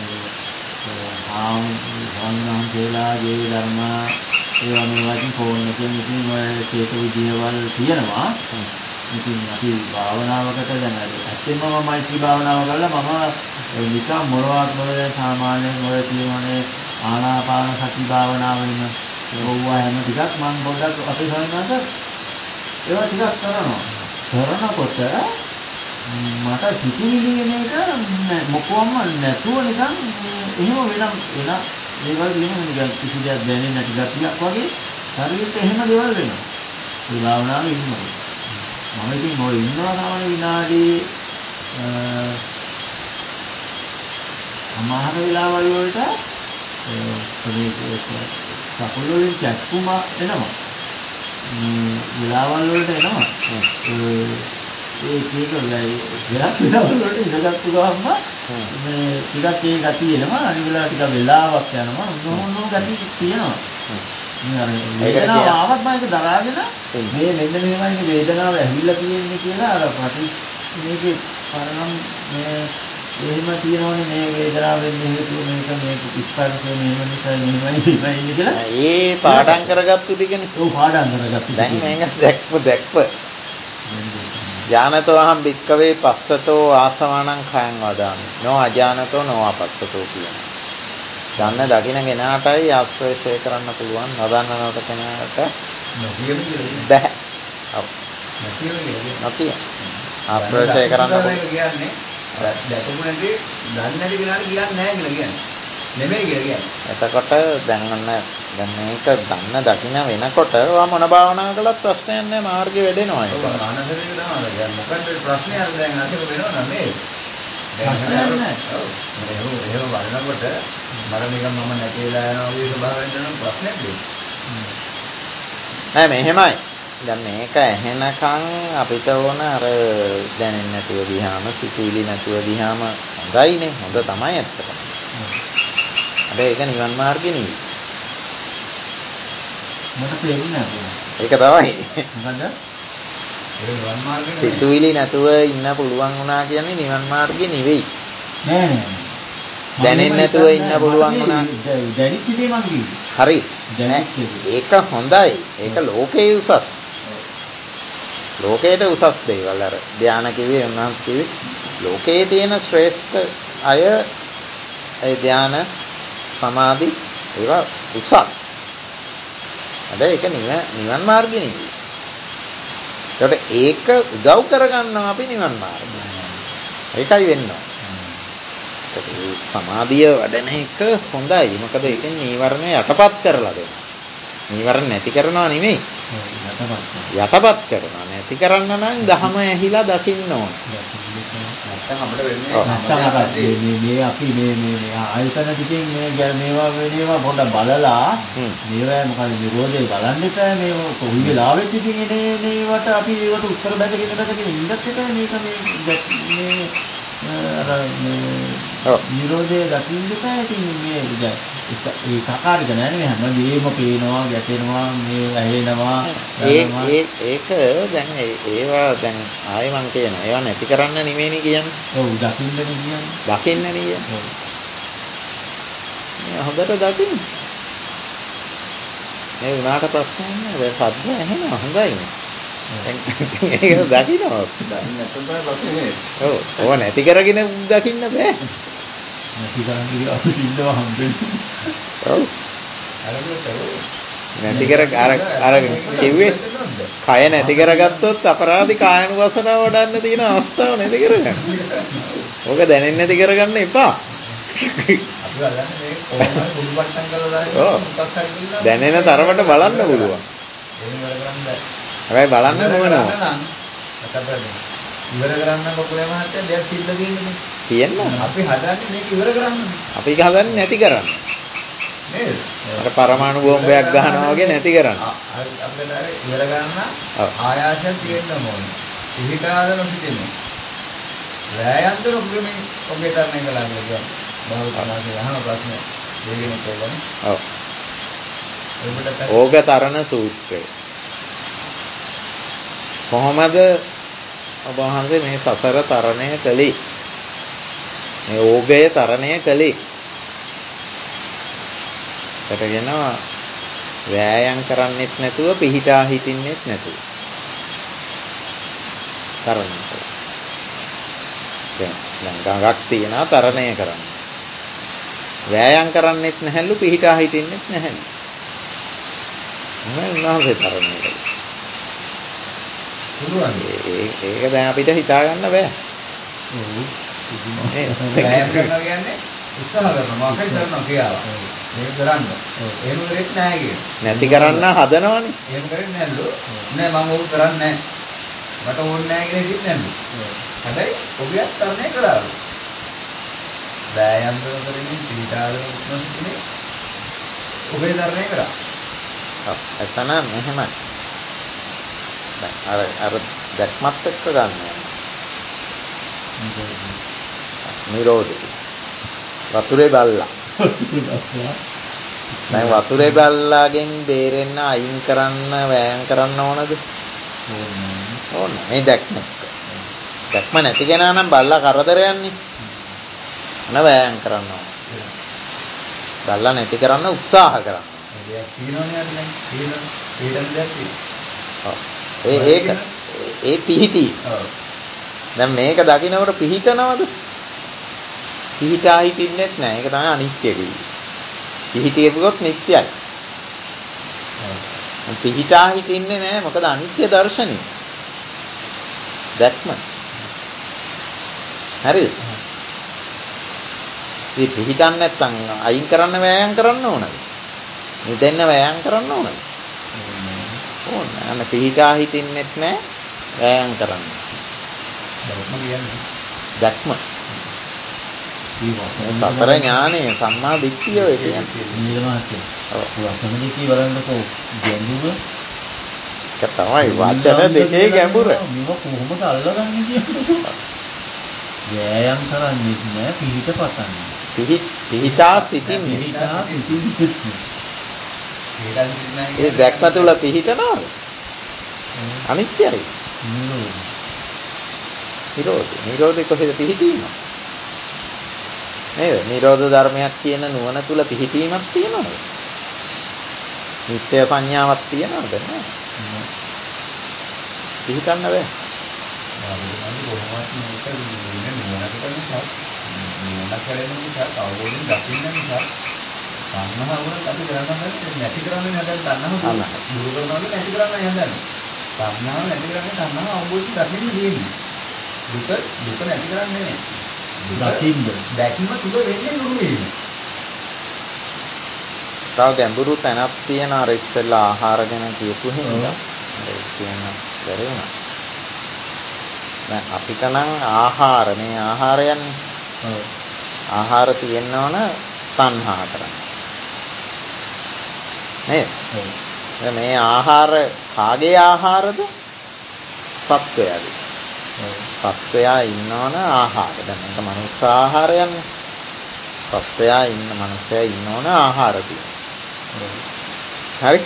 සංඝාංගේලාගේ ධර්ම ඒවා මේවාකින් ෆෝන් එකෙන් ඉතින් ඔය ඒක විදියවල් තියෙනවා. ඉතින් අපි භාවනාවකට දැන් ඇත්තටම මම මෛත්‍රී භාවනාව කළා මම නිකන් මොනවත් නොවේ සාමාන්‍යයෙන් ඔය කියනනේ ආනාපාන සති භාවනාවෙන් ඕවා හැම ටිකක් මම පොඩ්ඩක් අපේ සාමාන්‍යයට ඒවා ටිකක් කරනකොට මට සිතිවිලි එන එක මොකවම නැතුව නිකන් එහෙම වෙන දේවල් වෙනවා නිකන් කිසි දෙයක් දැනෙන්නේ නැති ගැටියක් වගේ ශරීරෙට එහෙම දේවල් වෙනවා. ඒ භාවනාවේ ඉන්නවා. මම ඉතින් ඔය ඉන්නවා තමයි විනාඩි සමහර වෙලාවල් වලට කකුල වලින් කැක්කුම එනවා. වෙලාවල් වලට එනවා. ඒ කීක වෙලාවල් වලට ඉඳගත්තු ගමන් මේ ටිකක් ඒ ගතිය එනවා. අනිත් වෙලාවට ටික වෙලාවක් යනවා. මොනෝනෝ ගතිය තියෙනවා. වේදනාව ආවත් මම ඒක දරාගෙන මේ මෙන්න මෙහෙමයි වේදනාව ඇවිල්ලා තියෙන්නේ කියලා අර මේකේ පරනම් මේ එහෙම තියෙනවනේ මේ වේදනාවෙන් හේතුව මේක ඉස්පර්ශය මෙහෙම නිසා මෙහෙමයි කියලා ඒ පාඩම් කරගත්තු ටිකනේ. ඔව් පාඩම් කරගත්තු. දැන් මේක දැක්ප ඥානතෝ අහම් භික්කවේ පස්සතෝ ආසවානං khයං වදාමි. නෝ අඥානතෝ නෝ අපස්සතෝ කියනවා. දන්න දකින්න කෙනාටයි ආස්වාදය කරන්න පුළුවන්. නොදන්න නෝට කෙනාට බැහැ. ඔව්. නැතිය. ආස්වාදය කරන්න කියන්නේ දැකපු නැති දන්නේ නැති කෙනාට කියන්නේ නැහැ කියලා කියන්නේ. නෙමෙයි කියලා කියන්නේ. එතකොට දැන් මේක දන්න දකින්න වෙනකොට ඔයා මොන භාවනාව කළත් ප්‍රශ්නයක් නැහැ. මාර්ගය වැඩෙනවා ඒක. ඔව් මානසික තමයි. දැන් මොකද ප්‍රශ්නේ අර දැන් අතක වෙනවද නේද? එහෙම බලනකොට මර නිකන් මම නැතිලා යනවා වගේ ස්වභාවයෙන් යන ප්‍රශ්නයක් දෙන්නේ. නෑ මෙහෙමයි. දැන් මේක ඇහෙනකන් අපිට ඕන අර දැනෙන්නේ නැතුව ගියාම සිතුවිලි නැතුව ගියාම හොඳයිනේ. හොඳ තමයි ඇත්තට. හැබැයි ඒක නිවන් මාර්ගේ නෙවෙයි. මට තේරුන්නේ නැහැ. ඒක තමයි. මොකද? ඒ නිවන් මාර්ගේ නෙවෙයි. සිතුවිලි නැතුව ඉන්න පුළුවන් වුණා කියන්නේ නිවන් මාර්ගේ නෙවෙයි. නෑ නෑ. දැනෙන්නේ නැතුව ඉන්න පුළුවන් වුණා. දැනෙච්ච දේ මං කිව්වේ. හරි. ඒක හොඳයි. ඒක ලෝකේ උසස්. ලෝකයට උසස් දේවල් අර ධානය කිව්වේ උන්වහන්සේ කිව්වේ ලෝකයේ තියෙන ශ්‍රේෂ්ඨ අය ඒ ධාන සමාධි ඒවා උසස්. හැබැයි ඒක නිවන් මාර්ගේ නෙවෙයි. ඒක උදව් කරගන්නවා අපි නිවන් මාර්ගය. ඒකයි වෙන්නේ. ඒ සමාධිය වඩන එක හොඳයි. මොකද ඒකෙන් නීවරණ යටපත් කරලා දෙනවා. නීවරණ නැති කරනවා නෙමෙයි. යටපත් කරනවා. නැති කරන්න නම් ධහම ඇහිලා දකින්න ඕන. නැත්තම් අපිට වෙන්නේ මේ අපි මේ ආයතන ටිකෙන් මේවා පොඩ බලලා මේවා මොකද නිරෝධය බලන්න එපා. මේ කොයි වෙලාවෙත් ඉතින් එනේවට අපි ඒවට උත්තර බැඳගෙන ඉන්නත් එපා. මේක මේ අර නිරෝධය දකින්න එපා. ඉතින් මේ ඒ කකාරික නෑනේ හැමදේම පේනවා ගැටෙනවා මේ ඇහෙනවා ඒක දැන් ඒවා දැන් ආයෙ මං කියනවා ඒවා නැති කරන්න නෙමෙයිනේ කියන්නේ. ඔව් දකින්නනේ කියන්නේ. දකින්නනේ කියන්නේ. හොඳට දකින්න. මේ උනාට ප්‍රශ්නයක් නෑ. දැන් සද්ද ඇහෙනවා හොඳයිනේ. ඒක දකින්නවා. ඔව් නැති කරගෙන දකින්න බෑ. නැති කරන් අපිට ඉන්නවා හම්බෙන්නේ. ඔව්. නැති කර අර කිව්වේ කය නැති කරගත්තොත් අපරාධි කායනුවසනාව වඩන්න තියෙන අවස්ථාව නැති කරගන්න. ඕක දැනෙන්නේ නැති කරගන්න එපා. අපි බලන්නේ මේ කොහොමද මුල්පට්ටම් කරලා දාන්නේ මොකක් හරි කියලා දැනෙන තරමට බලන්න පුළුවන්. එහෙම කරගන්න බෑ. හැබැයි බලන්න ඕනවා. ඉවර කරන්න කොපුලේ මහත්තයා දෙයක් සිද්ධ තියෙන්නේ. අපි හදන්නේ මේක ඉවර කරන්න. අපි ඒක හදන්නේ නැති කරන්න. නේද? අර පරමාණු බෝම්බයක් ගහනවා වගේ නැති කරන්න. අපිට ඉවර කරන්න ආයාසයක් තියෙන්න ඕනේ. පිළිකාරන පිටින්නේ. රැයන්තර ඔබේ තරණය කළා කියලා. බහුතරාගේ අහන ප්‍රශ්න දෙගෙන කියවනේ. ඔව්. ඕග තරණ සූත්‍රය. කොහොමද ඔබ වහන්සේ මේ සසර තරණය කළේ? මේ ඕගය තරණය කළේ. ඒකට කියනවා වෑයම් කරන්නෙත් නැතුව පිහිටා හිටින්නෙත් නැතුව. තරණය කළා. දැන් ගඟක් තියනවා තරණය කරන්න. වෑයම් කරන්නෙත් නැහැලු පිහිටා හිටින්නෙත් නැහැලු. මොනවා උන්වහන්සේ තරණය කළේ. ඒක දැන් අපිට හිතා ගන්න බෑ. වෑයම් කරනවා කියන්නේ උත්සාහ කරනවා මොකක්ද කරනවා කියලා. මේක කරන්න. එහෙම කරෙත් නැහැ කියන. නැති කරන්න හදනවනේ. එහෙම කරන්නේ නැල්ලු. නෑ මම ඕක කරන්නේ නැහැ. මට ඕනේ නැහැ කියලා හිතන්නේ නැල්ලු. හැබැයි ඔබියත් තරණය කළාලු. වෑයම් කරමින් පිටාලන උත්සන්නේ ඔබේ ධර්මය කරා. ඔව් එතන මෙහෙමයි. දැන් අර දැක්මත් එක්ක ගන්න යනවා. නිරෝධය. වතුරේ බල්ලා. දැන් වතුරේ බල්ලාගෙන් බේරෙන්න අයින් කරන්න වෑයම් කරන්න ඕනද? ඕන. මේ දැක්ම. දැක්ම නැති කෙනා නම් බල්ලා කරදරයන්නේ. අන වෑයම් කරන්න ඕන. බල්ලා නැති කරන්න උත්සාහ කරන්න. ඒක පිහිටි. දැන් මේක දකින්නකොට පිහිටනවද? පිහිටා හිටින්නෙත් නෑ. ඒක තමයි අනිත්‍ය කියන්නේ. පිහිටියපුවොත් නිට්ටයයි. පිහිටා හිටින්නේ නෑ. මොකද අනිත්‍ය දර්ශනය. දැක්ම. හරිද? මේ පිහිටන්නේ නැත්නම් අයින් කරන්න වෑයම් කරන්න ඕනද? නිදෙන්න වෑයම් කරන්න ඕනද? ඕනේ. අන්න පිහිටා හිටින්නෙත් නෑ. වෑයම් කරන්න. දැක්ම. සතර ඥානෙ සම්මා දිට්ඨිය ඔය කියන්නේ. නිර්මාණය. ඔව්. වචනදී බලන්නකෝ ගැඹුර. ඒක තමයි වචන දෙකේ ගැඹුර. මේක කොහොමද අල්ලගන්නේ කියන්නේ? වෑයම් කරන්නේ නෑ පිහිට පතන්නේ. පිහිටා සිටින්නේ. පිහිටා සිටින්නේ. ඒ දැක්ම තුල පිහිටනවද? අනිත්‍යයි. නිරෝධය කොහෙද පිහිටීම? නේද? නිරෝධ ධර්මයක් කියන නුවණ තුල පිහිටීමක් තියෙනවද? නිත්‍ය සංඥාවක් තියෙනවද? නෑ. පිහිටන්න බෑ. දුක නැති කරන්නේ දකින්න දැකීම තුල වෙන්නේ නුරු වීම. තව ගැඹුරු තැනක් තියෙන අර ඉස්සෙල්ලා ආහාර ගැන කියපු හින්දා ඒක කියන බැරි වුණා. දැන් අපිට නම් ආහාර මේ ආහාරයන්නේ. ඔව්. ආහාර තියෙන්න ඕන තණ්හා කරන්න. නේද? ඔව්. දැන් මේ ආහාර කාගේ ආහාරද? සත්වයාගේ. සත්වයා ඉන්න ඕන ආහාර. දැන් මේක මනුස්ස ආහාරයන්නේ. සත්වයා ඉන්න මනුස්සයා ඉන්න ඕන ආහාර තියෙනවා. හරි?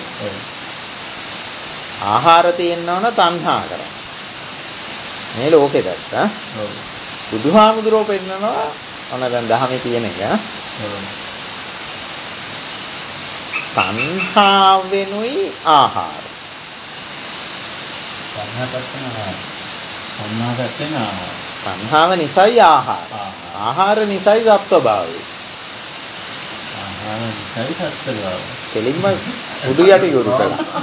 ආහාර තියෙන්න ඕන තණ්හා කරන්න. මේ ලෝකෙ දැක්කා. ඔව්. බුදුහාමුදුරුවෝ පෙන්නනවා ඔන්න දැන් දහමේ තියෙන එක. ඔව්. තණ්හාවෙනුයි ආහාර. තණ්හාව නිසයි ආහාර. ආහාර නිසයි සත්වභාවය. ආහාර නිසයි සත්වභාවය. කෙලින්ම උඩු යටි ගුරු කළා.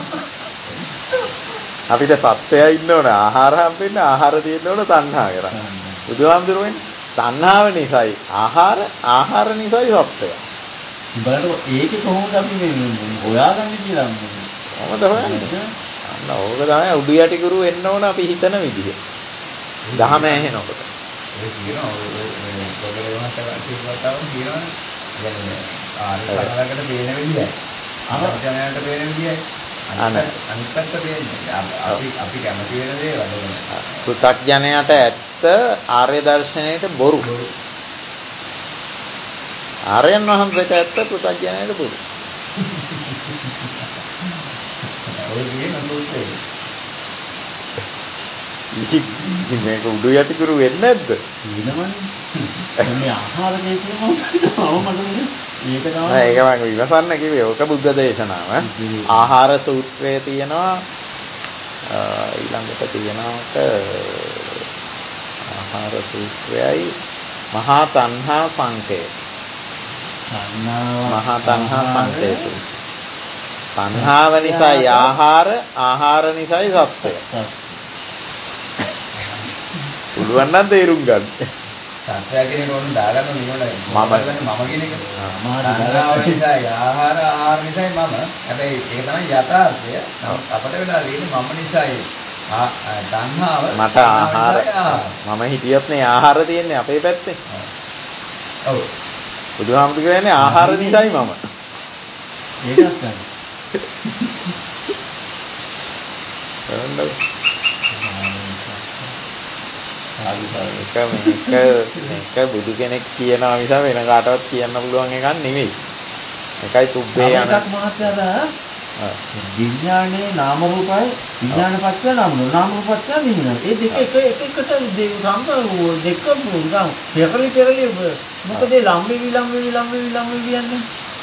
අපිට සත්වයා ඉන්න ඕන ආහාර හම්බෙන්න ආහාර තියෙන්න ඕන තණ්හා කරා. බුදුහාමුදුරුවෝ තණ්හාව නිසයි ආහාර ආහාර නිසයි සත්වයා. බලන්න ඒකේ කොහොමද අපි මේ හොයාගන්නේ කියලා කොහොමද හොයන්නේ? අන්න ඕක තමයි උඩු යටි ගුරු වෙන්න ඕන අපි හිතන විදිහ. දහම ඇහෙනකොට. ඒ කියනවා ඔය පොදේවන්ට කියවතාවම කියනවනේ. يعني ආරි සරලකට පේන විදියයි. අනුජනයට පේන විදියයි. අනිත් පැත්ත පේන්නේ. අපි කැමති වෙන දේවල්. පෘථග්ජනයට ඇත්ත ආර්ය දර්ශනයට බොරු. ආර්යයන් වහන්සේට ඇත්ත පෘථග්ජනයට බොරු. ඔය කියන නෝස්සේ. ඉතින් මේක උඩු යටි ගුරු වෙන්නේ නැද්ද? ඊළමනේ. මේ ආහාර දෙකම ඒක තමයි. ඒක මම විමසන්න කිව්වේ. ඕක බුද්ධ දේශනාව. ආහාර සූත්‍රයේ තියෙනවා ඊළඟට තියෙනවාට ආහාර සූත්‍රයයි මහා තණ්හා සංකේ. මහා තණ්හා සංකේ. තණ්හාව නිසායි ආහාර, ආහාර නිසායි සත්‍යය. පුළුවන් නම් තේරුම් ගන්න. සත්‍යය කියන කොහොමද දාගන්න නිවන මම කියන එක. තණ්හාව නිසායි ආහාර, ආහාර නිසායි මම. හැබැයි ඒක තමයි යථාර්ථය. අපිට වෙලා තියෙන්නේ මම නිසායි තණ්හාව. මට ආහාර මම හිතියොත් නේ ආහාර තියෙන්නේ අපේ පැත්තේ. ඔව්. බුදුහාමුදුරු කියන්නේ ආහාර නිසායි මම. ඒකත් ගන්න. මේක බුදු කෙනෙක් කියනවා මිස වෙන කාටවත් කියන්න පුළුවන් එකක් නෙවෙයි. ඒකයි තුබ්බේ යන එකක් මහත්තයාලා විඥානයේ නාම රූපයි විඥානපත්‍ය නාම රූප නාම රූපත්‍ය විඥාන. ඒ දෙක එකට දෙක මුංගම් පෙරලි මොකද ලම්බි කියන්නේ.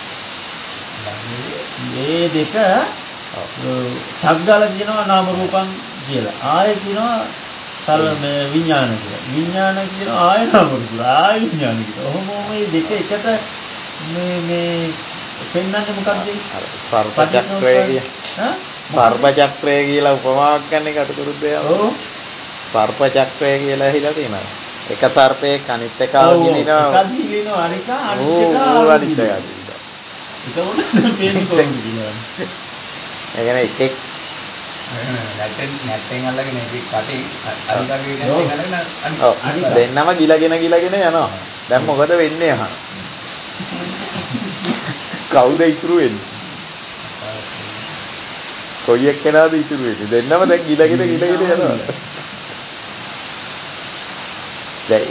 මේ දෙක 탁ගාලා කියනවා නාම රූපං කියලා. ආයෙ කියනවා මේ විඥාන කියලා. විඥාන කියනවා ආයෙ නාම රූප. ආයෙ විඥාන කියලා. ඔහොම මේ දෙක එකට මේ පෙන්නන්නේ මොකක්ද? සර්ප චක්‍රය සර්ප චක්‍රය කියලා උපමාවක් ගන්න එක අතුරුද්දේ. ඔව්. සර්ප චක්‍රය කියලා ඇහිලා තියෙනවා. එක සර්පයක් අනිත් එක අවගිනිනවා. එකක් දිලිනවා අනික අනිත් එක. ඒක මොකද පේන්නේ කොහොමද කියලා. ඒ කියන්නේ එකෙක් නැට්ටෙන් අල්ලගෙන එකෙක් කටේ අනිකගේ අල්ලගෙන දෙන්නම ගිලගෙන යනවා. දැන් මොකද වෙන්නේ අහන. කවුද ඉතුරු වෙන්නේ? කොයි එක්කෙනාද ඉතුරු වෙන්නේ? දෙන්නම දැන් ගිලගෙන යනවා. දැන්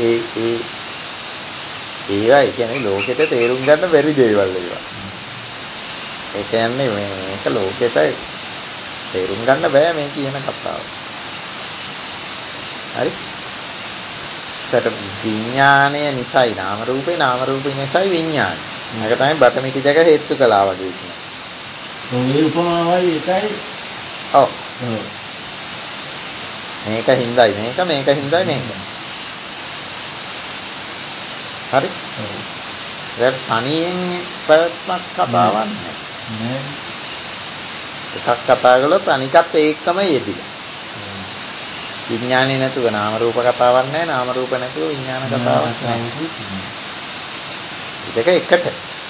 ඒවා කියන්නේ ලෝකෙට තේරුම් ගන්න බැරි දේවල් ඒවා. ඒ කියන්නේ මේක ලෝකෙට තේරුම් ගන්න බෑ මේ කියන කතාව. හරි? ඒකට විඥාණය නිසයි නාම රූපේ නිසයි විඥාණය. මේක තමයි බටමිටි දෙක හේතු කළා වගේ කියන්නේ. ඔය උපමාවයි එකයි. ඔව්. මේක හින්දායි මේක හින්දායි මේක. හරි? ඔව්. දැන් තනියෙන් පැවැත්මක් කතාවක් නෑ. එකක් කතා කළොත් අනිකත් ඒකම යෙදිලා. විඥානේ නැතුව නාම රූප කතාවක් නැහැ. නාම රූප නැතුව විඥාන කතාවක් නැහැ. දෙක එකට.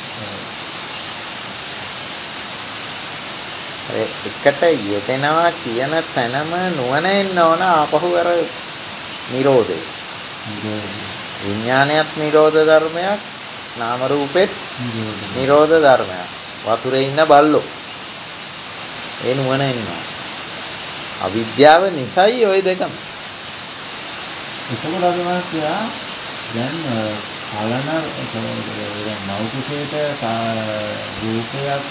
එකට යෙදෙනවා කියන තැනම නුවණ එන්න ඕන ආපහු අර නිරෝධය. විඥානයත් නිරෝධ ධර්මයක්, නාම රූපෙත් නිරෝධ ධර්මයක්. වතුරේ ඉන්න බල්ලෝ. ඒ නුවණ එන්න. අවිද්‍යාව නිසායි ওই දෙකම. ඒකම ලබනවා දැන් ආලන මෞඛිකයට රූපයක්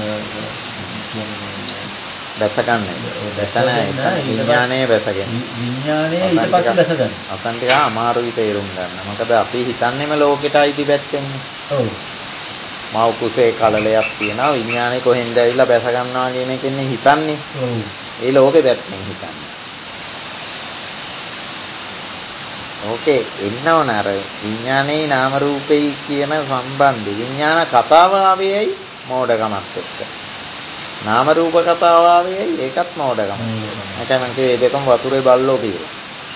දැසගන්නේ. විඥානයේ දැසගන්නේ. විඥානයේ ඊට පස්සේ දැසගන්නේ. අපන් ටික අමාරුයි තේරුම් ගන්න. මොකද අපි හිතන්නේම ලෝකෙට අයිති පැත්තෙන්නේ. ඔව්. මෞඛිකේ කලලයක් තියෙනවා විඥානේ කොහෙන්ද ඇවිල්ලා බැස ගන්නවා කියන එකනේ හිතන්නේ. ඔව්. ඒ ලෝකෙ පැත්තෙන් හිතන්නේ. ඕකේ එන්නවන අර විඥානේ නාම රූපේ කියන සම්බන්ධය. විඥාන කතාව ආවේයි මෝඩකමත් එක්ක. නාම රූප කතාව ආවේයි ඒකත් මෝඩකම. ඒකයි මම කිව්වේ මේ දෙකම වතුරේ බල්ලෝ කියලා.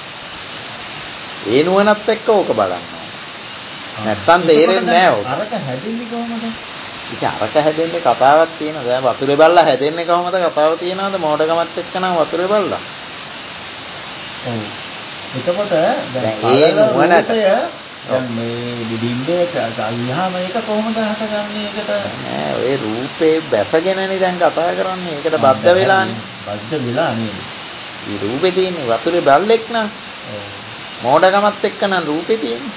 ඒ නුවණත් එක්ක ඕක බලන්න. නැත්තම් තේරෙන්නේ නැහැ ඕක. අරක හැදෙන්නේ කොහොමද? ඉතින් අරක හැදෙන්නේ කතාවක් තියෙනවා. දැන් වතුරේ බල්ලා හැදෙන්නේ කොහොමද කතාව තියෙනවද මෝඩකමත් එක්ක නම් වතුරේ බල්ලා. ඔව්. එතකොට දැන් ඒ නුවණට දැන් මේ බින්දේ ගියාම ඒක කොහොමද හටගන්නේ ඒකට? නෑ ඔය රූපේ බැසගෙනනේ දැන් කතා කරන්නේ. ඒකට බද්ධ වෙලානේ. බද්ධ වෙලා නේද? මේ රූපේ තියෙන්නේ වතුරේ බල්ලෙක් නම්. ඔව්. මෝඩකමත් එක්ක නම් රූපේ තියෙන්නේ.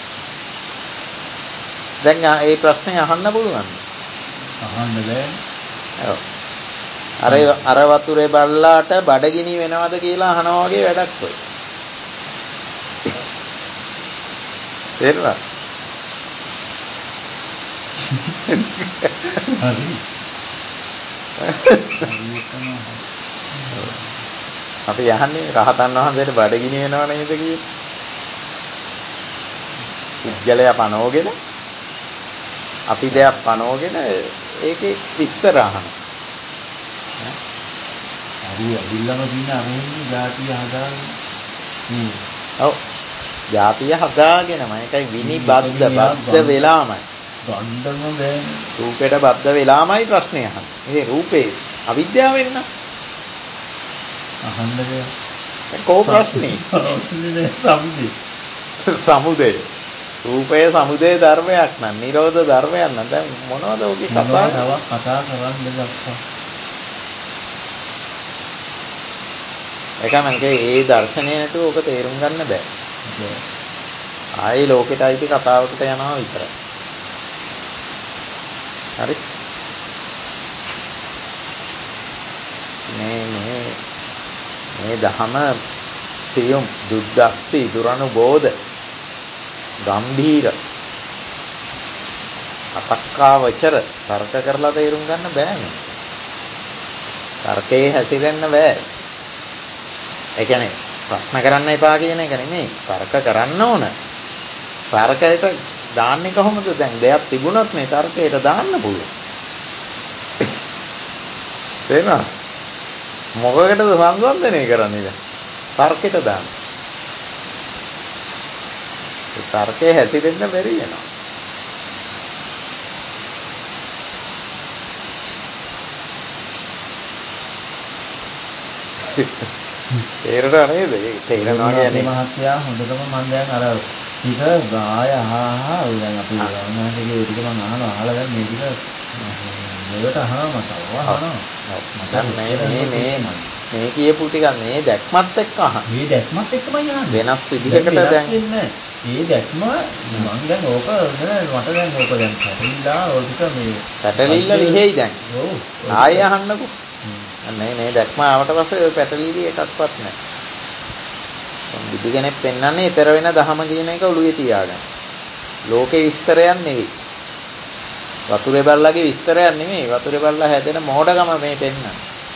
දැන් ඒ ප්‍රශ්නේ අහන්න පුළුවන්. අහන්න බෑ. ඔව්. අර වතුරේ බල්ලාට බඩගිනි වෙනවද කියලා අහනවා වගේ වැඩක් ඔය. තේරුණා? හරි. අපි යහන්නේ රහතන් වහන්සේට බඩගිනි වෙනව නේද කියලා. උද්ගලයා පනෝගෙන අපි දෙයක් පනෝගෙන ඒකේ විස්තර අහන. හරි අදිල්ලම දින අරෙන්නේ ಜಾතිය හදාගෙන. ඔව්. ಜಾතිය හදාගෙනම ඒකයි බද්ධ වෙලාමයි. ගණ්ඩම බෑ. රූපේට බද්ධ වෙලාමයි ප්‍රශ්නේ අහන්නේ. ඒ රූපේ අවිද්‍යාවෙන් නම් අහන්න බෑ. කෝ ප්‍රශ්නේ? සමුදය. රූපය සමුදය ධර්මයක් නම් නිරෝධ ධර්මයක් නම් දැන් මොනවද ඔගේ කතාව? කතා කරන්න දක්වා. ඒකනම් ඒ දර්ශනය නැතුව ඔක තේරුම් ගන්න බෑ. ආයේ ලෝකෙට අයිති කතාවකට යනවා විතරයි. හරි. මේ දහම සියුම් දුද්දස්සි දුරනුබෝධ ගම්භීර අතක්කාවචර තර්ක කරලා තේරුම් ගන්න බෑ නේ. තර්කේ හැසිරෙන්න බෑ. ඒ කියන්නේ ප්‍රශ්න කරන්න එපා කියන එක නෙමෙයි. තර්ක කරන්න ඕන. තර්කයට දාන්නේ කොහොමද? දැන් දෙයක් තිබුණොත් මේ තර්කයට දාන්න පුළුවන්. තේරෙනවද? මොකකටද සංසන්දනය කරන්නේ දැන්? තර්කයට දාන්න. ඒ තර්කයේ හැසිරෙන්න බැරි වෙනවා. තේරෙනව නේද? තේරෙනවා කියන්නේ මහත්තයා හොඳටම මම දැන් අර ටික ගාය අහා දැන් අපි ගානහගේ ටික මම අහලා දැන් මේ ටික දෙවට අහනවා මේ කියපු ටික මේ දැක්මත් එක්ක අහන. මේ දැක්මත් එක්කමයි අහන්නේ. වෙනස් විදිහකට දැන් මේ දැක්ම මම දැන් ඕක මට දැන් ඕක දැන් පැටලිලා ඔය ටික මේ පැටලිල්ල ලිහෙයි දැන්. ඔව්. ආයෙ අහන්නකෝ. මේ දැක්ම ආවට පස්සේ ඔය පැටලිලි එකක්වත් නැහැ. බුදු කෙනෙක් පෙන්වන්නේ ඊතර වෙන දහම කියන එක ඔළුවේ තියාගන්න. ලෝකේ විස්තරයක් නෙවෙයි. වතුරේ බල්ලගේ විස්තරයක් නෙමෙයි. වතුරේ බල්ලා හැදෙන මෝඩකම මේ පෙන්වන්නේ.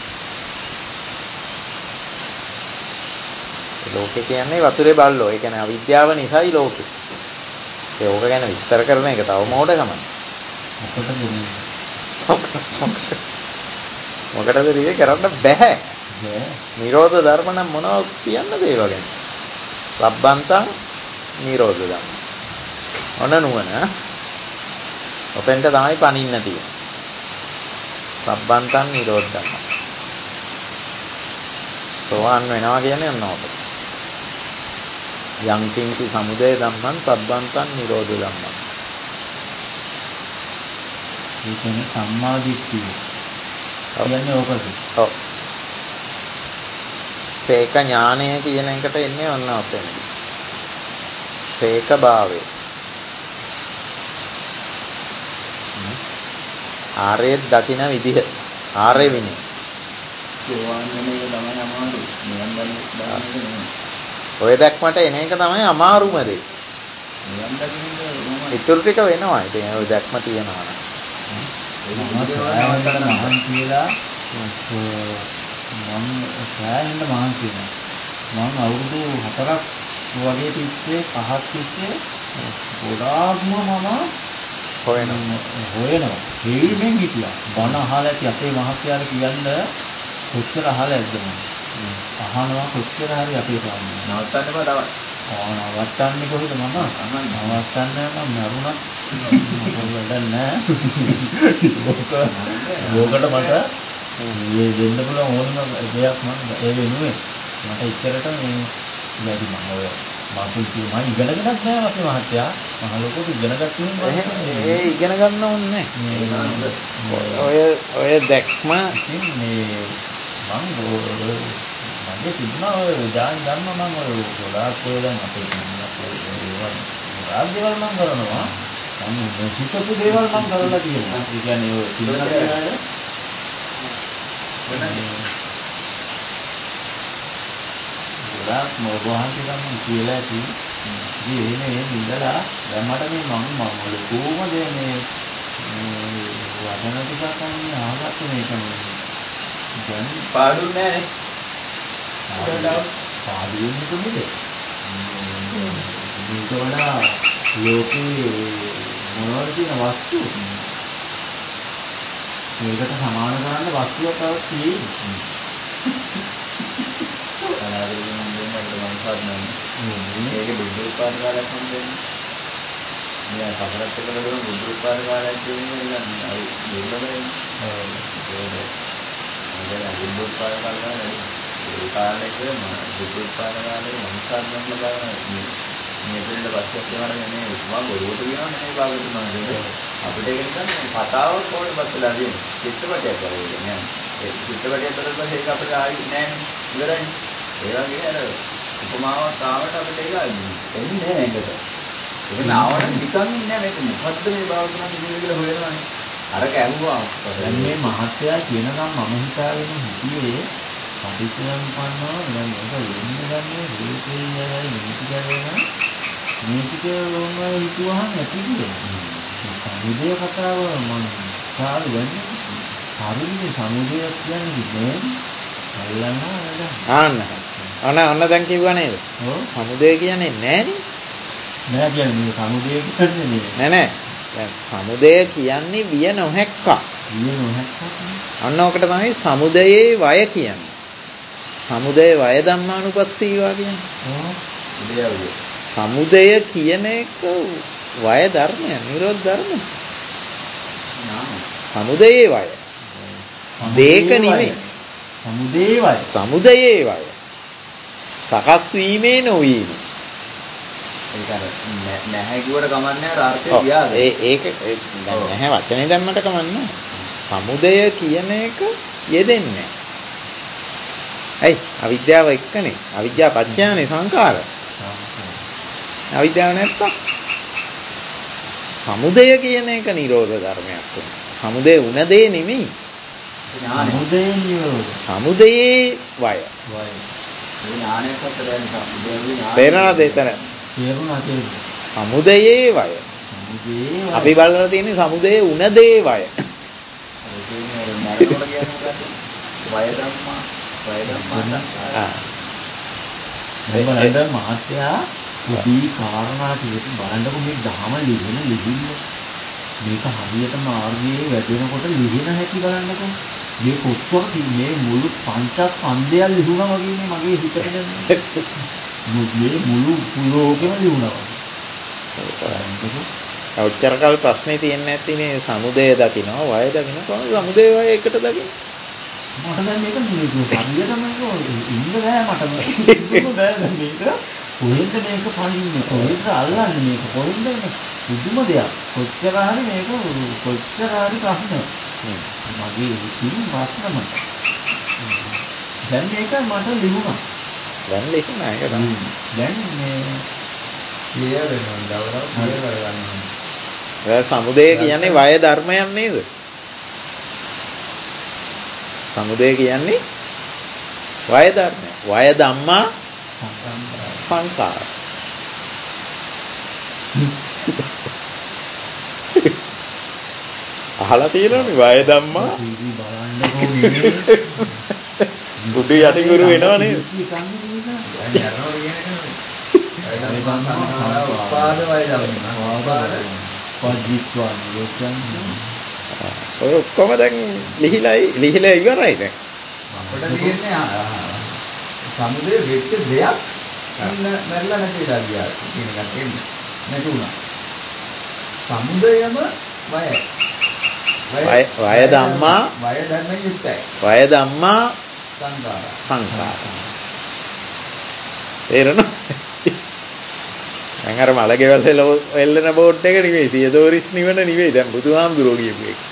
ලෝකේ කියන්නේ වතුරේ බල්ලෝ. ඒ කියන්නේ අවිද්‍යාව නිසායි ලෝකේ. ඒක ගැන විස්තර කරන එක තව මෝඩකමක්. මොකටද ඉතින් කරන්න බෑ. නිරෝධ ධර්ම නම් මොනවද කියන්නද ඒව ගැන? සබ්බන්තං නිරෝධ ධම්ම. ඔන්න නුවණ. ඔතෙන්ට තමයි පණින්න තියෙන්නේ. සබ්බන්තං නිරෝධ ධම්ම. සෝවාන් වෙනවා කියන්නේ ඔන්න ඔක. යං කිංචි සමුදය ධම්මං සබ්බන්තං නිරෝධ ධම්මං. මේ කියන්නේ සම්මා දිට්ඨිය. කියන්නේ ඕකද? ඔව්. සේක ඥානය කියන එකට එන්නේ ඔන්න ඔතෙන්. සේක භාවය. ආර්ය දකින විදිහ. ආර්ය විනය. සෝවාන් වෙන එක තමයි අමාරු. නිවන් දකින්න ඔය දැක්මට එන එක තමයි අමාරුම දේ. නිවන් දකින්න ඉතුරු ටික වෙනවා. ඉතින් ඔය දැක්ම තියෙනවා නම්. මම කියලා මම සෑහෙන්න මහන්සි වෙනවා. මම අවුරුදු 4ක් වගේ තිස්සේ 5ක් තිස්සේ ගොඩාක්ම මම හොයනවා. හේල්මෙන් හිටියා. බණ අහලා ඇති අපේ මහත්තයාට කියන්න කොච්චර අහලා ඇද්ද මම. අහනවා කොච්චර හරි අපේ ස්වාමීන් වහන්සේ. නවත්තන්න බෑ තවත්. නවත්තන්නේ කොහෙද මම? නවත්තන්නේ මම මරුණා. මොකද වැඩක් නෑ. ඕකට මට මේ දෙන්න පුළුවන් ඕනම දෙයක් මම ඒ වෙනුවේ මට ඉච්චරට මේ වැඩි මම ඔය මම ඉගෙනගෙනත් නෑ අපේ මහත්තයා මහ ලොකු ඉගෙනගත්තුනේ ඒ ඉගෙන ගන්න ඕනේ නෑ. ඔය දැක්ම ඉතින් මේ මම මගේ තිබුණා ඔය ඥාන ගන්න මම ඔය ගොඩාක් ඔය දැන් අපේ දේවල් මම කරනවා මම හිතපු දේවල් මම කරලා තියෙනවා. ඒ කියන්නේ ඔය පිළිගන්න ගොඩාක් මොබහන්ති ගන්න කියලා ඇති. ඉතින් එහෙම ඉඳලා දැන් මට මේ මම ලොකුම දේ මේ වදන ටිකක් අන්නේ ආගත්ත මේක දැන් පාඩුන්නේ නැහැ. පාඩු වෙන්නේ කොහේද? මේක වඩා ලෝකේ මොනවද කියන වස්තු මේකට සමාන කරන්න වස්තුවක් තවත් තියෙන්නේ. මේක බුද්ධ උත්පාද කාලයක් හම්බෙන්නේ. මේ කවරත් එකල දුන්න බුද්ධ උත්පාද කාලයක් කියන්නේ අයි දුර්ලභයි. ඒක බුද්ධ උත්පාද කාලය ඒ කාලෙක බුද්ධ උත්පාද කාලේ මනසාත්මක බලන මේකෙන්ද පස්සේ කියනවා නේ උපමා බොරුවට කියනවා නේ භාගතුනා අපිට ඒක නිකන් කතාව කොහොමද පස්සලා දෙන්නේ චිත්තපටයක් කරගෙන නෑ ඒ චිත්තපටයක් කරලා ඒක අපිට ආයි නෑනේ ඉවරයි ඒ වගේ අර උපමාවක් ආවට අපිට ඒක එන්නේ නෑ ඒකට ඒක නාවන නිකන් ඉන්නේ මේක මොකද්ද මේ භාගතුනා කියන්නේ කියලා හොයනවානේ අරක ඇහුවා දැන් මේ මහත්තයා කියනකම් මම හිතාගෙන හිටියේ පටිච්චසමුප්පන්නව දැන් මේක වෙන්න ගන්නේ හේතුයයි නීතිකරණ මේ ටික වම හිතුවහම ඇති කියලා. සමුදය කතාව මම සාදු වෙන්නේ. හරිනේ සමුදය කියන්නේ අල්ලනවා අන්න දැන් කිව්වා නේද? ඔව්. සමුදය කියන්නේ නෑනේ. නෑ කියන්නේ සමුදය කියන්නේ නෑ. දැන් සමුදය කියන්නේ විය නොහැක්කක්. විය නොහැක්කක්. අන්න ඔකට තමයි සමුදයේ වය කියන්නේ. සමුදය වය ධම්මානුපස්සීවා කියන්නේ. ඔව්. සමුදය කියන එක වය ධර්මය, නිරෝධ ධර්මය. සමුදයේ වය. දේක නෙමෙයි. සමුදයේ වය. සමුදයේ වය. සකස් වීමේ නොවීම. ඒක අර නැහැ කිව්වට කමන්නේ අර අර්ථය ගියාද? ඒක දැන් නැහැ වචනේ දැම්මට කමන්නේ. සමුදය කියන එක යෙදෙන්නේ නැහැ. ඇයි? අවිද්‍යාව එක්කනේ. අවිද්‍යාව පත්‍යානේ සංඛාර. අවිද්‍යාව නැත්තම් සමුදය කියන එක නිරෝධ ධර්මයක් වෙනවා. සමුදය උන දේ නෙමෙයි. සමුදය නිරෝධ. සමුදයේ වය. වය. මේ ඥානයක් අතර යන සමුදය ඥාන. තේරෙනවද එතන? තේරුණා. සමුදයේ වය. සමුදයේ වය. අපි බලලා තියෙන්නේ සමුදයේ උන දේ වය. ඒ කියන්නේ අර නරකවල කියන්නේ මොකද්ද? වය ධම්මා. වය ධම්මා. බලන්න මහත්තයා උදී කාරණා ටික බලන්නකො මේ ධහම ලිහින ලිහින්න මේක හරියට මාර්ගයේ වැදෙනකොට ලිහින හැටි බලන්නකො මේ කොච්චර මේ මුළු පංචස්කන්ධය ලිහුණා වගේ නේ මගේ හිතට දැනෙන්නේ මේ මුළු පුලෝකෙම ලිහුණා වගේ ඔච්චර කල් ප්‍රශ්නේ තියෙන්නේ නැතිනේ සමුදය දකින්නවා වය දකින්න කොහොමද සමුදය වය එකට දකින්නේ මට දැන් මේක හරියටම ඉන්න බෑ මට ඉන්න බෑ දැන් මේක කොහෙන්ද මේක පනින්නේ කොහෙන්ද අල්ලන්නේ මේක කොහෙන්ද පුදුම දෙයක් කොච්චර හරි මේක කොච්චර හරි ප්‍රශ්න මගේ ඉතින් ප්‍රශ්නම දැන් මේක මට ලියුණා දැන් ලියුණා ඒක තමයි දැන් මේ ක්ලියර් වෙනවා දවල් ක්ලියර් කරගන්නවා ඒ සමුදය කියන්නේ වය ධර්මයක් නේද සමුදය කියන්නේ වය ධර්මය වය ධම්මා සංඛාර අහලා තියෙනවනේ වය ධම්මා බුදු යටි ගුරු වෙනව නේද උපාද වය ධම්මා ඔය ඔක්කොම දැන් ලිහිලා ඉවරයි දැන් අපිට තියෙන්නේ සමුදේ වෙච්ච දෙයක් මැරලා නැතිලා ගියා කියන එක තේන්නේ නැති වුණා සමුදයම වය ධම්මා වය ධර්මයෙන් යුක්තයි වය ධම්මා සංඛාර තේරෙනවද දැන් අර මලගෙවල් එල්ලන බෝඩ් එක නෙවෙයි සියදෝරිස් නිවන නෙවෙයි දැන් බුදුහාමුදුරුවෝ කියපු එක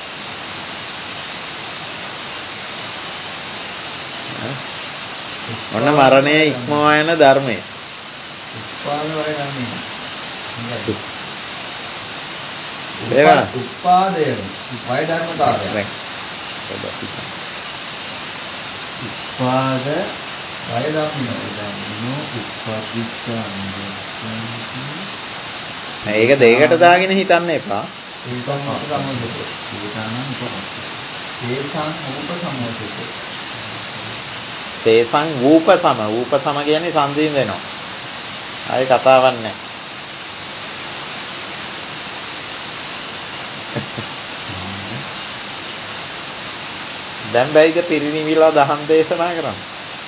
ඔන්න මරණය ඉක්මවා යන ධර්මය. උපාදය වය ධර්මතාවය. උපාද වය ධර්මය. මේක දෙයකට දාගෙන හිතන්න එපා. තේසං වූපසම වූපසම කියන්නේ සංසිඳෙනවා. ආයි කතාවක් නැහැ. දැන් බැයිද පිරිනිවිලා දහම් දේශනා කරන්න?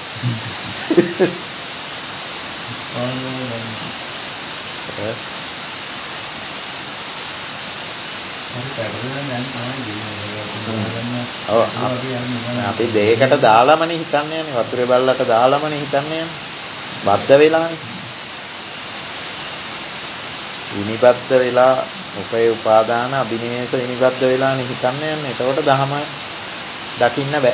අපි දෙයකට දාලාමනේ හිතන්නේ යන්නේ වතුරේ බල්ලට දාලාමනේ හිතන්නේ යන්නේ බද්ධ වෙලානේ විනිබද්ධ වෙලා උපේ උපාදාන අභිනිවේෂ විනිබද්ධ වෙලානේ හිතන්න යන්නේ. එතකොට ධහම දකින්න බෑ.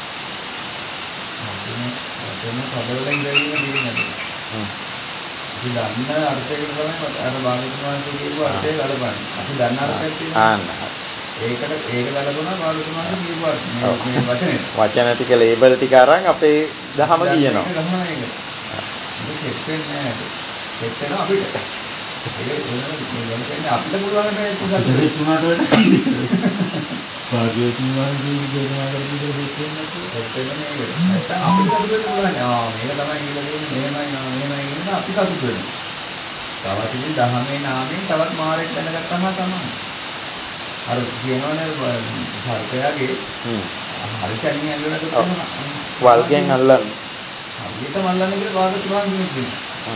එතන පදවලින් දෙන්නේ තියෙන්නේ. අපි දන්න අර්ථයකට තමයි අර භාගතුමාගේ කියපු අර්ථය ගලපන්නේ. අපි දන්න අර්ථයක් තියෙනවා. ඒක ගලපනවා භාගතුමාගේ කියපු අර්ථය. මේ වචනේ. වචන ටික ලේබල් ටික අරන් අපේ ධහම කියනවා. මේක එක්කෙන්නේ නැහැ. එක්කෙනා අපිට. ඒක වෙනකන්නේ අපිට පුළුවන් නේද ඒක තුනට වැඩ. භාග්‍යවතුන් වහන්සේගේ දේශනා කරපු දේ දෙන්නේ නැත්නම් අපිට කවුරුද පුළුවන්. මේක තමයි කියලා දෙන්නේ මෙහෙමයි කියන අපි කවුරුද වෙන්නේ. තවත් ඉතින් දහමේ නාමයෙන් තවත් මාරෙක් දැනගත්තාම තමයි. අර කියනවනේ සර්පයාගේ හරියටම ඇල්ලුණාට වල්ගෙන් අල්ලන්න. හරියට මල්ලන්න කියලා භාගතුන් වහන්සේ කියනවා.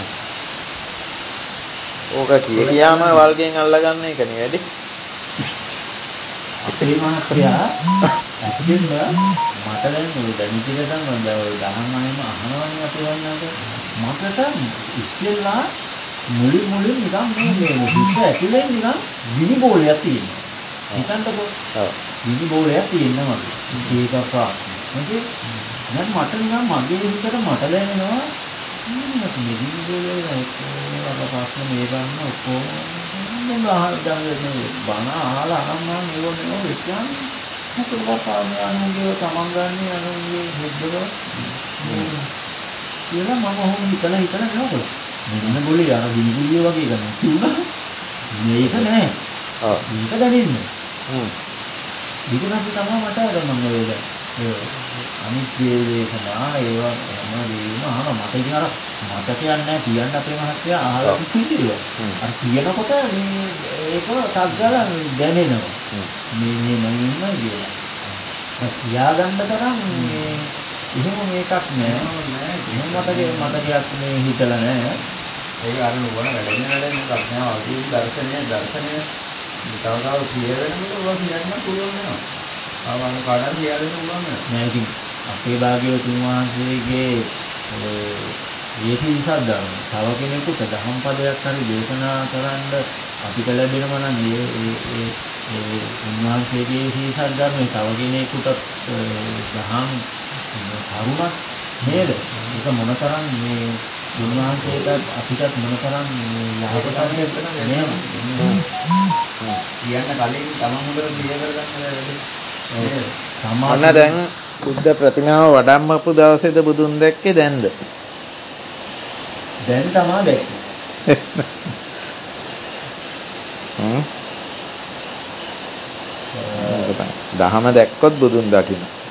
ඕක කියාම වල්ගෙන් අල්ලගන්න එක නේ වැඩි. අපේ මහත්තයා ඇත්තෙන්ම මට දැන් ඔය දැනිච්ච එක තමයි දැන් ඔය දහමයිම අහනවනේ අපේ වයින්නාට මට ඉස්සෙල්ලා මුලින් නිකන් මේ හිත ඇතුලේ නිකන් විනි බෝලයක් තියෙනවා. හිතන්නකෝ. ඔව්. විනි බෝලයක් තියෙනවා මගේ. ඒක ප්‍රාප්ත. හරි. දැන් මට නිකන් මගේ හිතට මට දැනෙනවා මට විනි බෝලේ ඒක ප්‍රශ්න මේ ගන්න ඔක්කොම බණ අහලා අහනවා මේව වෙච්චාම මොකක්ද අනුන්ගේ තමන් ගන්න අනුන්ගේ හිතවල කියලා මම හොම් හිතලා නේද මෙන්න ගොලේ අර විනිගුලිය වගේ ගන්න තුනා මේක නෑ මේක දැනෙන්නේ ඒක නම් තමයි මට අර මම වේද අනිත් දේශනා ඒවා මොන දේම අහන මට ඉතින් අර මතක යන්නේ කියන්න අපේ මහත්තයා අහලා කිව්වා. අර කියනකොට මේ ඒක සද්දලා දැනෙනවා. මේ මම ඉන්නවා කියලා. කියාගන්න තරම් මේ එහෙම මේකක් නෑ. එහෙම මතකයක් මේ හිතලා නෑ. ඒක අර නුවණ වැඩෙන ප්‍රඥාව අවදි දර්ශනය තව කියවෙනකොට ඔය කියන්න පුළුවන් වෙනවා. ආවම කාටද කියලා දෙන්න පුළුවන් වෙනවා. නෑ ඉතින් අපේ භාග්‍යවතුන් වහන්සේගේ ඒකී සද්දාන තව කෙනෙකුට දහම් පදයක් හරි දේශනා කරන්න අපිට ලැබෙනවා නම් ඒ උන්වහන්සේගේ ඒකී සද්දානේ තව කෙනෙකුට දහම් කරුණක් නේද? ඒක මොනතරම් මේ උන්වහන්සේට අපිටත් මොනතරම් යහපතක් නේද? කියන්න කලින් තමන් හොඳට ක්ලියර් කරගන්න බැහැ. ඔන්න දැන් බුද්ධ ප්‍රතිමාව වඩම්මපු දවසේද බුදුන් දැක්කේ දැන්ද? දැන් තමයි දැක්කේ. දහම දැක්කොත් බුදුන් දකින්න.